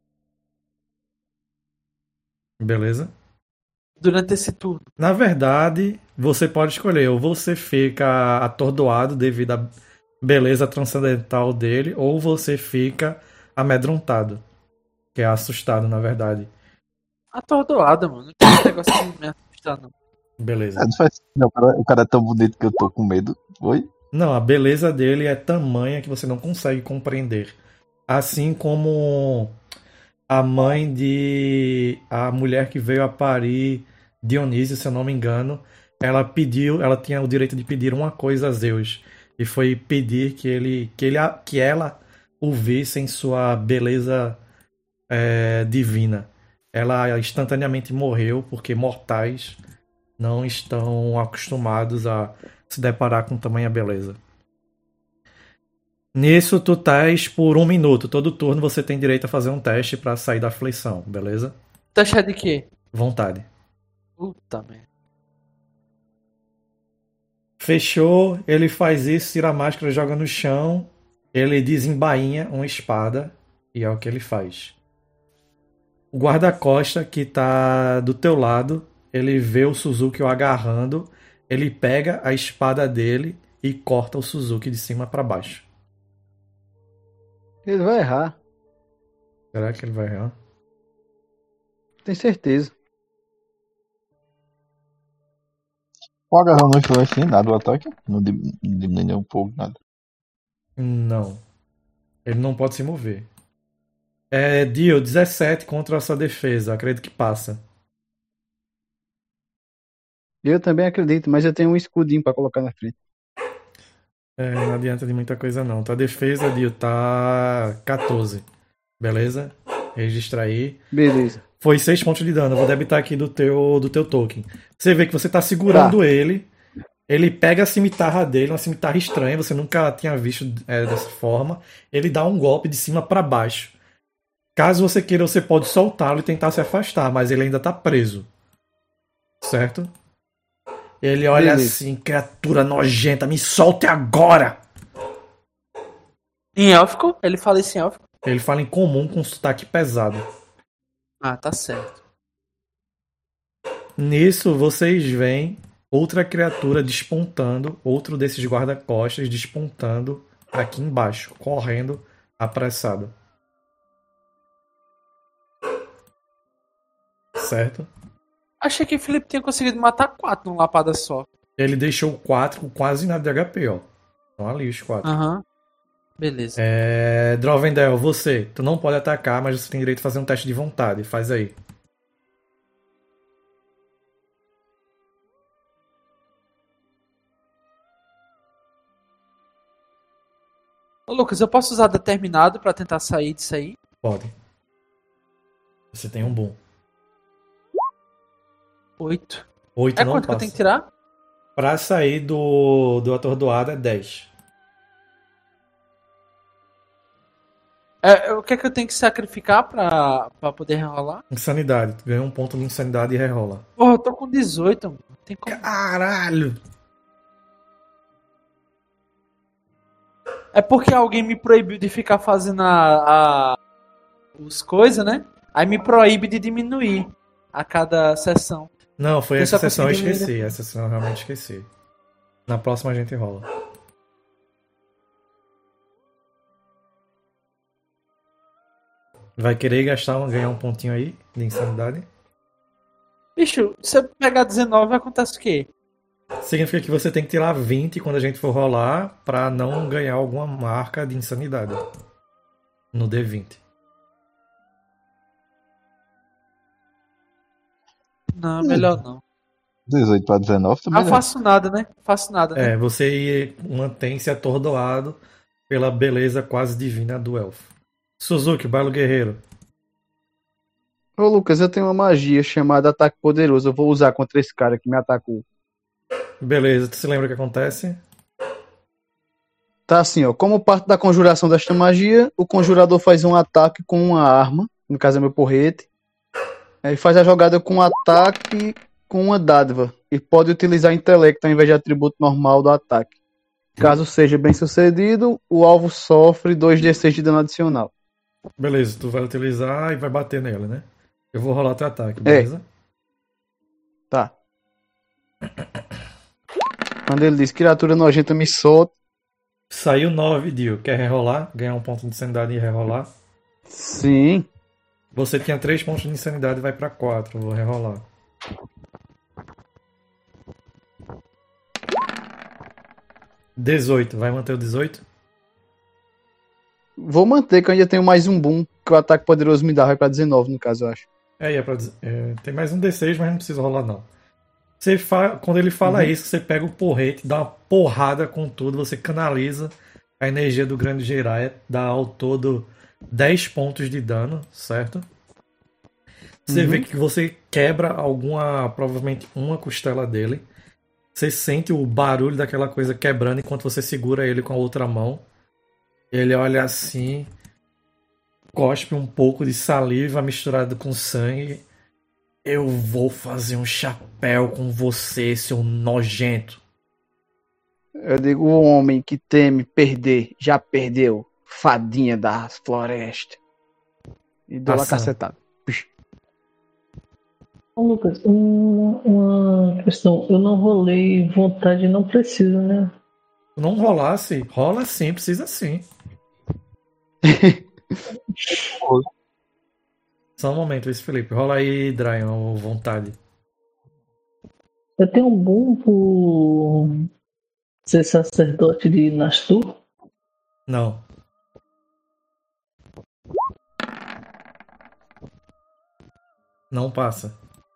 Beleza? Durante esse turno. Na verdade, você pode escolher, ou você fica atordoado devido à beleza transcendental dele, ou você fica amedrontado, que é assustado, na verdade. Atordoada, mano. Não tem esse negócio de me assustar, não. Beleza. Não faz, não, o cara é tão bonito que eu tô com medo. Oi? Não, a beleza dele é tamanha que você não consegue compreender. Assim como a mãe a mulher que veio a parir Dionísio, se eu não me engano, ela tinha o direito de pedir uma coisa a Zeus, e foi pedir que ela o visse em sua beleza divina. Ela instantaneamente morreu porque mortais não estão acostumados a se deparar com tamanha beleza. Nisso, tu estás por 1 minuto. Todo turno você tem direito a fazer um teste pra sair da aflição, beleza? Taxa de quê? Vontade. Puta merda. Fechou, ele faz isso, tira a máscara, joga no chão. Ele desembainha uma espada e é o que ele faz. O guarda-costa que tá do teu lado, ele vê o Suzuki o agarrando. Ele pega a espada dele e corta o Suzuki de cima pra baixo. Ele vai errar, Será que ele vai errar? tenho certeza. O agarrão não influencia em nada o ataque. Não diminui nem um pouco, nada. Não. Ele não pode se mover. Dio, 17 contra a sua defesa. Acredito que passa. Eu também acredito, mas eu tenho um escudinho pra colocar na frente. Não adianta de muita coisa não. Tua defesa, Dio, tá 14. Beleza? Registra aí. Beleza. Foi 6 pontos de dano. Eu vou debitar aqui do teu token. Você vê que você tá segurando ele. Ele pega a cimitarra dele, uma cimitarra estranha, você nunca tinha visto dessa forma. Ele dá um golpe de cima pra baixo. Caso você queira, você pode soltá-lo e tentar se afastar, mas ele ainda tá preso. Certo? Ele olha assim, criatura nojenta, me solte agora! Em élfico? Ele fala isso em élfico? Ele fala em comum com sotaque pesado. Ah, tá certo. Nisso, vocês veem outra criatura despontando, outro desses guarda-costas despontando aqui embaixo, correndo apressado. Certo? Achei que o Felipe tinha conseguido matar 4 numa lapada só. Ele deixou 4 com quase nada de HP, ó. Estão ali os 4. Aham. Beleza. Drovendel, você. Tu não pode atacar, mas você tem direito a fazer um teste de vontade. Faz aí. Ô, Lucas, eu posso usar determinado pra tentar sair disso aí? Pode. Você tem um bom. 8. 8 não Quanto que eu passa. tenho que tirar? Pra sair do atordoado é 10. O que é que eu tenho que sacrificar pra poder rerolar? Insanidade. Tu ganha um ponto de insanidade e rerola. Porra, eu tô com 18, mano. Tem como... Caralho! É porque alguém me proibiu de ficar fazendo os coisas, né? Aí me proíbe de diminuir a cada sessão. Não, foi Eu essa só sessão eu consegui esqueci. Essa sessão eu realmente esqueci. Na próxima a gente rola. Vai querer ganhar um pontinho aí de insanidade? Bicho, se eu pegar 19, acontece o quê? Significa que você tem que tirar 20 quando a gente for rolar pra não ganhar alguma marca de insanidade no D20. Não, melhor não. 18 para 19 também. Não faço nada, né? Faço nada, né? Você mantém-se atordoado pela beleza quase divina do elfo. Suzuki, Bailo Guerreiro. Ô Lucas, eu tenho uma magia chamada Ataque Poderoso. Eu vou usar contra esse cara que me atacou. Beleza, tu se lembra o que acontece? Tá assim, ó. Como parte da conjuração desta magia, o conjurador faz um ataque com uma arma. No caso é meu porrete. Aí faz a jogada com um ataque com uma dádiva. E pode utilizar intelecto ao invés de atributo normal do ataque. Caso seja bem sucedido, o alvo sofre 2d6 de dano adicional. Beleza, tu vai utilizar e vai bater nele, né? Eu vou rolar teu ataque, beleza? Tá. Quando ele diz criatura nojenta me solta. Saiu 9, Dio. Quer rerolar? Ganhar um ponto de insanidade e rerolar? Sim. Você tinha 3 pontos de insanidade e vai pra 4. Vou rerolar. $18. Vai manter o 18? Vou manter, que eu ainda tenho mais um boom que o ataque poderoso me dá. Vai pra 19, no caso, eu acho. Tem mais um D6, mas não precisa rolar, não. Quando ele fala isso, você pega o porrete, dá uma porrada com tudo, você canaliza a energia do grande Jiraiya, dá ao todo 10 pontos de dano, certo? Você vê que você quebra provavelmente uma costela dele. Você sente o barulho daquela coisa quebrando enquanto você segura ele com a outra mão. Ele olha assim, cospe um pouco de saliva misturado com sangue. Eu vou fazer um chapéu com você, seu nojento. Eu digo, o homem que teme perder, já perdeu. Fadinha da floresta. E dou lá cacetada. Ô, Lucas, uma questão. Eu não rolei vontade, não precisa, né? Não rolasse, rola sim, precisa sim. Só um momento, esse Felipe. Rola aí, Dryan, vontade. Eu tenho um bom por ser sacerdote de Nastur? Não. Não passa.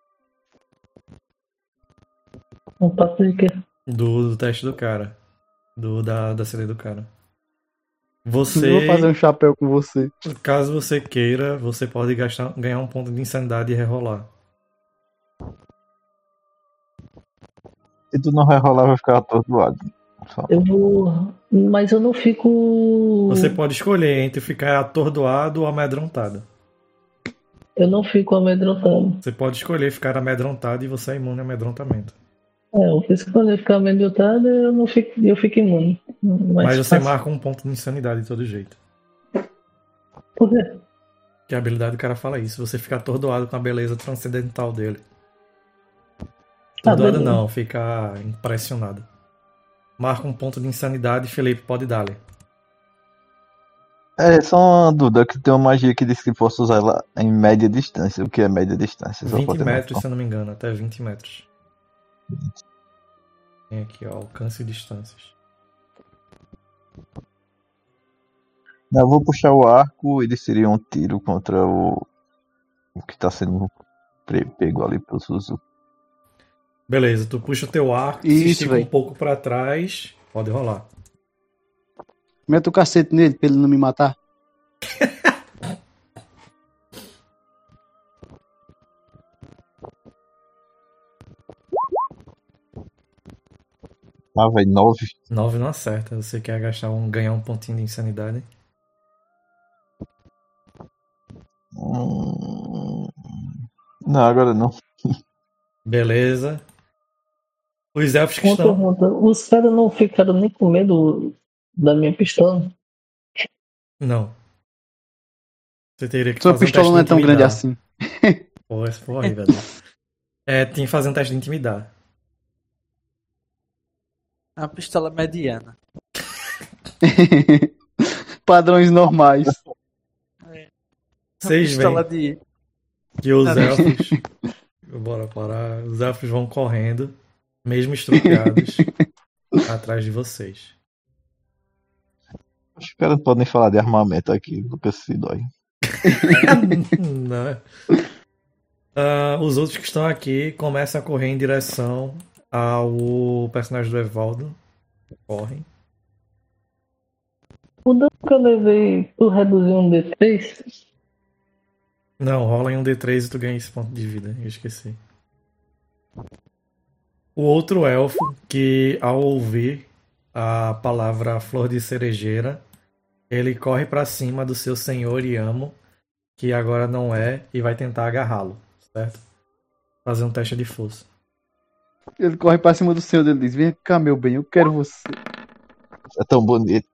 Não passa de quê? Do teste do cara. Da CD do cara. Eu vou fazer um chapéu com você. Caso você queira, você pode ganhar um ponto de insanidade e rerolar. Se tu não vai rolar, vai ficar atordoado. Eu vou. Mas eu não fico. Você pode escolher entre ficar atordoado ou amedrontado. Eu não fico amedrontado. Você pode escolher ficar amedrontado e você é imune a amedrontamento. Eu fiz quando eu ficar amedrontado, eu fico imune. Mas você marca um ponto de insanidade de todo jeito. Por quê? Que a habilidade do cara fala isso. Você fica atordoado com a beleza transcendental dele. Atordoado não, fica impressionado. Marca um ponto de insanidade, Felipe, pode dar-lhe. É só uma dúvida, que tem uma magia que diz que posso usar ela em média distância. O que é média distância? 20 metros, se eu não me engano, até 20 metros. Tem aqui, ó, alcance e distâncias. Eu vou puxar o arco, ele seria um tiro contra o que está sendo pego ali pelo Suzuki. Beleza, tu puxa o teu arco, se estica um pouco pra trás, pode rolar. Mete o cacete nele pra ele não me matar. Ah, vai 9. 9 não acerta, você quer ganhar um pontinho de insanidade? Não, agora não. Beleza. Os elfos que estão... Os caras não ficaram nem com medo da minha pistola? Não. Você teria que Sua fazer pistola um teste não é de tão grande intimidar. assim. Pô, essa foi horrível. Tem que fazer um teste de intimidar. A pistola mediana. Padrões normais. Vocês Pistola veem de. que os elfos. Bora parar. Os elfos vão correndo, mesmo estrupiados, atrás de vocês. Os caras não podem falar de armamento aqui, Lucas se dói. Não. Os outros que estão aqui começam a correr em direção ao personagem do Evaldo. Correm. O dano que eu levei, tu reduziu um D3? Não, rola em um D3 e tu ganha esse ponto de vida. Eu esqueci. O outro elfo, que ao ouvir a palavra flor de cerejeira, ele corre pra cima do seu senhor e amo, que agora não é, e vai tentar agarrá-lo, certo? Fazer um teste de força. Ele corre pra cima do senhor dele e diz: vem cá, meu bem, eu quero você. É tão bonito.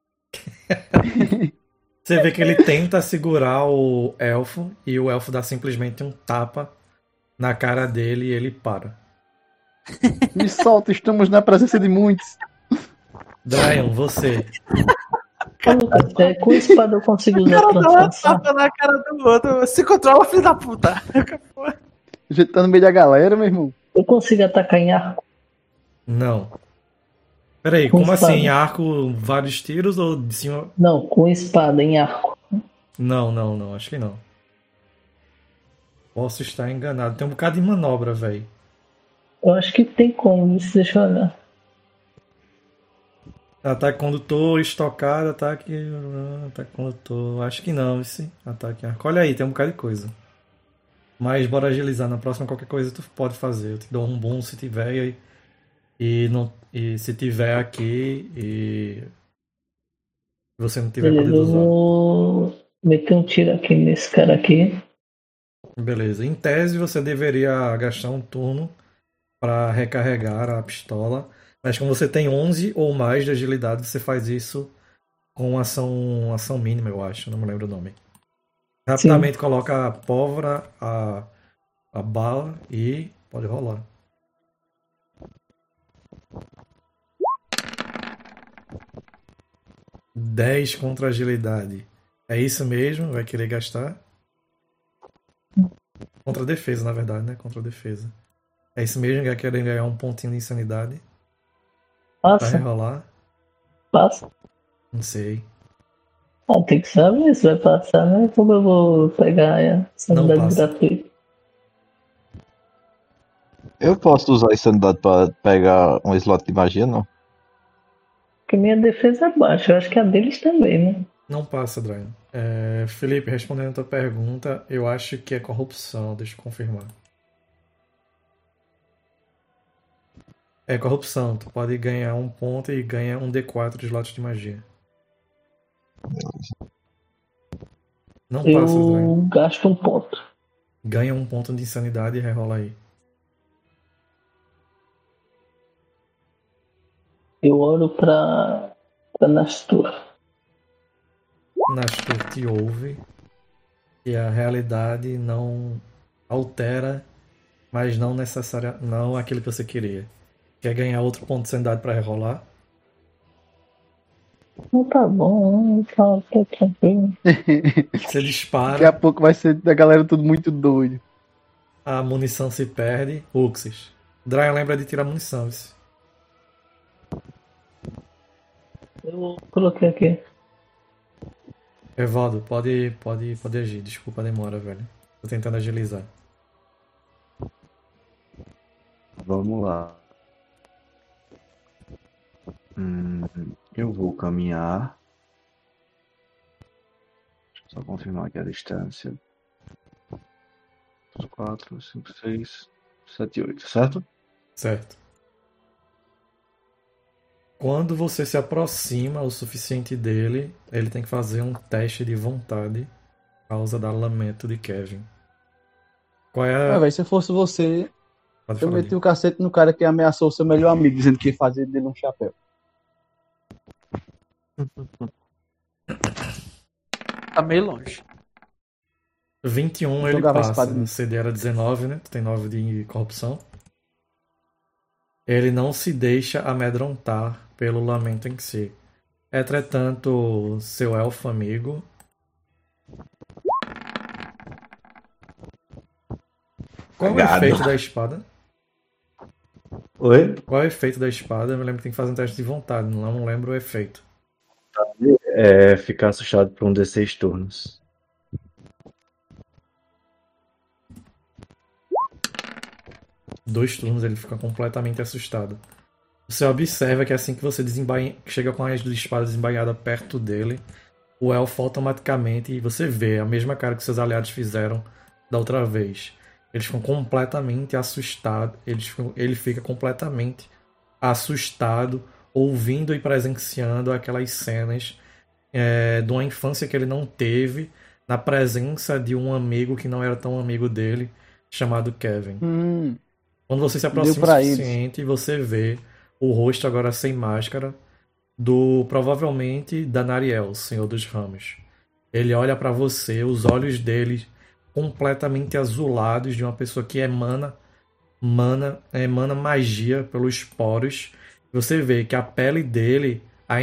Você vê que ele tenta segurar o elfo e o elfo dá simplesmente um tapa na cara dele e ele para. Me solta, estamos na presença de muitos. Dryan, você. Com a espada eu consigo O usar cara dá uma transformação. tapa na cara do outro. Se controla, filho da puta. A gente tá no meio da galera, meu irmão. Eu consigo atacar em arco. Não. Peraí, Com como espada. assim? Arco, vários tiros ou de cima? Não, com espada em arco. Não, acho que não. Posso estar enganado. Tem um bocado de manobra, velho. Eu acho que tem como, deixa eu olhar. Ataque condutor, estocada, ataque condutor. Acho que não, esse ataque arco. Olha aí, tem um bocado de coisa. Mas bora agilizar. Na próxima, qualquer coisa tu pode fazer. Eu te dou um bom se tiver e se tiver aqui e você não tiver Beleza, poder eu usar. vou meter um tiro aqui nesse cara aqui. Beleza. Em tese, você deveria gastar um turno para recarregar a pistola. Mas como você tem 11 ou mais de agilidade, você faz isso com ação mínima, eu acho. Não me lembro o nome. Rapidamente coloca a pólvora, a bala e pode rolar. (10 contra agilidade. É isso mesmo? Vai querer gastar? Contra a defesa, na verdade, né? Contra a defesa. É isso mesmo? Vai querer ganhar um pontinho de insanidade? Vai Passa, rerolar? passa. Não sei. Ah, tem que saber se vai passar, né? Como eu vou pegar essa Não unidade passa. gratuita? Eu posso usar insanidade pra pegar um slot de magia, não? Porque minha defesa é baixa. Eu acho que a deles também, né? Não passa, Dryan. Felipe, respondendo a tua pergunta, eu acho que é corrupção. Deixa eu confirmar. É corrupção. Tu pode ganhar um ponto e ganha um D4 de slots de magia. Não passa, Dryan. Eu gasto um ponto. Ganha um ponto de insanidade e rerola aí. Eu olho pra Nastur. Nastur te ouve e a realidade não altera, mas não necessária, não aquilo que você queria. Quer ganhar outro ponto de sanidade para rerolar? Não tá bom, tá tranquilo. Você Daqui a dispara, pouco vai ser da galera tudo muito doido. a munição se perde. Uxis. Dryan lembra de tirar munição. Isso. Eu coloquei aqui. Evaldo, pode agir. Desculpa a demora, velho. Tô tentando agilizar. Vamos lá. Eu vou caminhar. Deixa eu só confirmar aqui a distância. 4, 5, 6, 7, 8, certo? Certo. Quando você se aproxima o suficiente dele, ele tem que fazer um teste de vontade por causa da lamento de Kevin. Qual é a... Ah, velho, se eu fosse você, Pode eu falar, meti Diego. o cacete no cara que ameaçou o seu melhor amigo, dizendo que ia fazer dele um chapéu. Tá meio longe. 21 Eu ele jogava a passa. espada O nisso. CD era 19, né? Tu tem 9 de corrupção. Ele não se deixa amedrontar pelo lamento em si. Entretanto, seu elfo amigo Qual é o Cagado. efeito da espada? Oi? Qual é o efeito da espada? Eu me lembro que tem que fazer um teste de vontade, não lembro o efeito. É ficar assustado por um D6 turnos. Dois turnos ele fica completamente assustado. Você observa que assim que você chega com a espada desembainhada perto dele, o elfo automaticamente, e você vê a mesma cara que seus aliados fizeram da outra vez. Eles ficam completamente assustados. Ele fica completamente assustado, ouvindo e presenciando aquelas cenas de uma infância que ele não teve, na presença de um amigo que não era tão amigo dele, chamado Kevin. Quando você se aproxima o pra eles. suficiente, você vê o rosto agora sem máscara provavelmente da Nariel, Senhor dos Ramos. Ele olha pra você, os olhos dele completamente azulados, de uma pessoa que emana magia pelos poros. Você vê que a pele dele há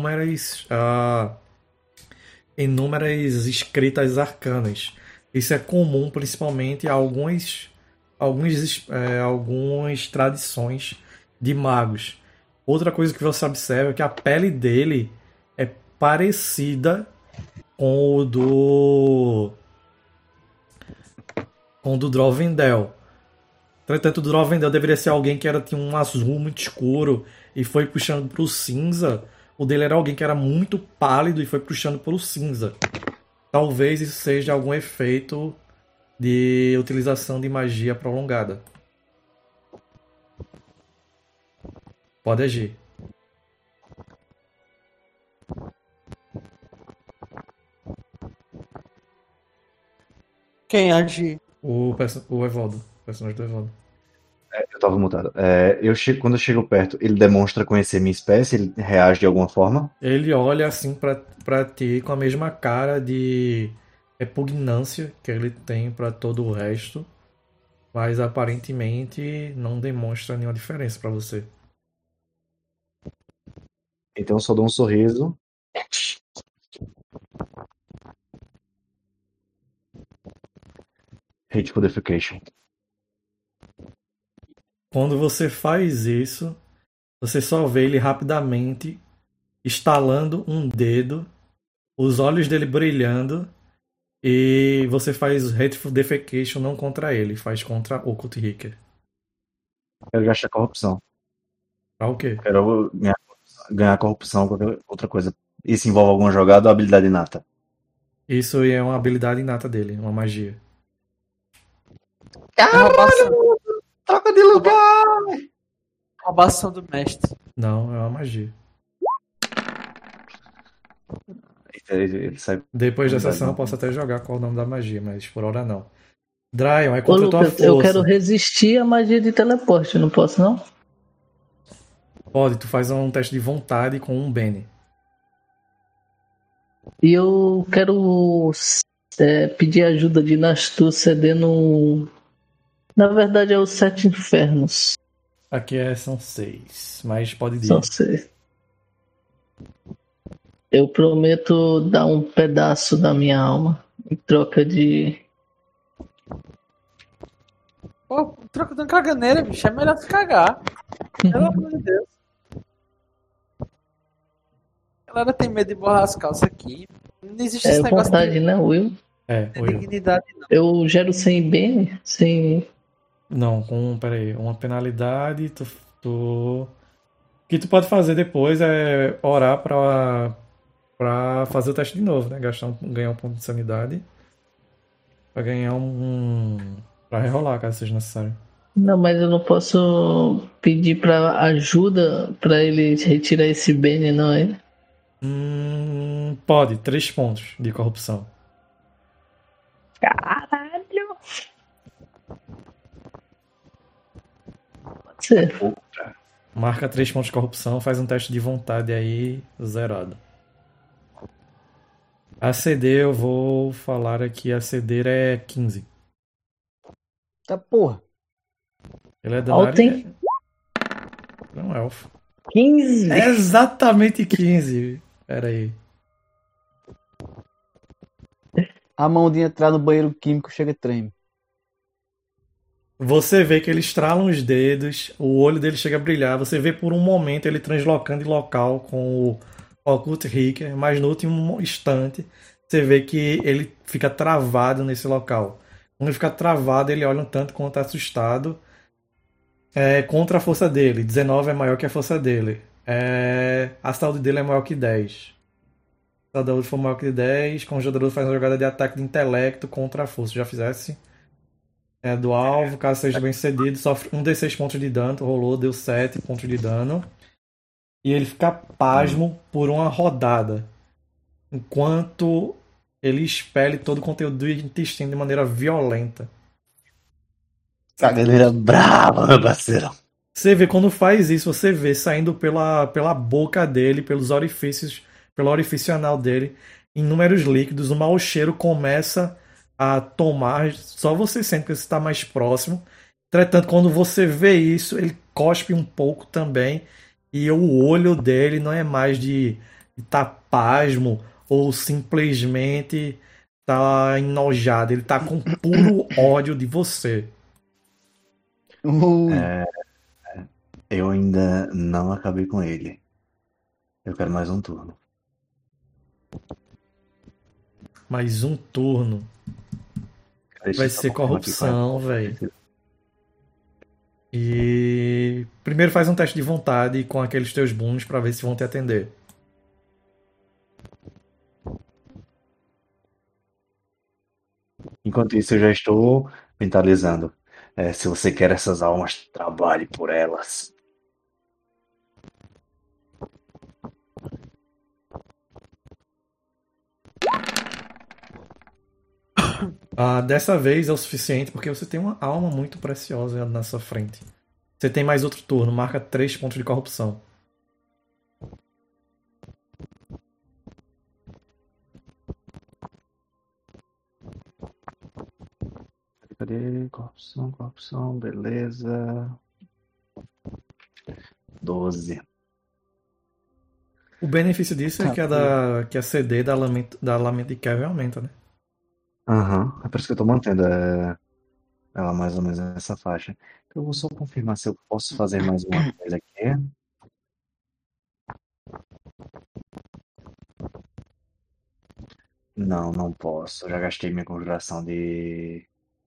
inúmeras escritas arcanas. Isso é comum principalmente a algumas tradições de magos. Outra coisa que você observa é que a pele dele é parecida com o do Drovendel. Entretanto, o Drovendel deveria ser alguém que tinha um azul muito escuro e foi puxando para o cinza. O dele era alguém que era muito pálido e foi puxando para o cinza. Talvez isso seja algum efeito de utilização de magia prolongada. Pode agir. Quem age? O Evaldo. O personagem do Evaldo. Eu tava mutado. Quando eu chego perto, ele demonstra conhecer minha espécie, ele reage de alguma forma. Ele olha assim pra ti com a mesma cara de repugnância que ele tem pra todo o resto, mas aparentemente não demonstra nenhuma diferença pra você. Então eu só dou um sorriso. Hateful Defecation. Quando você faz isso, você só vê ele rapidamente estalando um dedo, os olhos dele brilhando, e você faz Hateful Defecation não contra ele, faz contra o Cult Hicker. Quero gastar corrupção. Pra o quê? Quero ganhar corrupção, qualquer outra coisa. Isso envolve alguma jogada ou habilidade inata? Isso é uma habilidade inata dele, uma magia. Roubação, Troca de lugar! roubação do mestre. Não, é uma magia. Ele sai. Depois dessa ação eu posso até jogar qual é o nome da magia, mas por hora não. Dryon, é Ô, contra a tua Lucas, força. eu quero resistir à magia de teleporte, não posso não? Pode, tu faz um teste de vontade com um Bene. E eu quero pedir ajuda de Nastu cedendo. Na verdade, é os 7 infernos. Aqui são 6, mas pode ir. São 6. Eu prometo dar um pedaço da minha alma em troca de. Pô, troca de uma caganeira, bicho. É melhor se cagar. Pelo amor de Deus. A galera tem medo de borrar as calças aqui. Não existe esse negócio Vontade, né, Will? de dignidade, não. Eu gero sem bem, sem. Não, peraí, uma penalidade, o que tu pode fazer depois é orar pra fazer o teste de novo, né? Ganhar um ponto de sanidade pra ganhar pra rerolar, caso seja necessário. Não, mas eu não posso pedir pra ajuda pra ele retirar esse bem, não é? Pode, 3 pontos de corrupção. Caralho! Pode ser. Marca 3 pontos de corrupção, faz um teste de vontade aí, zerado. A CD, eu vou falar aqui, a CD é 15. Tá porra. Ele é da Alto, área. hein? É um elfo. 15? É exatamente 15. Pera aí. A mão de entrar no banheiro químico chega e treme. Você vê que ele estrala os dedos, o olho dele chega a brilhar. Você vê por um momento ele translocando de local com o Occult Reaker, mas no último instante você vê que ele fica travado nesse local. Quando ele fica travado, ele olha um tanto quanto assustado. Contra a força dele. 19 é maior que a força dele. A saúde dele é maior que 10. Se a saúde for maior que 10, o jogador faz uma jogada de ataque de intelecto contra a força. Já fizesse? Do alvo, caso seja bem sucedido, sofre 1d6 pontos de dano. Rolou, deu 7 pontos de dano. E ele fica pasmo por uma rodada. Enquanto ele expele todo o conteúdo do intestino de maneira violenta. Caganeira brava, meu parceiro. Você vê, quando faz isso, você vê saindo pela boca dele, pelos orifícios, pelo orifício anal dele, inúmeros líquidos. O mau cheiro começa a tomar. Só você sente que você está mais próximo. Entretanto, quando você vê isso, ele cospe um pouco também. E o olho dele não é mais de estar pasmo ou simplesmente tá enojado. Ele tá com puro ódio de você. Ui. Eu ainda não acabei com ele. Eu quero mais um turno. Mais um turno. Deixa Vai eu só ser confirmar aqui qual corrupção, velho. E primeiro faz um teste de vontade com aqueles teus bônus pra ver se vão te atender. Enquanto isso, eu já estou mentalizando. Se você quer essas almas, trabalhe por elas. Dessa vez é o suficiente porque você tem uma alma muito preciosa na sua frente. Você tem mais outro turno, marca 3 pontos de corrupção. Cadê? Corrupção, beleza. 12. O benefício disso é que a CD da Lamento de Kevin aumenta, né? Aham, é por isso que eu tô mantendo ela mais ou menos nessa faixa. Eu vou só confirmar se eu posso fazer mais uma coisa aqui. Não, não posso. Eu já gastei minha conjuração de.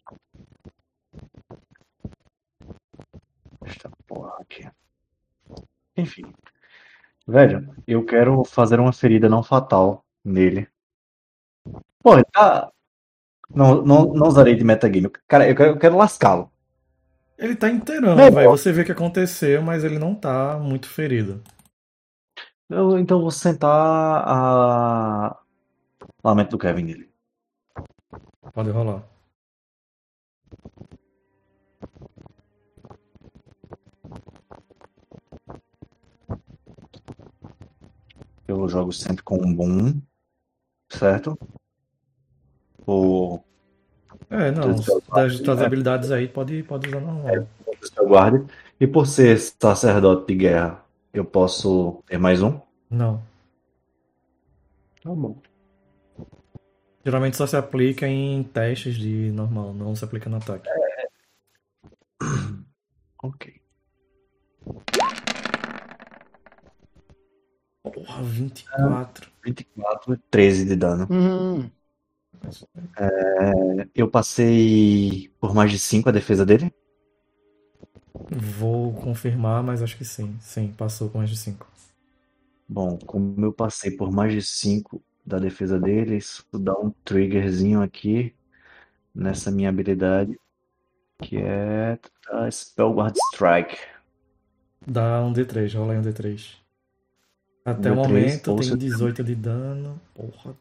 Esta porra aqui. Enfim. Velho, eu quero fazer uma ferida não fatal nele. Pô, ele tá. Não usarei de metagame. Cara, eu quero lascá-lo. Ele tá inteirão, Bem, velho. Você vê o que aconteceu, mas ele não tá muito ferido. então eu vou sentar a. Lamento do Kevin nele. Pode rolar. Eu jogo sempre com um boom, certo? Ou Não. Das tuas habilidades aí, pode usar normal. eu guarde. E por ser sacerdote de guerra, eu posso ter mais um? Não. Tá bom. Geralmente só se aplica em testes de normal, não se aplica no ataque. Ok. Porra, 24. 24, 13 de dano. Eu passei por mais de 5 a defesa dele? Vou confirmar, mas acho que sim. Sim, passou com mais de 5. Bom, como eu passei por mais de 5 da defesa dele, isso dá um triggerzinho aqui nessa minha habilidade, que é a Spellguard Strike. Dá um D3, rola aí um D3. Até o D3, momento ou se tem eu 18 de dano. Porra.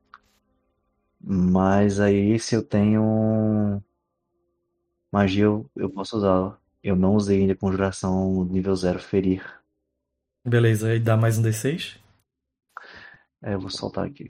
Mas aí se eu tenho magia, eu posso usá-la. Eu não usei ainda conjuração nível 0 ferir. Beleza, aí dá mais um D6? Eu vou soltar aqui.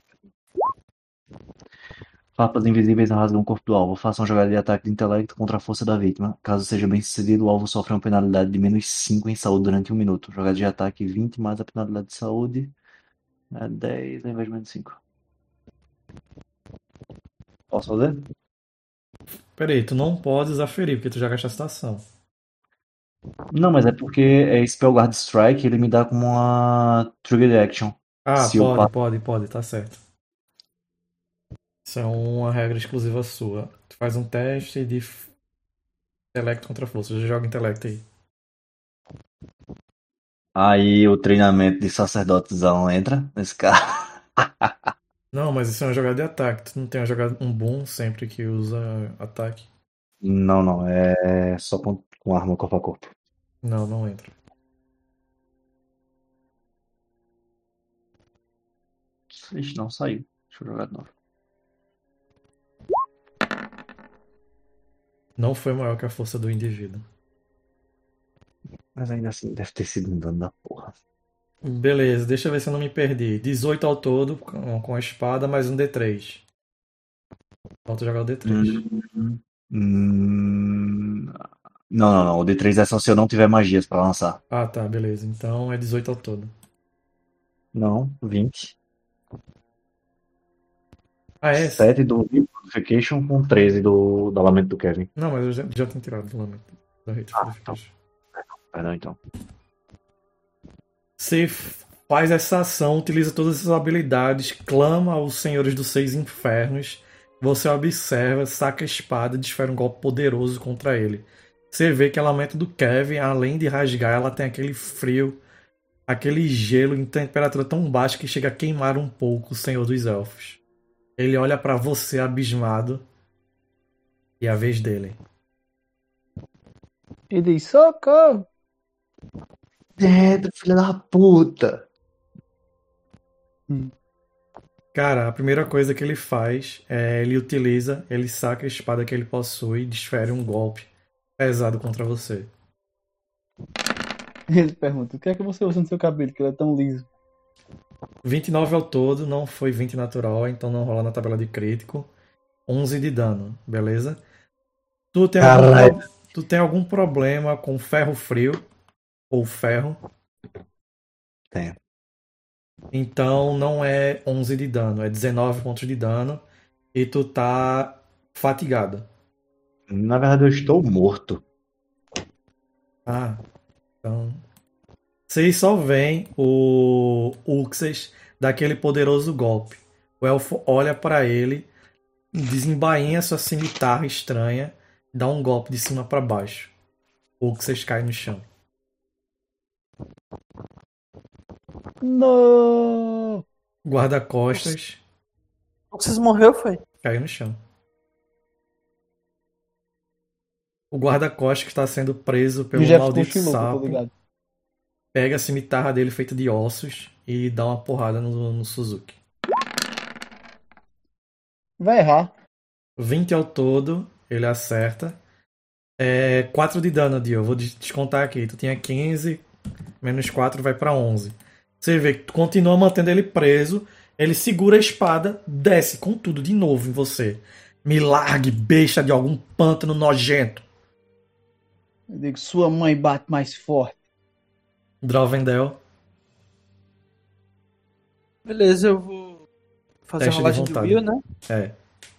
Farpas invisíveis rasgam o corpo do alvo. Façam uma jogada de ataque de intelecto contra a força da vítima. Caso seja bem sucedido, o alvo sofre uma penalidade de menos 5 em saúde durante 1 minuto. Jogada de ataque 20 mais a penalidade de saúde é 10 ao invés de menos 5. Posso fazer? Peraí, tu não pode usar ferir, porque tu já gastou a ação. Não, mas é porque é Spellguard Strike, ele me dá como uma Trigger Action. Ah, Se eu pode, tá certo. Isso é uma regra exclusiva sua. Tu faz um teste de intelecto contra força. Já joga intelecto aí. Aí o treinamento de sacerdotezão entra nesse cara. Não, mas isso é uma jogada de ataque. Tu não tem uma jogada, um boom sempre que usa ataque. Não, não, é só com arma corpo a corpo. Não, não entra. Ixi, não saiu. Deixa eu jogar de novo. Não foi maior que a força do indivíduo. Mas ainda assim, deve ter sido um dano da porra. Beleza, deixa eu ver se eu não me perdi. 18 ao todo com a espada, mais um D3. Falta jogar o D3. Não, não, não. O D3 é só se eu não tiver magias pra lançar. Ah, tá, beleza. Então é 18 ao todo. Não, 20. Ah, é? 7 do Purification com 13 do lamento do Kevin. Não, mas eu já tinha tirado do lamento da Rate Purification. Perdão, então. Você faz essa ação, utiliza todas essas habilidades, clama aos senhores dos seis infernos. Você observa, saca a espada e desfere um golpe poderoso contra ele. Você vê que a lamento do Kevin, além de rasgar, ela tem aquele frio, aquele gelo em temperatura tão baixa que chega a queimar um pouco o Senhor dos Elfos. Ele olha pra você abismado e é a vez dele. E diz, socorro! Dedo, filha da puta! Cara, a primeira coisa que ele faz é ele saca a espada que ele possui e desfere um golpe pesado contra você. Ele pergunta, o que é que você usa no seu cabelo, que ele é tão liso? 29 ao todo, não foi 20 natural, então não rola na tabela de crítico. 11 de dano, beleza? Tu tem algum problema com ferro frio? Ou ferro? Tenho. Então não é 11 de dano, é 19 pontos de dano. E tu tá fatigado. Na verdade, eu estou morto. Ah, então. Vocês só veem o Uxas daquele poderoso golpe. O elfo olha pra ele, desembainha sua cimitarra estranha, dá um golpe de cima pra baixo. O Uxas cai no chão. Não! Guarda-costas Vocês morreu, foi? caiu no chão. O guarda-costas que está sendo preso pelo O Jeff maldito cochilou, que eu tô sapo ligado. pega a cimitarra dele feita de ossos e dá uma porrada no Suzuki. Vai errar. 20 ao todo, ele acerta. 4 de dano, Dio. Eu vou descontar aqui. Tu tinha 15, menos 4 vai pra 11. Você vê que tu continua mantendo ele preso. Ele segura a espada, desce com tudo de novo em você. Me largue, besta de algum pântano nojento. Eu digo, sua mãe bate mais forte. Drovendel, Beleza, eu vou fazer Teste uma de rolagem de vontade. Will, né? é.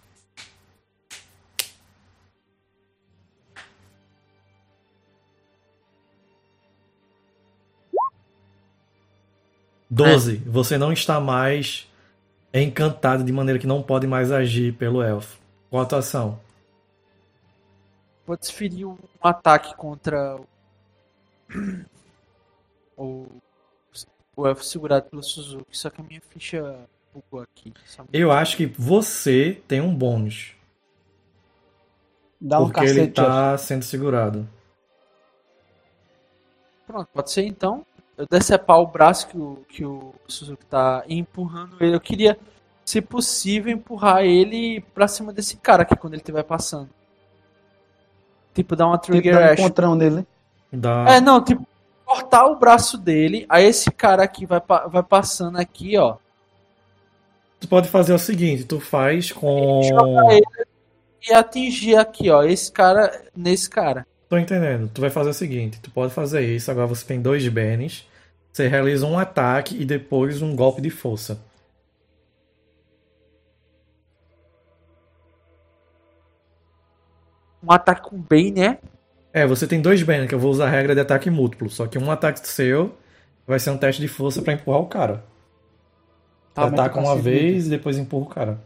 Doze. Você não está mais encantado de maneira que não pode mais agir pelo elfo. Qual a tua ação? Vou desferir um ataque contra o, o elfo segurado pelo Suzuki, só que a minha ficha bugou aqui. Eu acho que você tem um bônus. Dá um Porque ele cacete, tá sendo segurado. Pronto, pode ser então. Eu decepar o braço que o Suzuki tá empurrando ele. Eu queria, se possível, empurrar ele pra cima desse cara aqui quando ele estiver passando. Tipo, dar uma Tem que trigger dar um action. encontrão nele. Dá... Não, tipo, cortar o braço dele. Aí esse cara aqui vai passando aqui, ó. Tu pode fazer o seguinte, tu faz com... Jogar ele e atingir aqui, ó. Esse cara nesse cara. Tô entendendo. Tu vai fazer o seguinte, tu pode fazer isso, agora você tem 2 bens, você realiza um ataque e depois um golpe de força. Um ataque com Bane, né? Você tem 2 Bane, que eu vou usar a regra de ataque múltiplo. Só que um ataque seu vai ser um teste de força pra empurrar o cara. Tá, Você mas ataca tu uma consegue- vez e depois empurra o cara.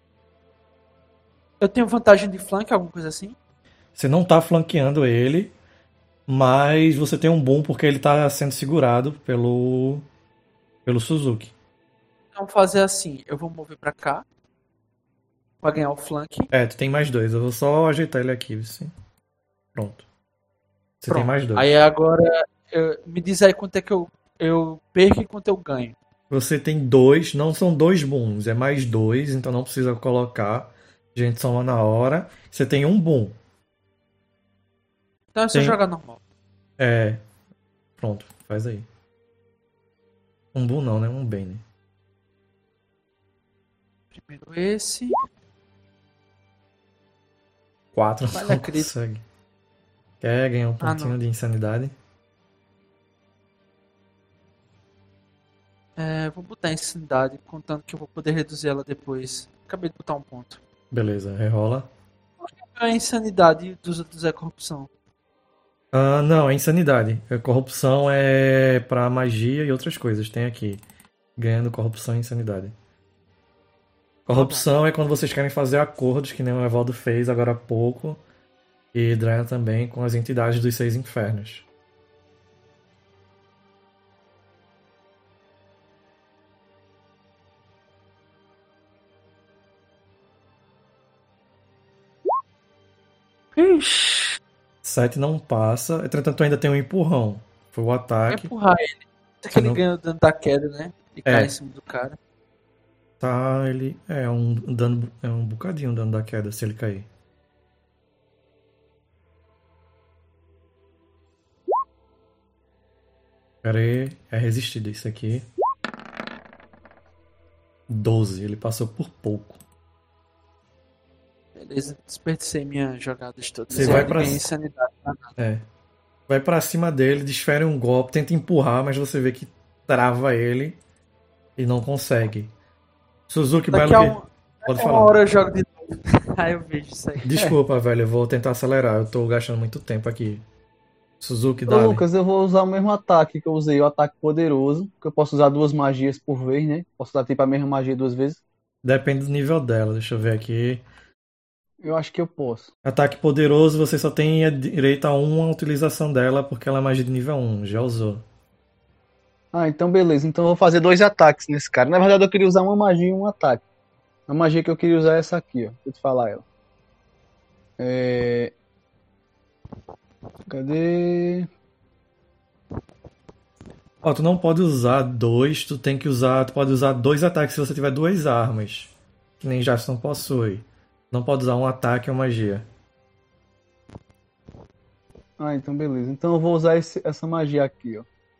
Eu tenho vantagem de flank, alguma coisa assim? Você não tá flanqueando ele, mas você tem um boom porque ele tá sendo segurado pelo Suzuki. Então fazer assim, eu vou mover pra cá. Pra ganhar o flank. Tu tem mais 2. Eu vou só ajeitar ele aqui, sim. Pronto. Você tem Pronto. mais 2. Aí agora, me diz aí quanto é que eu perco e quanto eu ganho. Você tem 2, não são 2 booms, é mais 2, então não precisa colocar. A gente soma na hora. Você tem um boom. Então é só Tem- jogar normal. Pronto, faz aí. Um boom não, né? Um Bane. Primeiro esse. 4 Vale não a crítica. consegue. Quer ganhar um pontinho não. de insanidade? Vou botar insanidade, contando que eu vou poder reduzir ela depois. Acabei de botar um ponto. Beleza, rerola. A insanidade dos outros é corrupção. Não, é insanidade. Corrupção é pra magia e outras coisas. Tem aqui. Ganhando corrupção e insanidade. Corrupção é quando vocês querem fazer acordos, que nem o Evaldo fez agora há pouco. E Dryan também com as entidades dos 6 infernos. Ixi, 7 não passa. Entretanto, tu ainda tem um empurrão. Foi o vai ataque. empurrar ele. Até que ele não- ganha o dano da queda, né? E cai em cima do cara. Tá, ele. É um dano. É um bocadinho o dano da queda se ele cair. Pera aí, é resistido isso aqui. 12, ele passou por pouco. Beleza, desperdicei minhas jogadas todas. Você E vai ele pra- ganha insanidade. Vai pra cima dele, desfere um golpe, tenta empurrar, mas você vê que trava ele e não consegue. Suzuki Daqui a, Belo. um, Pode daqui a falar. uma hora eu jogo de novo. Aí eu vejo isso aí. Desculpa, velho, eu vou tentar acelerar. Eu tô gastando muito tempo aqui. Suzuki, Ô, dá. Lucas, eu vou usar o mesmo ataque que eu usei, o ataque poderoso, que eu posso usar 2 magias por vez, né? Posso usar tipo a mesma magia 2 vezes. Depende do nível dela. Deixa eu ver aqui. Eu acho que eu posso. Ataque poderoso, você só tem direito a uma utilização dela porque ela é magia de nível 1. Já usou. Ah, então beleza. Então eu vou fazer 2 ataques nesse cara. Na verdade eu queria usar uma magia e um ataque. A magia que eu queria usar é essa aqui, ó. Deixa eu te falar ela. Cadê? Ó, tu não pode usar 2, tu tem que usar. Tu pode usar 2 ataques se você tiver 2 armas. Que nem Jason possui. Não pode usar um ataque ou magia. Ah, então beleza. Então eu vou usar essa magia aqui, ó.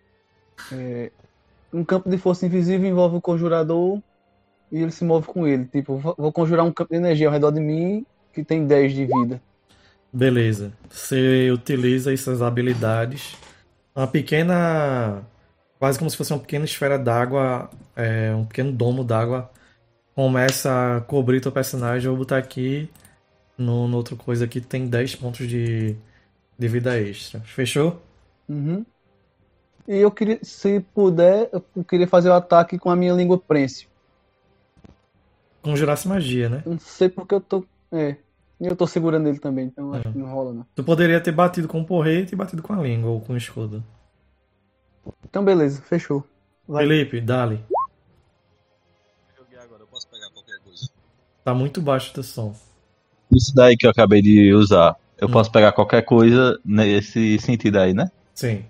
Um campo de força invisível envolve o conjurador e ele se move com ele. Tipo, vou conjurar um campo de energia ao redor de mim que tem 10 de vida. Beleza. Você utiliza essas habilidades. Uma pequena. Quase como se fosse uma pequena esfera d'água. Um pequeno domo d'água. Começa a cobrir teu personagem. Eu vou botar aqui. No outro coisa aqui tem 10 pontos de vida extra. Fechou? Uhum. E eu queria, se puder, eu queria fazer o ataque com a minha língua prense. Conjurar-se magia, né? Eu não sei porque eu tô. E eu tô segurando ele também, então acho que não rola, não. Tu poderia ter batido com o porrete e batido com a língua ou com o escudo. Então beleza, fechou. Vai. Felipe, dale. Joguei agora, eu posso pegar qualquer coisa. Tá muito baixo o teu som. Isso daí que eu acabei de usar, eu posso pegar qualquer coisa nesse sentido aí, né? Sim,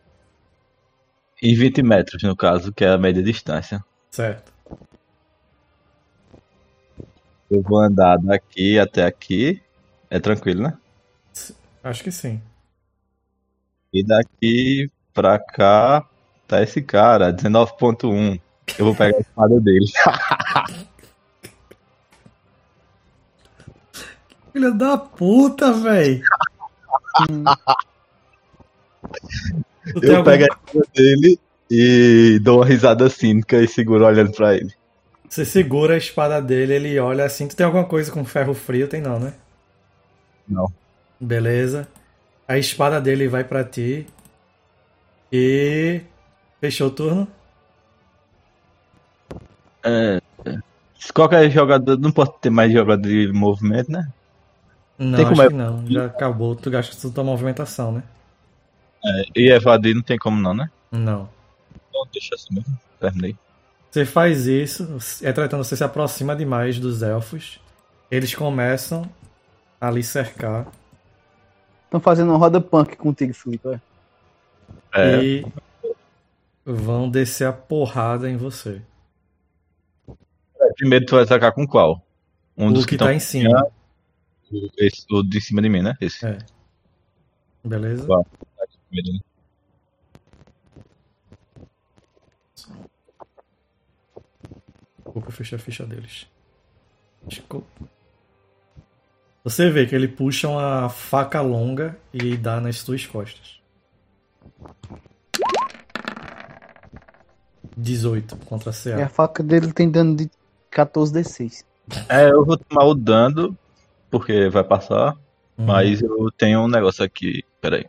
E 20 metros, no caso, que é a média distância. certo. Eu vou andar daqui até aqui. É tranquilo, né? Acho que sim. E daqui pra cá tá esse cara, 19.1. Eu vou pegar a espada dele. Filha da puta, véi. Tu tem Eu algum- pego a espada dele e dou uma risada cínica e seguro olhando pra ele. Você segura a espada dele, ele olha assim. Tu tem alguma coisa com ferro frio? Tem não, né? Não. Beleza. A espada dele vai pra ti. E. Fechou o turno? Se qualquer jogador. Não pode ter mais jogador de movimento, né? Não, Tem como acho que não. Já acabou. Tu gasta tua movimentação, né? E evadir não tem como não, né? Não. Então deixa assim mesmo. Terminei. Você faz isso, entretanto você se aproxima demais dos elfos. Eles começam a lhe cercar. Estão fazendo uma roda punk contigo, Felipe. E vão descer a porrada em você. Primeiro tu vai atacar com qual? Um dos O que tão tá em cima. o de cima de mim, né? Esse. É. Beleza? Vai. Primeiro, né? Desculpa, eu fechei a ficha deles. Você vê que ele puxa uma faca longa e dá nas suas costas. 18 contra E a CA. faca dele tem dano de 14d6. Eu vou tomar o dano, porque vai passar. Mas eu tenho um negócio aqui. Peraí.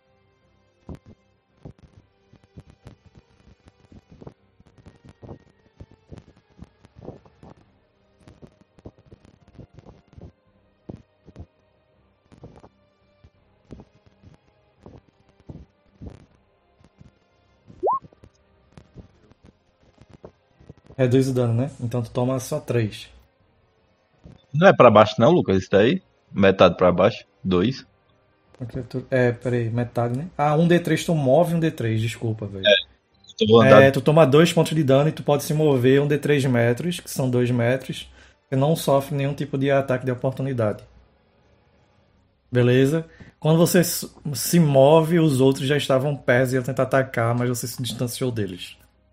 Reduz o dano, né? Então tu toma só 3. Não é pra baixo não, Lucas, isso daí? Metade pra baixo. 2. Peraí, metade, né? Ah, 1d3 tu move 1d3, desculpa, velho. Então vou andar. Tu toma 2 pontos de dano e tu pode se mover 1d3 metros, que são 2 metros. Você não sofre nenhum tipo de ataque de oportunidade. Beleza? Quando você se move, os outros já estavam perto e iam tentar atacar, mas você se distanciou deles.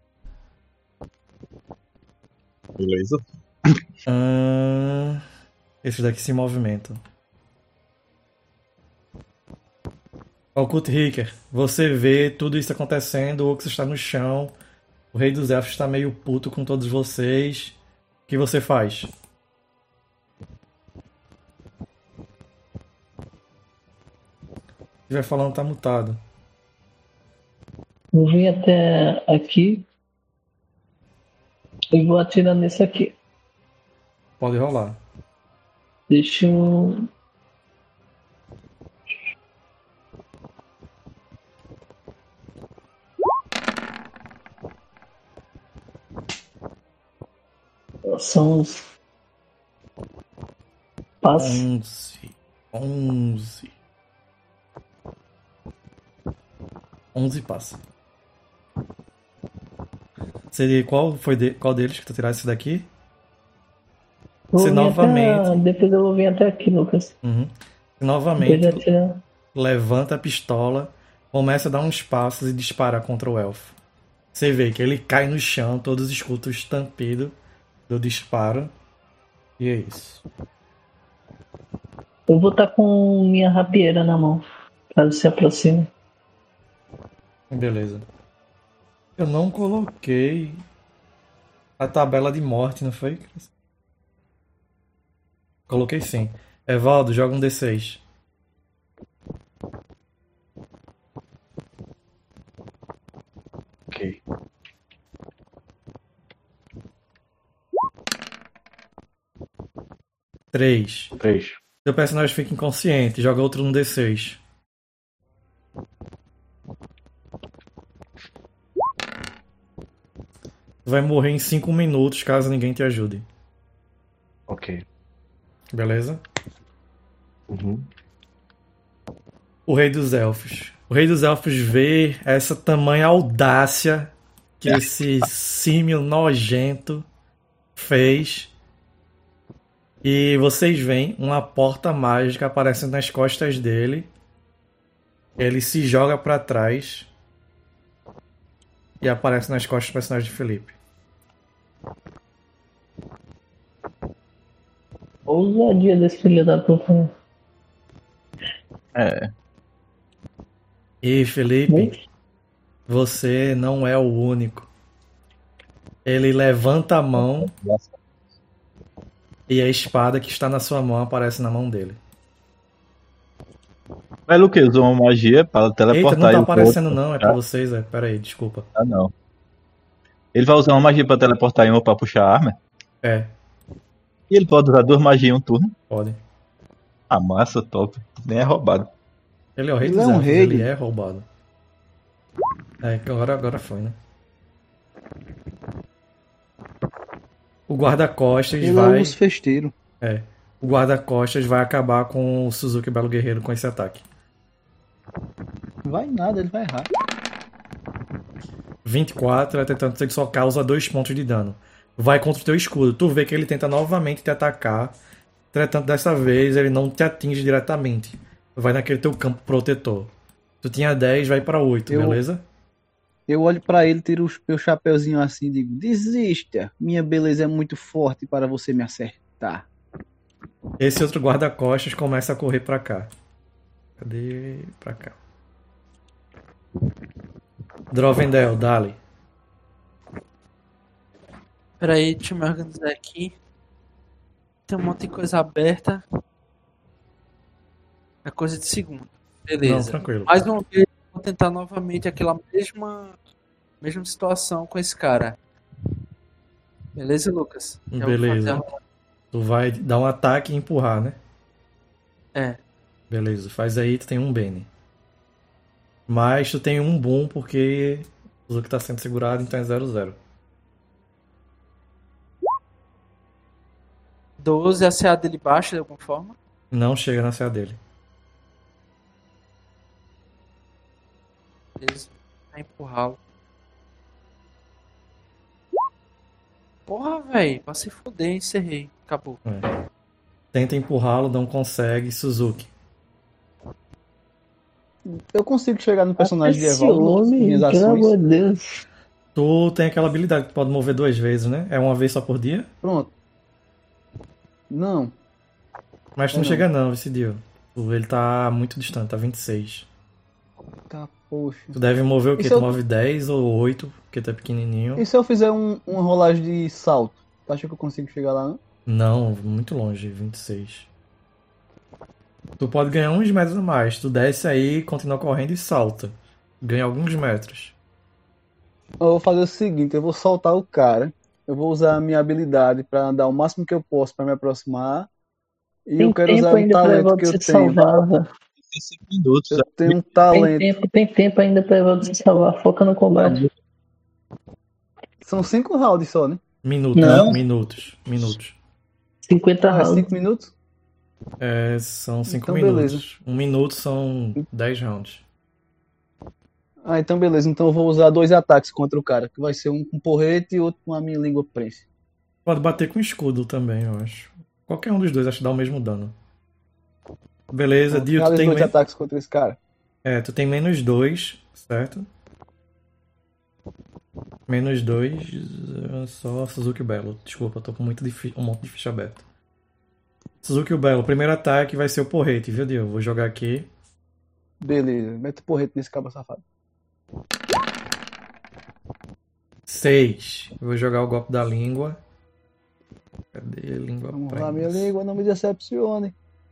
Beleza. Esses daqui se movimentam. Occult Hicker, você vê tudo isso acontecendo, o Ox está no chão, o Rei dos Elfos está meio puto com todos vocês. O que você faz? Se estiver falando, tá mutado. Eu vim até aqui e vou atirar nesse aqui. Pode rolar. Deixa eu. São uns. Passa. 11 passa. Qual deles que tu tirasse esse daqui? Você novamente. Depois eu vou vir até aqui, Lucas. Você novamente levanta a pistola, começa a dar uns passos e dispara contra o elfo. Você vê que ele cai no chão, todos escutam o estampido do disparo. E é isso. Eu vou estar com minha rapieira na mão. Caso se aproxime. Beleza. Eu não coloquei a tabela de morte, não foi? Coloquei sim. Evaldo, joga um D6. Ok. 3. 3. Seu personagem fica inconsciente. Joga outro no D6. Vai morrer em 5 minutos caso ninguém te ajude. Ok. Beleza? Uhum. O Rei dos Elfos. O Rei dos Elfos vê essa tamanha audácia que esse símio nojento fez. E vocês veem uma porta mágica aparecendo nas costas dele. Ele se joga pra trás e aparece nas costas do personagem de Felipe. Ousadia desse filho da puta. E Felipe, você não é o único. Ele levanta a mão e a espada que está na sua mão aparece na mão dele. Mas o que? Usou uma magia para Eita, não teleportar tá ele pro aparecendo outro. não, é pra vocês, é. Pera aí, desculpa. Ah, não. Ele vai usar uma magia para teleportar em uma para puxar a arma. É, E ele pode usar 2 magias em um turno. pode. Ah, massa, top. Nem é roubado. Ele é o rei Ele dos é um elfos, rei. ele é roubado. É, que agora foi, né? O guarda-costas Ele é vai... os festeiros. É. O guarda-costas vai acabar com o Suzuki Belo Guerreiro com esse ataque. Vai nada, ele vai errar. 24, entretanto, ele só causa 2 pontos de dano. Vai contra o teu escudo. Tu vê que ele tenta novamente te atacar. Entretanto, dessa vez ele não te atinge diretamente. Vai naquele teu campo protetor. Tu tinha 10, vai pra 8, Eu- beleza? Eu olho pra ele, tiro o meu chapeuzinho assim e digo: desista, minha beleza é muito forte para você me acertar. Esse outro guarda-costas começa a correr pra cá. Cadê? Pra cá. Drovendel, dale. Peraí, deixa eu me organizar aqui. Tem um monte de coisa aberta. É coisa de segundo. Não, Beleza. tranquilo. Mais uma vez, vou tentar novamente aquela mesma situação com esse cara. Beleza, Lucas? Já vou Beleza. fazer Tu vai dar um ataque e empurrar, né? É. Beleza, faz aí, tu tem um Bene. Mas tu tem um boom porque o Zuki tá sendo segurado, então é 0-0. 12, a CA dele baixa de alguma forma. Não chega na CA dele. Beleza. Vai empurrá-lo. Porra, velho. Pra se foder, encerrei. Acabou. Tenta empurrá-lo, não consegue. Suzuki. Eu consigo chegar no personagem de Esse Evaldo, homem, minhas pelo ações. amor de Deus. Tu tem aquela habilidade que pode mover 2 vezes, né? É uma vez só por dia? Pronto. Não. Mas tu não Não. chega não, decidiu. Ele tá muito distante, tá 26. Tá, poxa. Tu deve mover o quê? E se Tu eu- move 10 ou 8, porque tu é pequenininho. E se eu fizer uma rolagem de salto? Tu acha que eu consigo chegar lá? Não? Não, muito longe, 26. Tu pode ganhar uns metros a mais. Tu desce aí, continua correndo e salta. Ganha alguns metros. Eu vou fazer o seguinte, eu vou soltar o cara. Eu vou usar a minha habilidade pra andar o máximo que eu posso pra me aproximar. E Tem eu quero tempo usar um ainda pra talento Evaldo que eu se tenho. salvar, velho. Tem 5 minutos. Eu tenho um Tem talento. tempo ainda pra Evaldo se salvar. Foca no combate. São 5 rounds só, né? Minutos, Não. minutos. 50 Ah, é rounds. 5 minutos? É, são 5 Então, minutos. beleza. 1 minuto são 10 rounds. Ah, então beleza. Então eu vou usar 2 ataques contra o cara. Que vai ser um com porrete e outro com a minha língua prense. Pode bater com escudo também, eu acho. Qualquer um dos dois, acho que dá o mesmo dano. Beleza, Dio, tu Realiza tem, 2 ataques contra esse cara. tu tem menos 2, certo? Menos 2, só Suzuki Belo. Desculpa, eu tô com um monte de ficha aberta. Suzuki Belo, o primeiro ataque vai ser o porrete, viu, Dio? Vou jogar aqui. Beleza. Mete o porrete nesse cabo safado. 6. Vou jogar o golpe da língua. Cadê a língua? Vamos lá, prensa? minha língua, não me decepcione.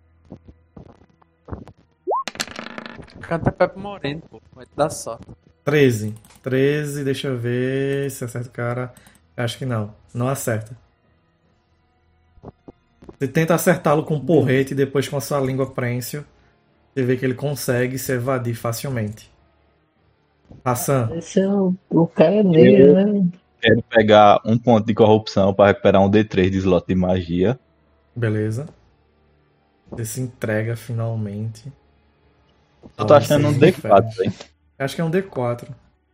Canta Pepe Moreno, pô. Vai te dar sorte. 13. 13, deixa eu ver se acerta o cara. Acho que não. Não acerta. Você tenta acertá-lo com um porrete e depois com a sua língua prênsil. Você vê que ele consegue se evadir facilmente. Hassan, Esse é o cara dele, né? Quero pegar um ponto de corrupção para recuperar um D3 de slot de magia. beleza. Você se entrega finalmente. Eu tô achando um D4, hein? Acho que é um D4.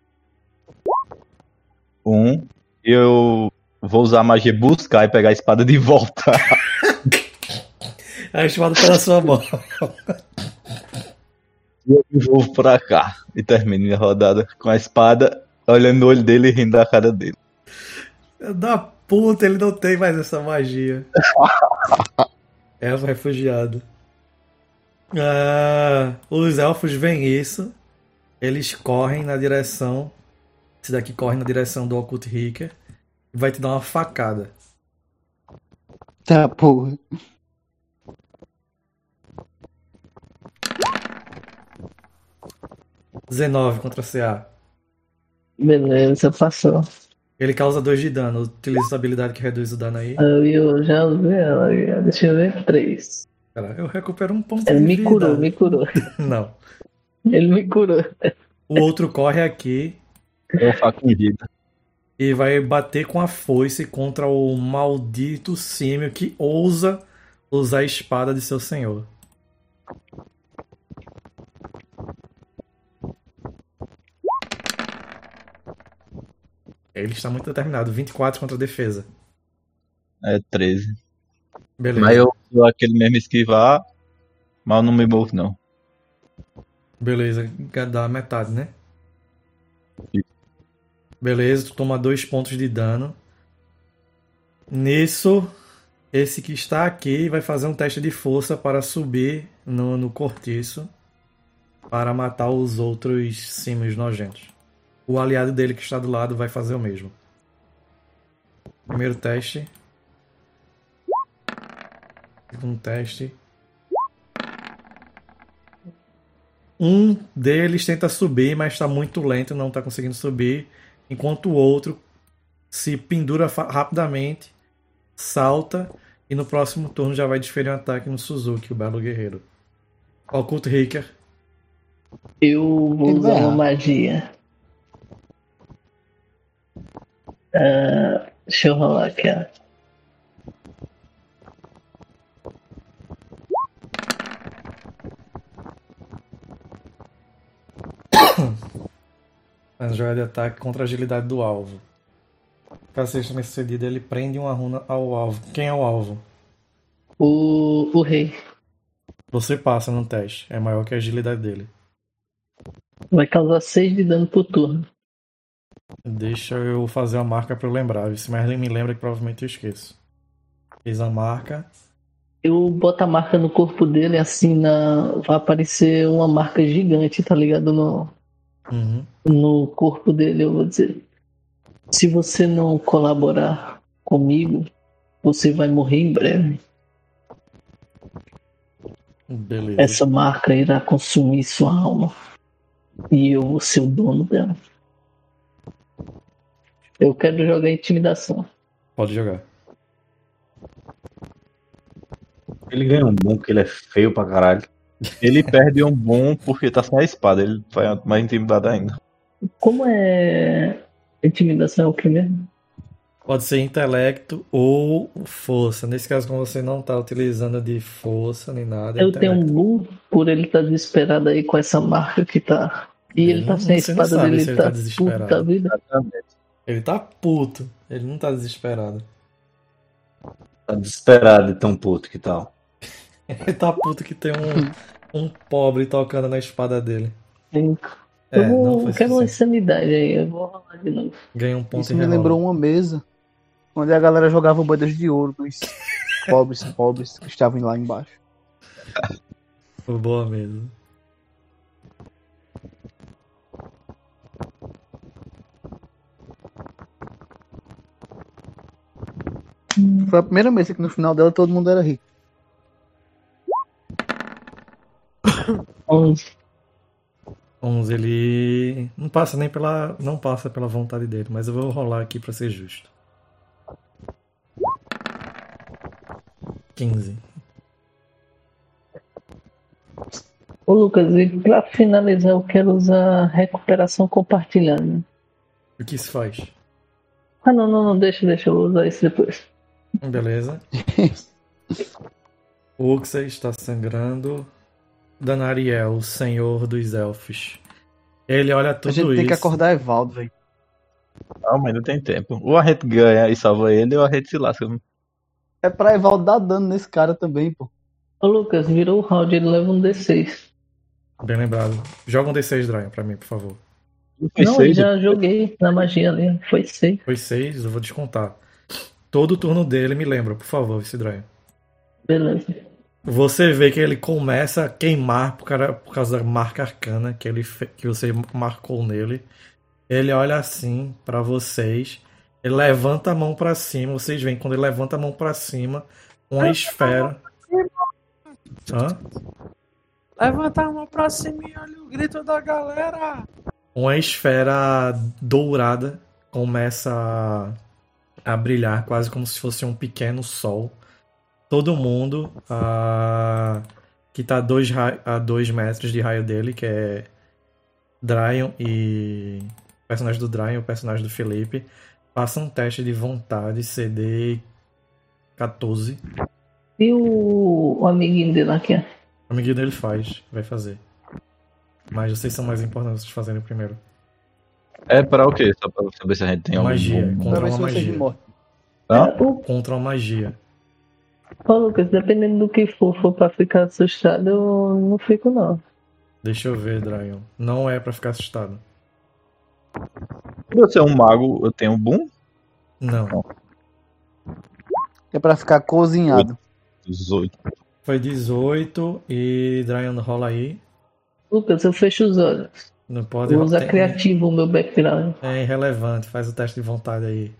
Eu vou usar a magia buscar e pegar a espada de volta. É chamado pela sua mão. E eu vou pra cá. E termino minha rodada com a espada, olhando no olho dele e rindo da cara dele. Da puta, ele não tem mais essa magia. Elfo refugiado. Os elfos veem isso. Eles correm na direção. Esse daqui corre na direção do Occult Ricker. E vai te dar uma facada. Tá, porra. 19 contra CA. Beleza, passou. Ele causa 2 de dano. Utiliza essa habilidade que reduz o dano aí. Eu já usei ela. Deixa eu ver. 3. Cara, eu recupero um ponto Ele de me vida. curou, me curou. Não. Ele me curou. O outro corre aqui Eu faço com vida. e vai bater com a foice contra o maldito símio que ousa usar a espada de seu senhor. Ele está muito determinado. 24 contra a defesa. É 13. Beleza. Mas eu dou aquele mesmo esquivar, mas eu não me movo não. Beleza, dá metade, né? Isso. Beleza, tu toma 2 pontos de dano. Nisso, esse que está aqui vai fazer um teste de força para subir no cortiço para matar os outros símios nojentos. O aliado dele que está do lado vai fazer o mesmo. Primeiro teste. Segundo teste. Um deles tenta subir, mas está muito lento, não está conseguindo subir. Enquanto o outro se pendura rapidamente, salta e no próximo turno já vai desferir um ataque no Suzuki, o belo guerreiro. Oculto Ricker. Eu vou usar uma magia. Deixa eu rolar aqui, ó. Faz jogada de ataque contra a agilidade do alvo. Caso seja bem sucedido, ele prende uma runa ao alvo. Quem é o alvo? O rei. Você passa no teste. É maior que a agilidade dele. Vai causar 6 de dano por turno. Deixa eu fazer a marca pra eu lembrar. Se mais me lembra que provavelmente eu esqueço. Fiz a marca. Eu boto a marca no corpo dele, assim, vai aparecer uma marca gigante, tá ligado? No corpo dele, eu vou dizer. Se você não colaborar comigo, você vai morrer em breve. Beleza. Essa marca irá consumir sua alma. E eu vou ser o dono dela. Eu quero jogar intimidação. Pode jogar. Ele ganha um bom porque ele é feio pra caralho. Ele perde um bom porque tá sem a espada, ele vai mais intimidado ainda. Como é intimidação é o que mesmo? Pode ser intelecto ou força. Nesse caso, como você não tá utilizando de força nem nada. Eu tenho um boom por ele estar desesperado aí com essa marca que tá. E ele tá sem a Você não espada sabe dele, se ele ele tá tá desesperado. puto da vida. Ele tá puto. Ele não tá desesperado. Tá desesperado de tão puto que tal. Ele tá puto que tem um pobre tocando na espada dele. Eu Não foi quero uma suficiente. insanidade aí, eu vou rolar de novo. Ganha um ponto Isso e me rerola. lembrou uma mesa onde a galera jogava moedas de ouro dos pobres que estavam lá embaixo. Foi boa mesmo. Foi a primeira mesa que no final dela todo mundo era rico. 11. 11, ele não passa pela vontade dele, mas eu vou rolar aqui pra ser justo. 15. Ô Lucas, e pra finalizar eu quero usar recuperação compartilhada. O que isso faz? Ah não, deixa eu usar isso depois. Beleza. Uxa está sangrando. Danariel, o senhor dos elfos. Ele olha tudo A gente isso. tem que acordar Evaldo, velho. Calma, ainda tem tempo. Ou a gente ganha e salva ele, ou a gente se lasca. É pra Evaldo dar dano nesse cara também, pô. Ô Lucas, virou o round, ele leva um D6. Bem lembrado. Joga um D6, Dryan, pra mim, por favor. Não, eu já joguei na magia ali, foi 6. Foi 6, eu vou descontar. Todo turno dele me lembra, por favor, esse Dryan. Beleza. Você vê que ele começa a queimar por causa da marca arcana que você marcou nele. Ele olha assim pra vocês. Ele levanta a mão pra cima. Vocês veem quando ele levanta a mão pra cima, uma esfera. Hã? Levanta a mão pra cima e olha o grito da galera. Uma esfera dourada começa a brilhar, quase como se fosse um pequeno sol. Todo mundo que tá a 2 metros de raio dele, que é Dryon e o personagem do Dryon e o personagem do Felipe, passa um teste de vontade CD 14. E o amiguinho dele aqui, ó. O amiguinho dele vai fazer. Mas vocês são mais importantes de fazerem primeiro. É pra o quê? Só pra saber se a gente tem algum Magia, bom- contra Pra ver uma se vocês magia. morrem. Hã? Contra uma magia. Ô, Lucas, dependendo do que for pra ficar assustado, eu não fico, não. Deixa eu ver, Dryon. Não é pra ficar assustado. Se eu ser um mago, eu tenho um boom? Não. É pra ficar cozinhado. 18. Foi 18 e Dryon rola aí. Lucas, eu fecho os olhos. Não pode Eu uso tem- criativo o meu background. É irrelevante, faz o teste de vontade aí.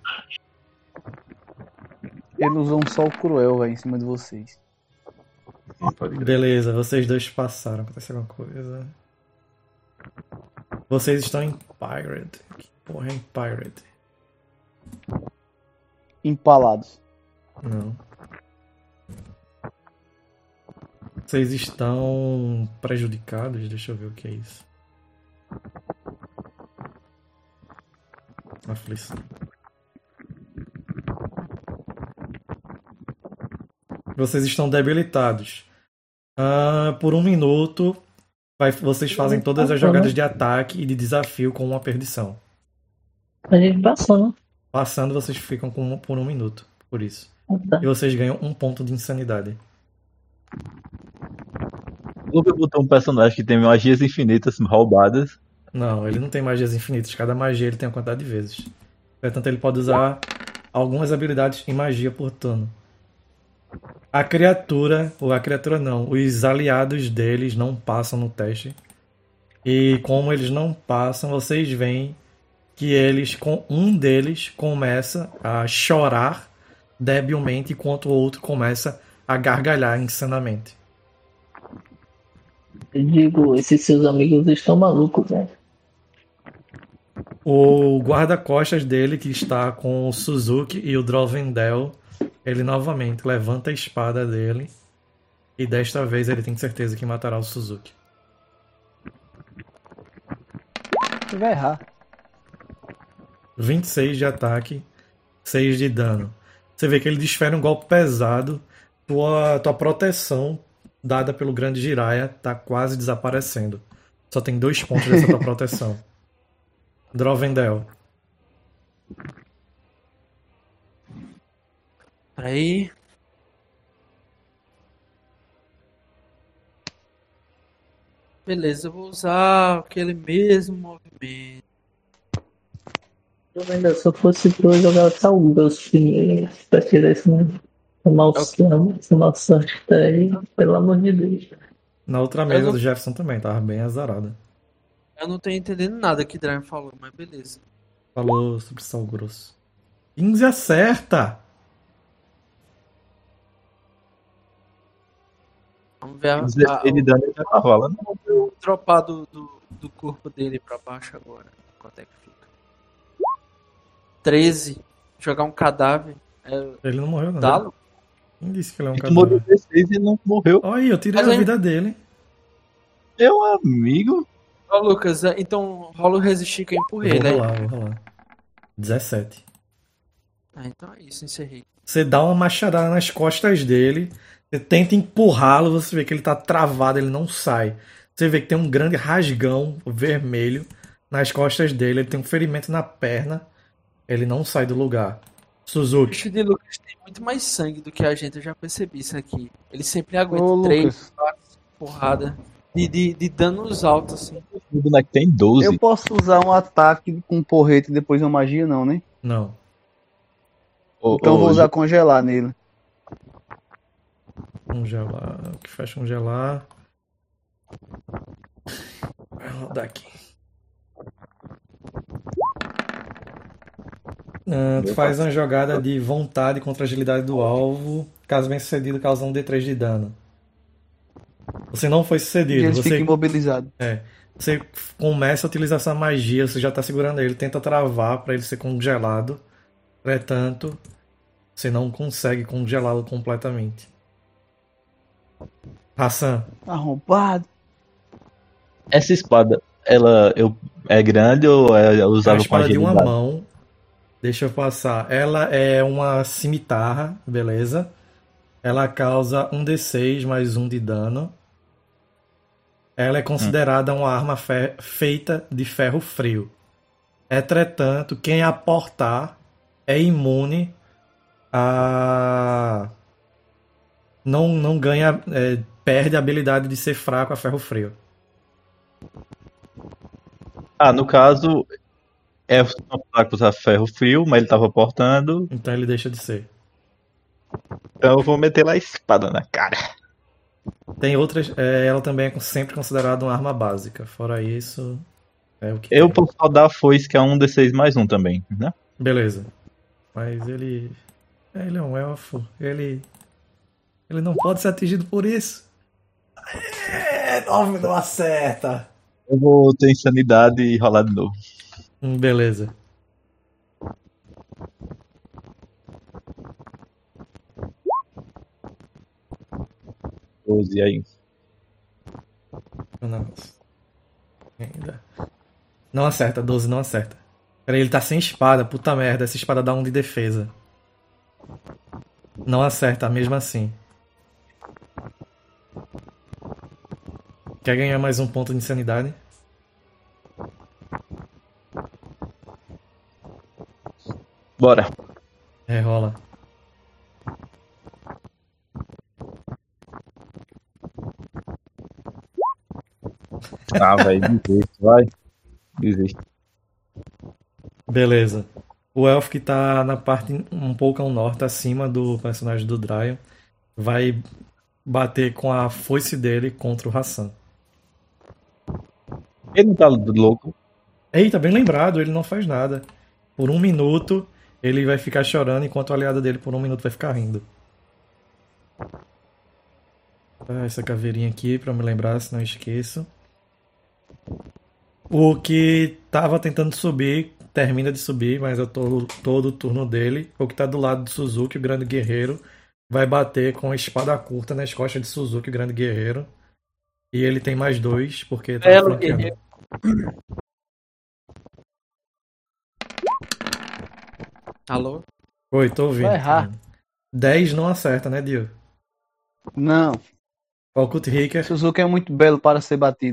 Ele usou um sol cruel, velho, em cima de vocês. Sim, pode crer. Beleza, vocês dois passaram. Aconteceu alguma coisa. Vocês estão em Pirate. Que porra é em Pirate? Empalados. Não. Vocês estão prejudicados? Deixa eu ver o que é isso. Aflição. Vocês estão debilitados. Por 1 minuto, vocês fazem todas as jogadas de ataque e de desafio com uma perdição. A gente passou, né? Passando, vocês ficam por 1 minuto. Por isso. Tá. E vocês ganham 1 ponto de insanidade. O Lucas botou um personagem que tem magias infinitas roubadas. Não, ele não tem magias infinitas. Cada magia ele tem uma quantidade de vezes. Portanto, ele pode usar algumas habilidades em magia por turno. A criatura não, os aliados deles não passam no teste. E como eles não passam, vocês veem que um deles começa a chorar debilmente, enquanto o outro começa a gargalhar insanamente. Eu digo, esses seus amigos estão malucos, né? O guarda-costas dele, que está com o Suzuki e o Drovendel, ele novamente levanta a espada dele e desta vez ele tem certeza que matará o Suzuki. Você vai errar. 26 de ataque, 6 de dano. Você vê que ele desfere um golpe pesado. Tua proteção dada pelo grande Jiraiya tá quase desaparecendo. Só tem 2 pontos dessa tua proteção. Drovendel. Aí. Beleza, eu vou usar aquele mesmo movimento. Eu ainda, se eu fosse tu, eu jogava Talgos primeiro pra tirar esse mal sorte que tá aí, pelo amor de Deus. Na outra mesa não- do Jefferson também, tava bem azarada. Eu não tô entendendo nada que Drive falou, mas beleza. Falou sobre sal grosso. 15 acerta! Vamos ver Ele de dano já tá rolando. o dropar do corpo dele pra baixo agora. Quanto é que fica? 13. Jogar um cadáver. Ele não morreu, não. Dá-lo? Quem disse que ele é um Ele tomou cadáver? 16 e não morreu. Olha aí, eu tirei Mas a aí- vida dele. Meu amigo. Ó, Lucas, então rola o resistir que eu empurrei, né? Vou rolar. 17. Ah, então é isso, encerrei. Você dá uma machadada nas costas dele, você tenta empurrá-lo, você vê que ele tá travado, ele não sai. Você vê que tem um grande rasgão vermelho nas costas dele, ele tem um ferimento na perna, ele não sai do lugar. O Suzuki, bicho de Lucas tem muito mais sangue do que a gente, eu já percebi isso aqui. Ele sempre aguenta Ô, 3, Lucas, 4 porradas de danos altos, assim. O boneco tem 12. eu posso usar um ataque com porrete e depois uma magia, não, né? não. Então eu vou usar congelar nele. Congelar, que faz congelar. Vai rodar aqui. Tu faz uma jogada de vontade contra a agilidade do alvo. Caso bem sucedido, causa um D3 de dano. Você não foi E sucedido. eles ficam Você, imobilizados. você começa a utilizar essa magia, você já tá segurando ele, tenta travar pra ele ser congelado. Entretanto, você não consegue congelá-lo completamente. Hassan, Arrombado. Essa espada, é grande ou é é uma usável com espada de uma agilidade? mão. Deixa eu passar. Ela é uma cimitarra, beleza? Ela causa 1d6 mais 1 de dano. Ela é considerada uma arma feita de ferro frio. Entretanto, quem a portar é imune a. Não ganha. Perde a habilidade de ser fraco a ferro frio. No caso, é uma placa usar ferro frio, mas ele tava portando, Então ele deixa de ser. então eu vou meter lá a espada na cara. Tem outras. Ela também é sempre considerada uma arma básica. Fora isso, é o que Eu tem. posso só dar a foice, que é um D6 mais um também, né? Beleza. Mas ele. Ele é um elfo. Ele não pode ser atingido por isso. 9 não acerta. Eu vou ter insanidade e rolar de novo. Beleza. E aí. Não. Ainda. Não acerta, 12 não acerta. Peraí, ele tá sem espada, puta merda. Essa espada dá 1 de defesa. Não acerta, mesmo assim. Quer ganhar mais um ponto de insanidade? Bora. Rola. Velho, desiste, vai. Desiste. Beleza. O elfo que tá na parte um pouco ao norte, acima do personagem do Dryon, vai bater com a foice dele contra o Hassan. Ele não tá louco. Eita, bem lembrado, ele não faz nada. Por 1 minuto, ele vai ficar chorando, enquanto o aliado dele por 1 minuto vai ficar rindo. Essa caveirinha aqui pra me lembrar, se não esqueço. O que tava tentando subir, termina de subir, mas eu tô todo o turno dele. O que tá do lado de Suzuki, o grande guerreiro, vai bater com a espada curta nas costas de Suzuki, o grande guerreiro. E ele tem mais 2, porque tá Belo flanqueando. guerreiro. Alô? Oi, tô ouvindo. Vai errar. 10 não acerta, né, Dio? Não. O Kut Hicker. Suzuki é muito belo para ser batido.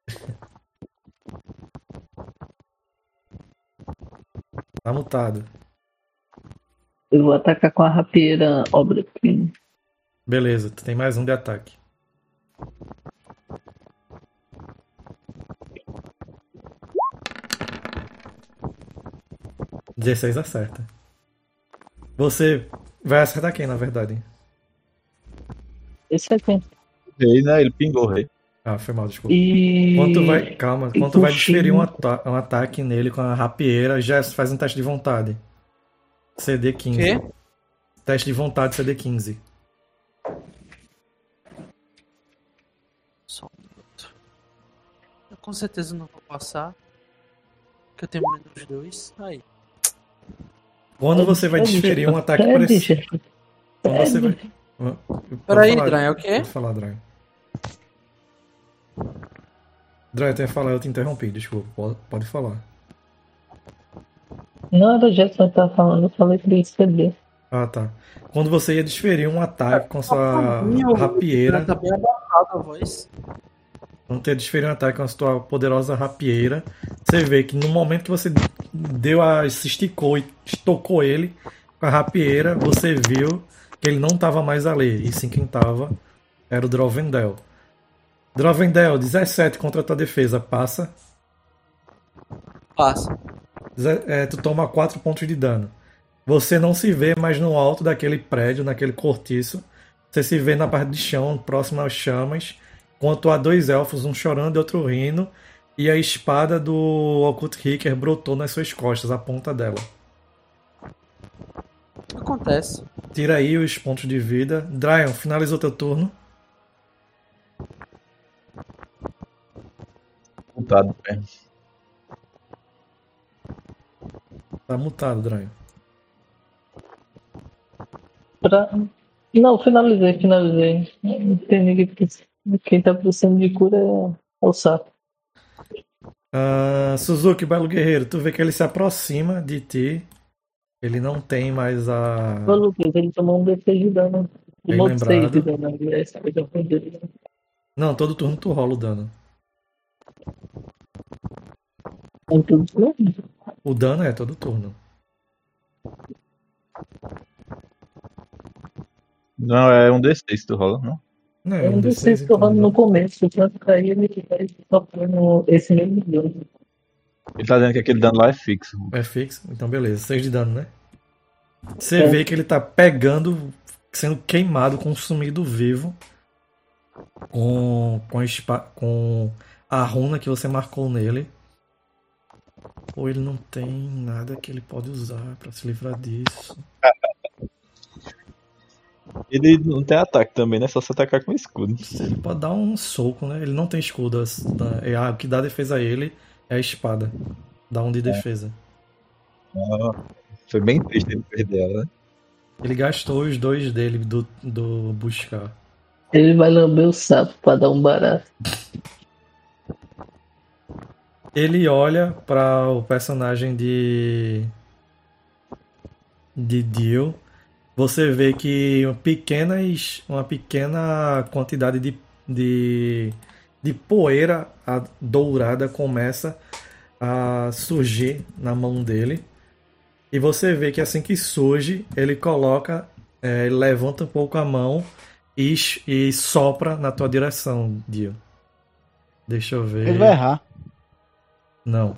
Tá mutado. Eu vou atacar com a rapieira obra-prima. Beleza, tu tem mais 1 de ataque. (16) acerta. Você vai acertar quem, na verdade? Esse aqui. Rei, né? Ele pingou o rei. Ah, foi mal, desculpa. E. Calma. E Quando tu vai por desferir fim- um ataque nele com a rapieira, já faz um teste de vontade. CD 15. Quê? Teste de vontade CD 15. Só um minuto. Eu com certeza não vou passar. Porque eu tenho menos 2. Aí. Quando você vai desferir um ataque preciso. Quando você vai. Peraí, Dran, é o quê? Pode falar, Dran. Dran, eu tenho que falar, eu te interrompi, desculpa. Pode falar. Não era o Jetson que tava falando, eu falei que ia receber. Ah, tá. Quando você ia desferir um ataque com sua O rapieira. Dran tá bem abafado a voz. Quando você desferir um ataque com a sua poderosa rapieira, você vê que no momento que você se esticou e estocou ele com a rapieira, você viu que ele não estava mais ali. E sim, quem estava era o Drovendel. Drovendel, 17 contra a tua defesa, passa. Passa. Tu toma 4 pontos de dano. Você não se vê mais no alto daquele prédio, naquele cortiço. Você se vê na parte de chão, próximo às chamas, enquanto há 2 elfos, um chorando e outro rindo, e a espada do Occult Hicker brotou nas suas costas, a ponta dela. Acontece. Tira aí os pontos de vida. Dryon, finalizou teu turno. mutado mesmo. Tá mutado, Dranho. Não, finalizei. Não tem ninguém quem tá precisando de cura é o sapo. Suzuki, Belo Guerreiro, tu vê que ele se aproxima de ti. Ele não tem mais a. Ô, Lucas, ele tomou um DC de dano. Bem Tomou 6 de lembrado. dano. Essa coisa foi dele. Não, todo turno tu rola o dano. Em tudo, né? O dano é todo turno. Não, é um D6 que tu rola, não? Não, É um D6 D6 então, torrando né? no começo. Quando cair, ele vai sofrendo esse mesmo dano. Ele tá dizendo que aquele dano lá é fixo. É fixo? Então beleza, 6 de dano, né? Você vê que ele tá pegando, sendo queimado, consumido vivo com a runa que você marcou nele. Ou ele não tem nada que ele pode usar pra se livrar disso. Ele não tem ataque também, né? Só se atacar com escudo. Ele pode dar um soco, né? Ele não tem escudo. O que dá defesa a ele é a espada. Dá um de defesa. Foi bem triste ele perder ela, né? Ele gastou os 2 dele do buscar. Ele vai lamber o sapo pra dar um barato. Ele olha para o personagem de Dio. Você vê que uma pequena quantidade de poeira dourada começa a surgir na mão dele. E você vê que assim que surge, ele ele levanta um pouco a mão e sopra na tua direção, Dio. Deixa eu ver. Ele vai errar. Não.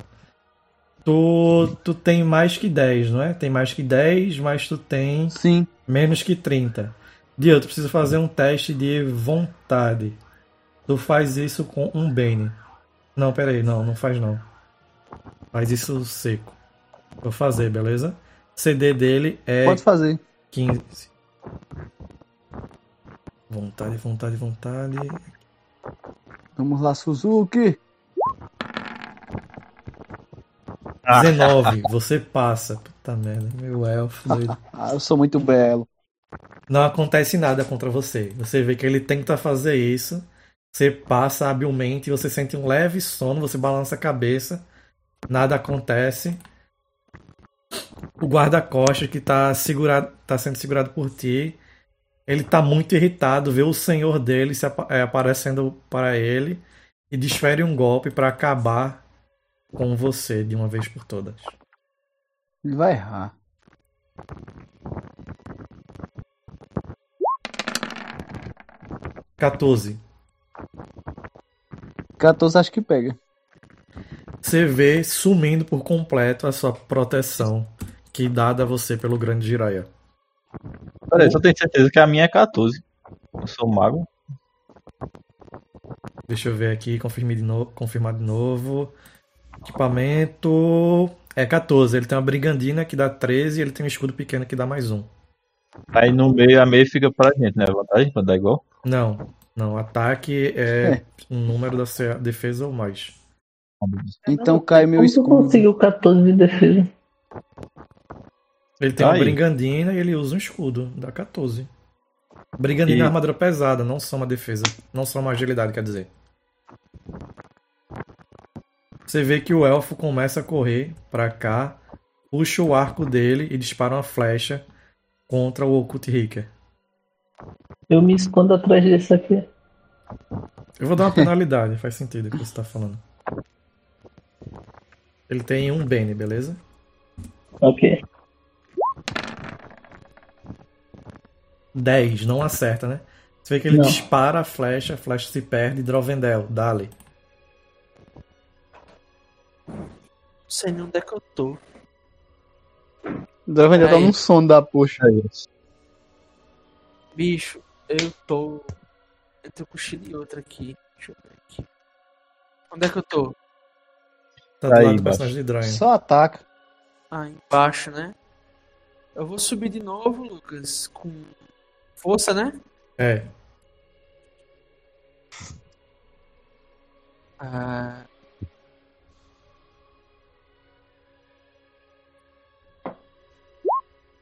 Tu tem mais que 10, não é? Tem mais que 10, mas tu tem Sim. menos que 30. Dio, tu precisa fazer um teste de vontade. Tu faz isso com um Bane. Não, pera aí, não faz não. Faz isso seco. Vou fazer, beleza? CD dele é Pode fazer. 15. Vontade. Vamos lá, Suzuki. 19, você passa. Puta merda, meu elfo doido. Eu sou muito belo. Não acontece nada contra você. Você vê que ele tenta fazer isso. Você passa habilmente, você sente um leve sono, você balança a cabeça. Nada acontece. O guarda-costas que tá sendo segurado por ti. Ele tá muito irritado, vê o senhor dele aparecendo para ele e desfere um golpe para acabar com você de uma vez por todas. Ele vai errar. (14). 14 acho que pega. Você vê sumindo por completo a sua proteção que dada a você pelo grande Jiraiya. Peraí, só tenho certeza que a minha é 14. Eu sou mago. Deixa eu ver aqui, confirmar de novo. Equipamento é 14. Ele tem uma brigandina que dá 13 e ele tem um escudo pequeno que dá mais 1. Aí no meio, a meia fica pra gente, né? Vantagem pra dar igual. Não. Ataque é um número da sua defesa ou mais. Então cai meu Como tu escudo. conseguiu 14 de defesa? Ele tem uma Aí. brigandina e ele usa um escudo. Dá 14. Brigandina é armadura pesada, não só uma defesa. Não só uma agilidade, quer dizer. Você vê que o elfo começa a correr pra cá, puxa o arco dele e dispara uma flecha contra o Occult Hicker. Eu me escondo atrás desse aqui. Eu vou dar uma penalidade, faz sentido o que você tá falando. Ele tem um Bane, beleza? Ok. 10, não acerta, né? Você vê que ele Não. dispara a flecha se perde, Drovendel, dale. Não sei nem onde é que eu tô. Deve ainda tá num sono da puxa. Bicho, eu tô cochilo de outra aqui. Deixa eu ver aqui. Onde é que eu tô? Tá do Aí, lado do embaixo. personagem de Dryan. Só ataca. Ah, embaixo, né? Eu vou subir de novo, Lucas, com força, né? É.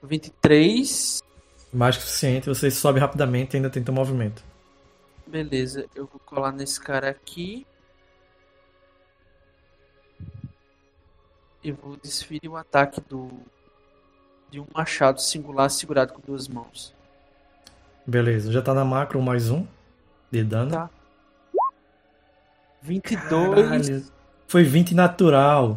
23. Mais que o suficiente, você sobe rapidamente e ainda tenta o movimento. Beleza, eu vou colar nesse cara aqui. E vou desferir o ataque de um machado singular segurado com 2 mãos. Beleza, já tá na macro mais 1 de dano. Tá. 22. Caralho. Foi 20 natural.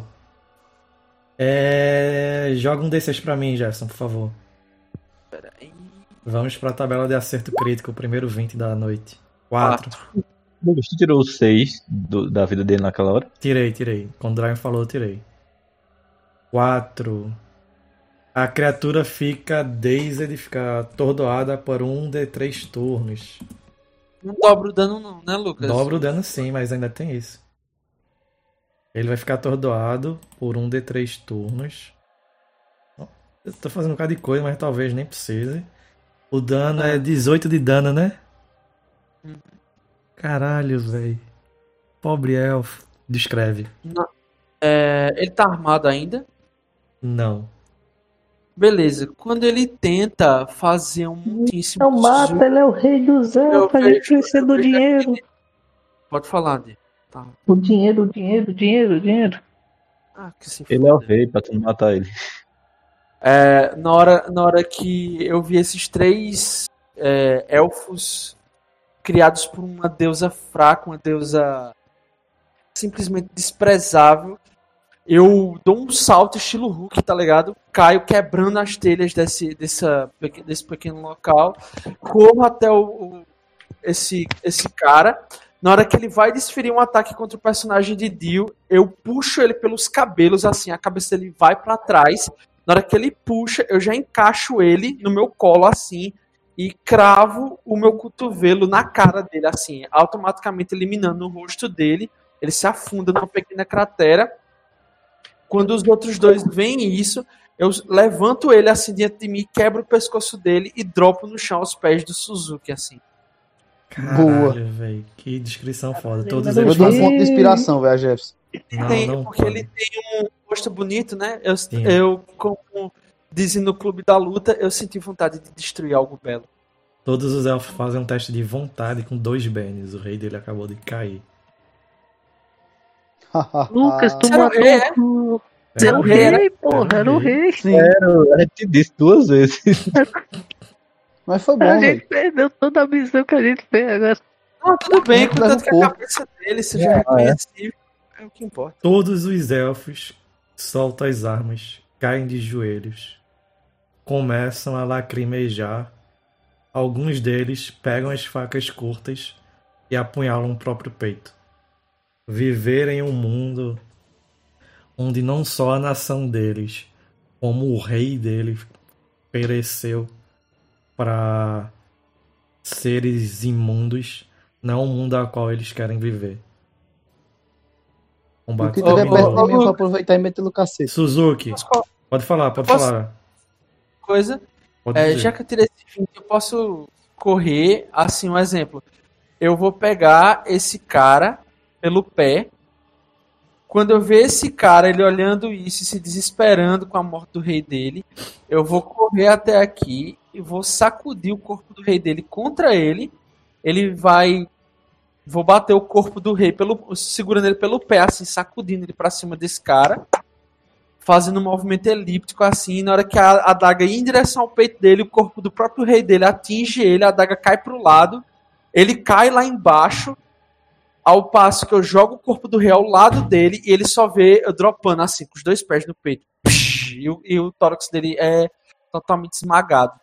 Joga um D6 pra mim, Jefferson, por favor. Peraí. Vamos pra tabela de acerto crítico, o primeiro 20 da noite. 4. Douglas, tu tirou o 6 da vida dele naquela hora? Tirei. Quando o Dragon falou, eu tirei. 4. A criatura fica dazed, fica atordoada por 1d3 turnos. Não dobra o dano não, né, Lucas? Dobra o dano sim, mas ainda tem isso. Ele vai ficar atordoado por 1d3 turnos. Eu tô fazendo um bocado de coisa, mas talvez nem precise. O dano é 18 de dano, né? Caralho, velho. Pobre elfo. Descreve. Não. Ele tá armado ainda? Não. Beleza. Quando ele tenta fazer um muitíssimo... Não mata, ele é o rei dos elfos, a gente precisa do dinheiro. Pode falar, Dê. Tá. O dinheiro. Ah, que se Ele é o foda. rei, pra tu não matar ele. Na hora que eu vi esses 3 elfos criados por uma deusa fraca, uma deusa simplesmente desprezável, eu dou um salto estilo Hulk, tá ligado? Caio quebrando as telhas desse pequeno local, corro até esse cara. Na hora que ele vai desferir um ataque contra o personagem de Dio, eu puxo ele pelos cabelos, assim, a cabeça dele vai pra trás. Na hora que ele puxa, eu já encaixo ele no meu colo, assim, e cravo o meu cotovelo na cara dele, assim, automaticamente eliminando o rosto dele. Ele se afunda numa pequena cratera. Quando os outros 2 veem isso, eu levanto ele assim diante de mim, quebro o pescoço dele e dropo no chão aos pés do Suzuki, assim. Caralho, velho. Que descrição foda. Todos Eu eles dou um fazem... ponto de inspiração, velho, Jefferson. Não Porque pode. ele tem um rosto bonito, né? Sim. Eu, como dizem no Clube da Luta, eu senti vontade de destruir algo belo. Todos os elfos fazem um teste de vontade com 2 bens. O rei dele acabou de cair. Lucas, tu Era o matou rei, é? o... Era Era o o rei, rei, porra, era o rei. Sim, A gente disse 2 vezes. mas foi bom, A velho. gente perdeu toda a missão que a gente fez agora. Não, tudo bem, Leva contanto que a pouco. cabeça dele seja reconhecível. É o que importa. Todos os elfos soltam as armas, caem de joelhos, começam a lacrimejar. Alguns deles pegam as facas curtas e apunhalam o próprio peito. Viver em um mundo onde não só a nação deles, como o rei dele pereceu para seres imundos, não é um mundo ao qual eles querem viver. O Combate que tiver terminou. perto de mim, eu vou aproveitar e meter no cacete. Suzuki, Posso falar pode falar. Posso- coisa? Pode dizer. Já que eu tirei esse 20, eu posso correr, assim, um exemplo. Eu vou pegar esse cara pelo pé. Quando eu ver esse cara, ele olhando isso e se desesperando com a morte do rei dele, eu vou correr até aqui e vou sacudir o corpo do rei dele contra ele. Ele vai... Vou bater o corpo do rei, segurando ele pelo pé, assim, sacudindo ele pra cima desse cara, fazendo um movimento elíptico, assim, e na hora que a adaga ia em direção ao peito dele, o corpo do próprio rei dele atinge ele, a adaga cai pro lado, ele cai lá embaixo, ao passo que eu jogo o corpo do rei ao lado dele, e ele só vê eu dropando, assim, com os 2 pés no peito. E o tórax dele é totalmente esmagado.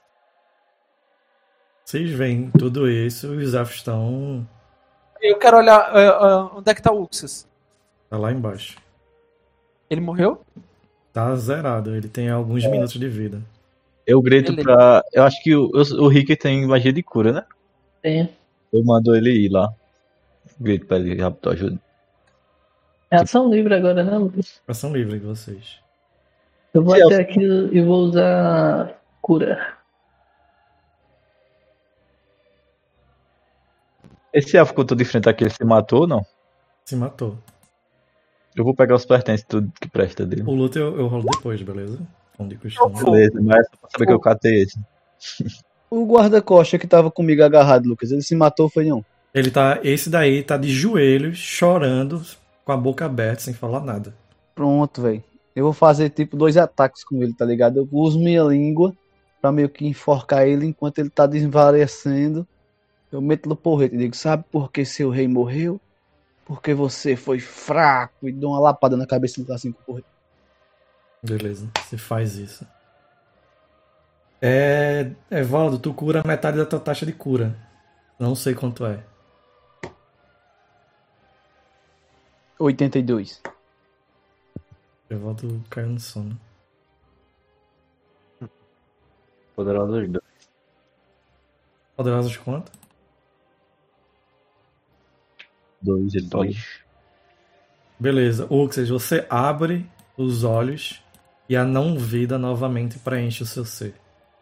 Vocês veem tudo isso, os elfos estão Eu quero olhar onde é que tá o Uxas. tá lá embaixo. Ele morreu? Tá zerado, ele tem alguns minutos de vida. Eu grito Beleza. pra. Eu acho que o Rick tem magia de cura, né? Tem. Eu mando ele ir lá. Grito pra ele raptar ajuda. É ação livre agora, né, Lucas? Ação livre de vocês. Eu vou Sim, até aqui e vou usar cura. Esse elfo que eu tô de frente aqui, ele se matou ou não? Se matou. Eu vou pegar os pertences, tudo que presta dele. O luto eu rolo depois, beleza? como de costume. Beleza, mas é só pra saber que eu catei esse. O guarda-costa que tava comigo agarrado, Lucas, ele se matou, foi não? Esse daí tá de joelhos, chorando, com a boca aberta, sem falar nada. Pronto, velho. Eu vou fazer tipo 2 ataques com ele, tá ligado? Eu uso minha língua pra meio que enforcar ele enquanto ele tá desvarecendo. Eu meto no porrete e digo, sabe por que seu rei morreu? Porque você foi fraco, e dou uma lapada na cabeça do assim com o porrete. Beleza, você faz isso. Evaldo, tu cura metade da tua taxa de cura. Não sei quanto é. 82. Evaldo caiu no sono. Poderosos dois. Poderosos quanto? 2, ele falou. Beleza, Uxas, você abre os olhos e a não-vida novamente preenche o seu ser.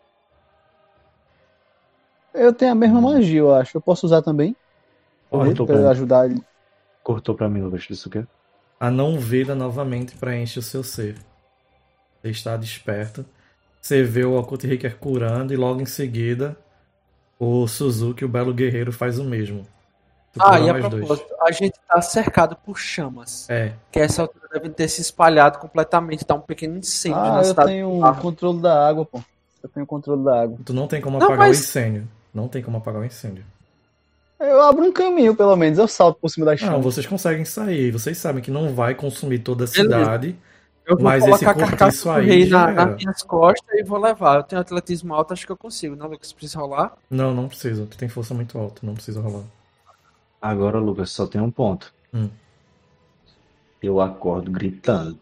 Eu tenho a mesma magia, eu acho. Eu posso usar também? Pode. Pra ajudar ele. Cortou pra mim, Lucas, isso aqui. A não-vida novamente preenche o seu ser. Você está desperto. Você vê o Occult Hiker curando e logo em seguida o Suzuki, o Belo Guerreiro, faz o mesmo. Tu cura E a mais propósito, a gente tá cercado por chamas. É. Que essa altura deve ter se espalhado completamente, tá um pequeno incêndio na Eu cidade. tenho controle da água, pô. Eu tenho controle da água. Tu não tem como Não, apagar mas- o incêndio. Não tem como apagar o incêndio. Eu abro um caminho, pelo menos. Eu salto por cima das Não, chamas. vocês conseguem sair. Vocês sabem que não vai consumir toda a Beleza. cidade. Eu vou Mas colocar a esse carcaça cortiço do aí rei já nas era. minhas costas e vou levar. Eu tenho atletismo alto, acho que eu consigo, né, Lucas? Precisa rolar? Não, não precisa. Tu tem força muito alta. Não precisa rolar. Agora, Lucas, só tem um ponto. Hum. Eu acordo gritando.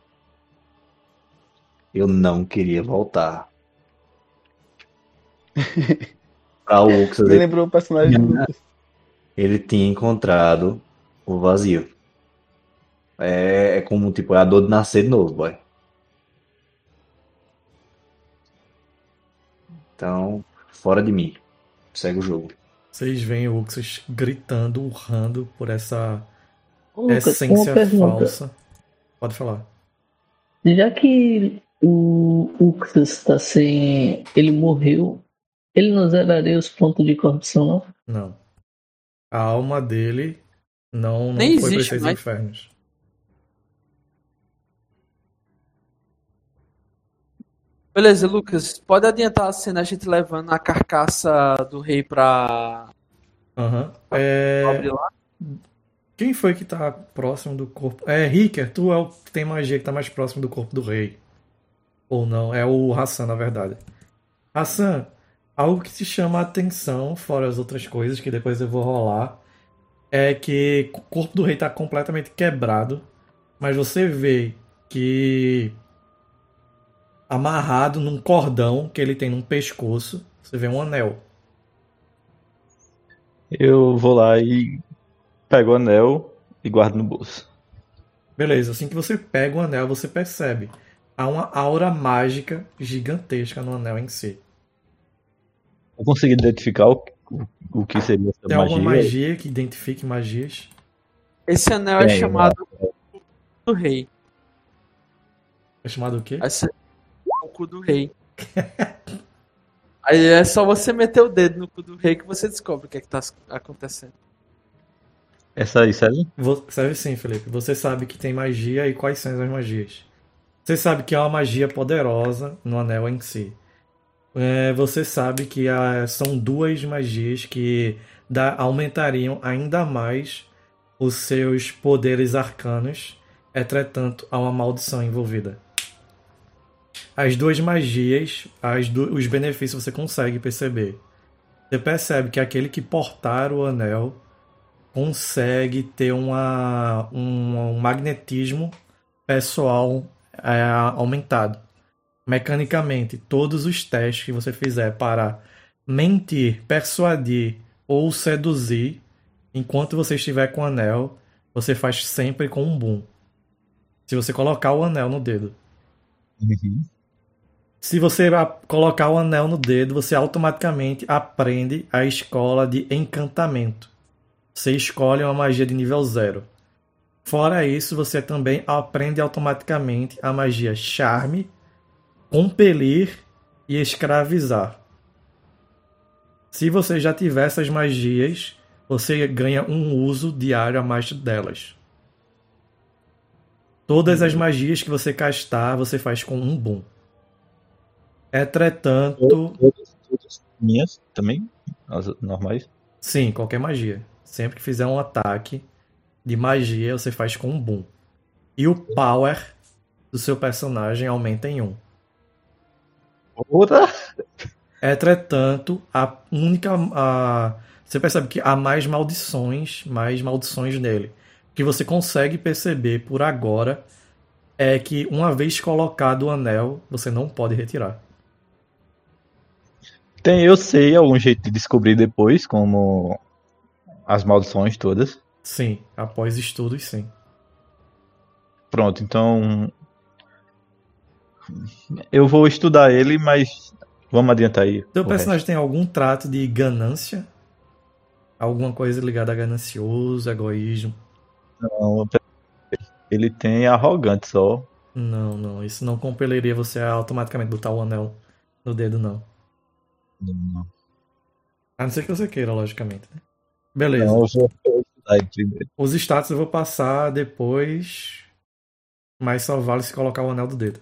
Eu não queria voltar. Pra Uxas, Me lembrou o personagem do Lucas. ele tinha encontrado o vazio. É como, tipo, é a dor de nascer de novo, boy. Então, fora de mim. Segue o jogo. Vocês veem o Uxas gritando, urrando por essa Ô, Lucas, uma essência pergunta. falsa. Pode falar. Já que o Uxas está sem. Ele morreu, ele não zeraria os pontos de corrupção, não? Não. A alma dele não Nem foi para os existe 6 mais. infernos. Beleza, Lucas, pode adiantar a cena a gente levando a carcaça do rei pra Aham. abrir lá? Quem foi que tá próximo do corpo? Ricker, tu é o que tem magia que tá mais próximo do corpo do rei. Ou não, é o Hassan, na verdade. Hassan, algo que te chama a atenção, fora as outras coisas que depois eu vou rolar, é que o corpo do rei tá completamente quebrado, mas você vê que amarrado num cordão que ele tem no pescoço, você vê um anel. Eu vou lá e pego o anel e guardo no bolso. Beleza, assim que você pega o anel, você percebe. Há uma aura mágica gigantesca no anel em si. Eu consegui identificar o que seria essa Tem alguma magia. magia que identifique magias? Esse anel é Tem, chamado do rei. É chamado o quê? Esse é o cu do rei. Aí é só você meter o dedo no cu do rei que você descobre o que é que tá acontecendo. Essa aí, serve? Serve sim, Felipe. Você sabe que tem magia e quais são as magias. Você sabe que há uma magia poderosa no anel em si. Você sabe que são 2 magias que aumentariam ainda mais os seus poderes arcanos. Entretanto, há uma maldição envolvida. As 2 magias, os benefícios você consegue perceber. Você percebe que aquele que portar o anel consegue ter um magnetismo pessoal aumentado. Mecanicamente, todos os testes que você fizer para mentir, persuadir ou seduzir, enquanto você estiver com o anel, você faz sempre com um boom. Se você colocar o anel no dedo. Se você colocar o anel no dedo, você automaticamente aprende a escola de encantamento. Você escolhe uma magia de nível 0. Fora isso, você também aprende automaticamente a magia charme compelir e escravizar. Se você já tiver essas magias, você ganha um uso diário a mais delas. Todas as magias que você castar, você faz com um boom. Entretanto, Todas minhas também, as normais. sim, qualquer magia. Sempre que fizer um ataque de magia, você faz com um boom. E o power do seu personagem aumenta em 1. Outra. Entretanto, você percebe que há mais maldições nele. O que você consegue perceber por agora é que uma vez colocado o anel, você não pode retirar. Eu sei algum jeito de descobrir depois, como as maldições todas. Sim, após estudos, sim. Pronto, então eu vou estudar ele, mas vamos adiantar aí. Seu o personagem resto. tem algum trato de ganância? Alguma coisa ligada a ganancioso, egoísmo? Não, ele tem arrogante só. Não. Isso não compeliria você a automaticamente botar o anel no dedo, não. Não, A não ser que você queira, logicamente, né? Beleza. eu vou estudar ele primeiro. Os status eu vou passar depois, mas só vale se colocar o anel do dedo.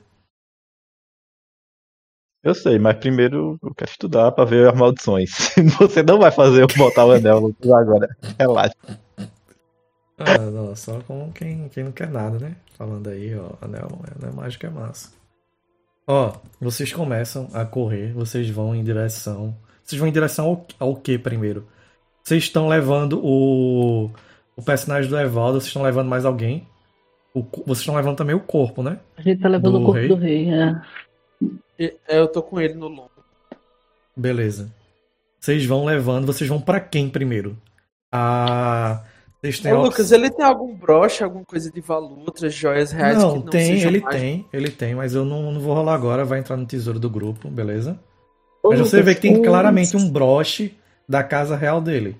Eu sei, mas primeiro eu quero estudar pra ver as maldições. Você não vai fazer eu botar o anel Lucas, agora. Relaxa. Não, só com quem não quer nada, né? Falando aí, ó, anel mágico é massa. Ó, vocês começam a correr, vocês vão em direção... Vocês vão em direção ao que primeiro? Vocês estão levando o personagem do Evaldo, vocês estão levando mais alguém? Vocês estão levando também o corpo, né? A gente tá levando Do o corpo rei? do rei, é. Eu tô com ele no lombo. Beleza. Vocês vão levando, vocês vão pra quem primeiro? Vocês têm Ô, a op- Lucas, ele tem algum broche, alguma coisa de valor, outras joias reais Não, que não tem, sejam ele mágicas? tem, mas eu não vou rolar agora, vai entrar no tesouro do grupo, beleza? Ô, Mas você Lucas, vê que tem claramente um broche da casa real dele.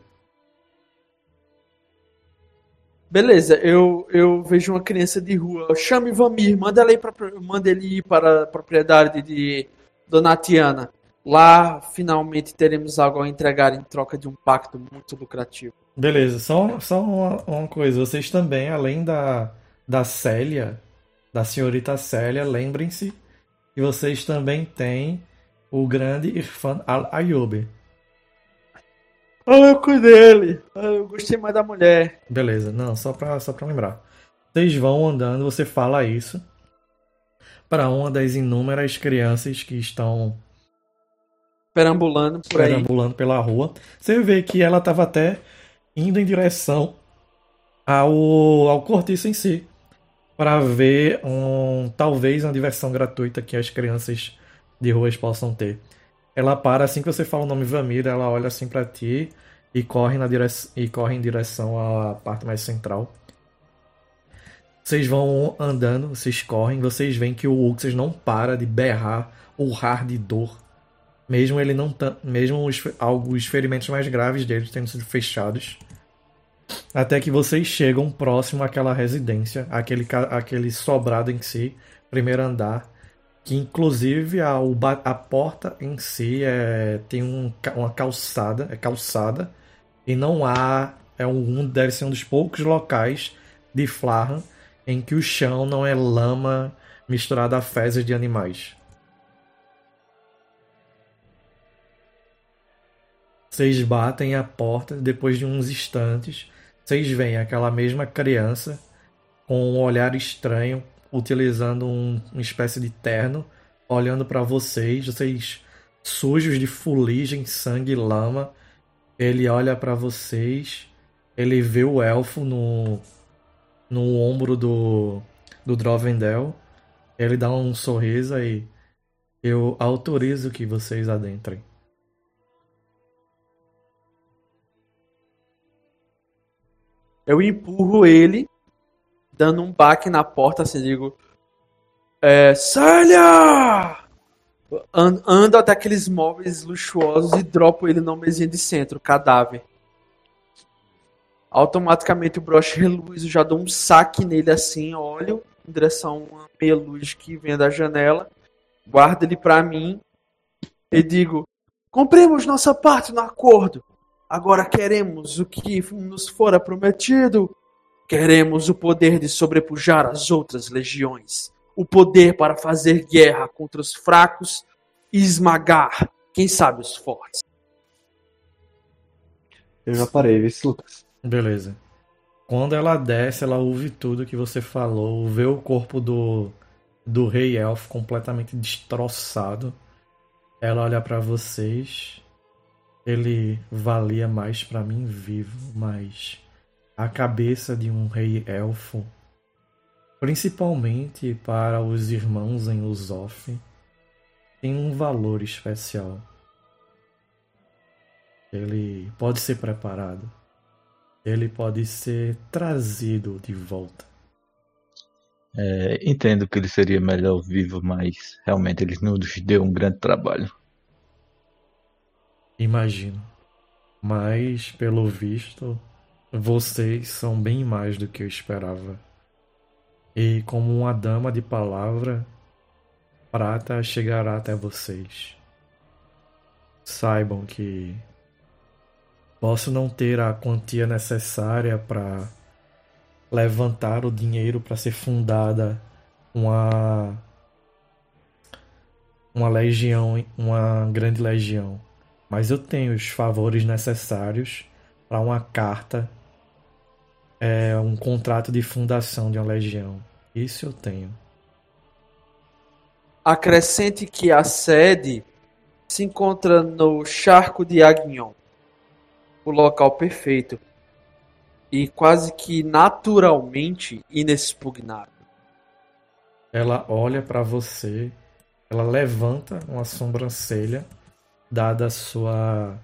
Beleza, eu vejo uma criança de rua. Chame Vamir, manda ele ir para a propriedade de Donatiana. Lá, finalmente, teremos algo a entregar em troca de um pacto muito lucrativo. Beleza, só uma coisa, vocês também, além da Célia, da senhorita Célia, lembrem-se que vocês também têm o grande Irfan Al-Ayoub. Eu cuidei dele. Eu gostei mais da mulher. Beleza, não, só pra lembrar. Vocês vão andando, você fala isso para uma das inúmeras crianças que estão Perambulando por aí. perambulando pela rua. Você vê que ela estava até indo em direção ao cortiço em si, para ver talvez uma diversão gratuita que as crianças de ruas possam ter. Ela para assim que você fala o nome Vamira, ela olha assim para ti e corre em direção à parte mais central. Vocês vão andando, vocês correm, vocês veem que o Uxas não para de berrar, urrar de dor. Mesmo ele não mesmo os ferimentos mais graves dele tendo sido fechados. Até que vocês chegam próximo àquela residência, aquele sobrado em si, primeiro andar, que inclusive a porta em si tem uma calçada, é calçada, e não há, deve ser um dos poucos locais de Flarran em que o chão não é lama misturada a fezes de animais. Vocês batem a porta, depois de uns instantes, vocês veem aquela mesma criança com um olhar estranho, utilizando uma espécie de terno, olhando para vocês sujos de fuligem, sangue e lama. Ele olha para vocês, ele vê o elfo no ombro do Drovendel, ele dá um sorriso e eu autorizo que vocês adentrem. Eu empurro ele, dando um baque na porta, assim, digo... Célia! Ando até aqueles móveis luxuosos e dropo ele na mesinha de centro, cadáver. Automaticamente o broche reluz, eu já dou um saque nele assim, olho em direção a uma meia luz que vem da janela guardo ele para mim e digo: cumprimos nossa parte no acordo. Agora queremos o que nos fora prometido. Queremos o poder de sobrepujar as outras legiões. O poder para fazer guerra contra os fracos e esmagar, quem sabe, os fortes. Eu já parei, viu, Lucas? Beleza. Quando ela desce, ela ouve tudo que você falou, vê o corpo do rei elfo completamente destroçado. Ela olha pra vocês. Ele valia mais pra mim vivo, mas a cabeça de um rei elfo, principalmente para os irmãos em Usof, tem um valor especial. Ele pode ser preparado. Ele pode ser trazido de volta. Entendo que ele seria melhor vivo, mas realmente ele nos deu um grande trabalho. Imagino. Mas, pelo visto, vocês são bem mais do que eu esperava. E como uma dama de palavra, Prata chegará até vocês. Saibam que posso não ter a quantia necessária para levantar o dinheiro para ser fundada uma legião, uma grande legião. Mas eu tenho os favores necessários para uma carta, um contrato de fundação de uma legião. Isso eu tenho. Acrescente que a sede se encontra no Charco de Agnon, o local perfeito e quase que naturalmente inexpugnável. Ela olha para você, ela levanta uma sobrancelha, dada a sua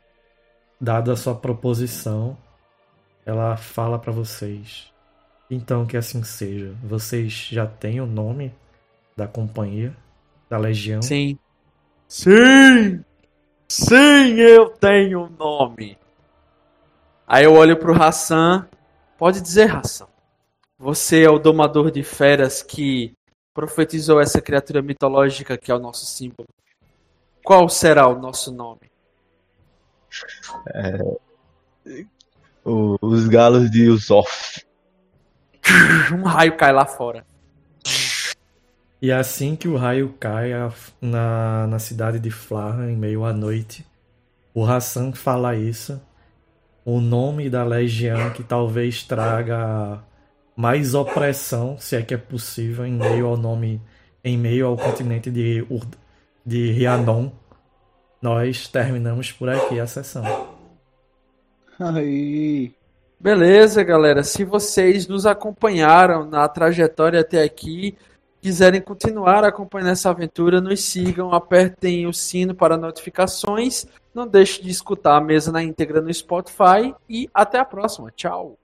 proposição. Ela fala para vocês: então que assim seja. Vocês já têm o nome da companhia, da legião? Sim. Sim! Sim, eu tenho nome. Aí eu olho pro Hassan. Pode dizer, Hassan. Você é o domador de feras que profetizou essa criatura mitológica que é o nosso símbolo. Qual será o nosso nome? Os galos de Usof. Um raio cai lá fora. E assim que o raio cai na cidade de Flarra, em meio à noite, o Hassan fala isso. O nome da legião que talvez traga mais opressão, se é que é possível, em meio ao continente de Rhiannon. Nós terminamos por aqui a sessão. Aí. Beleza, galera. Se vocês nos acompanharam na trajetória até aqui, quiserem continuar acompanhando essa aventura, nos sigam, apertem o sino para notificações, não deixe de escutar a mesa na íntegra no Spotify e até a próxima. Tchau!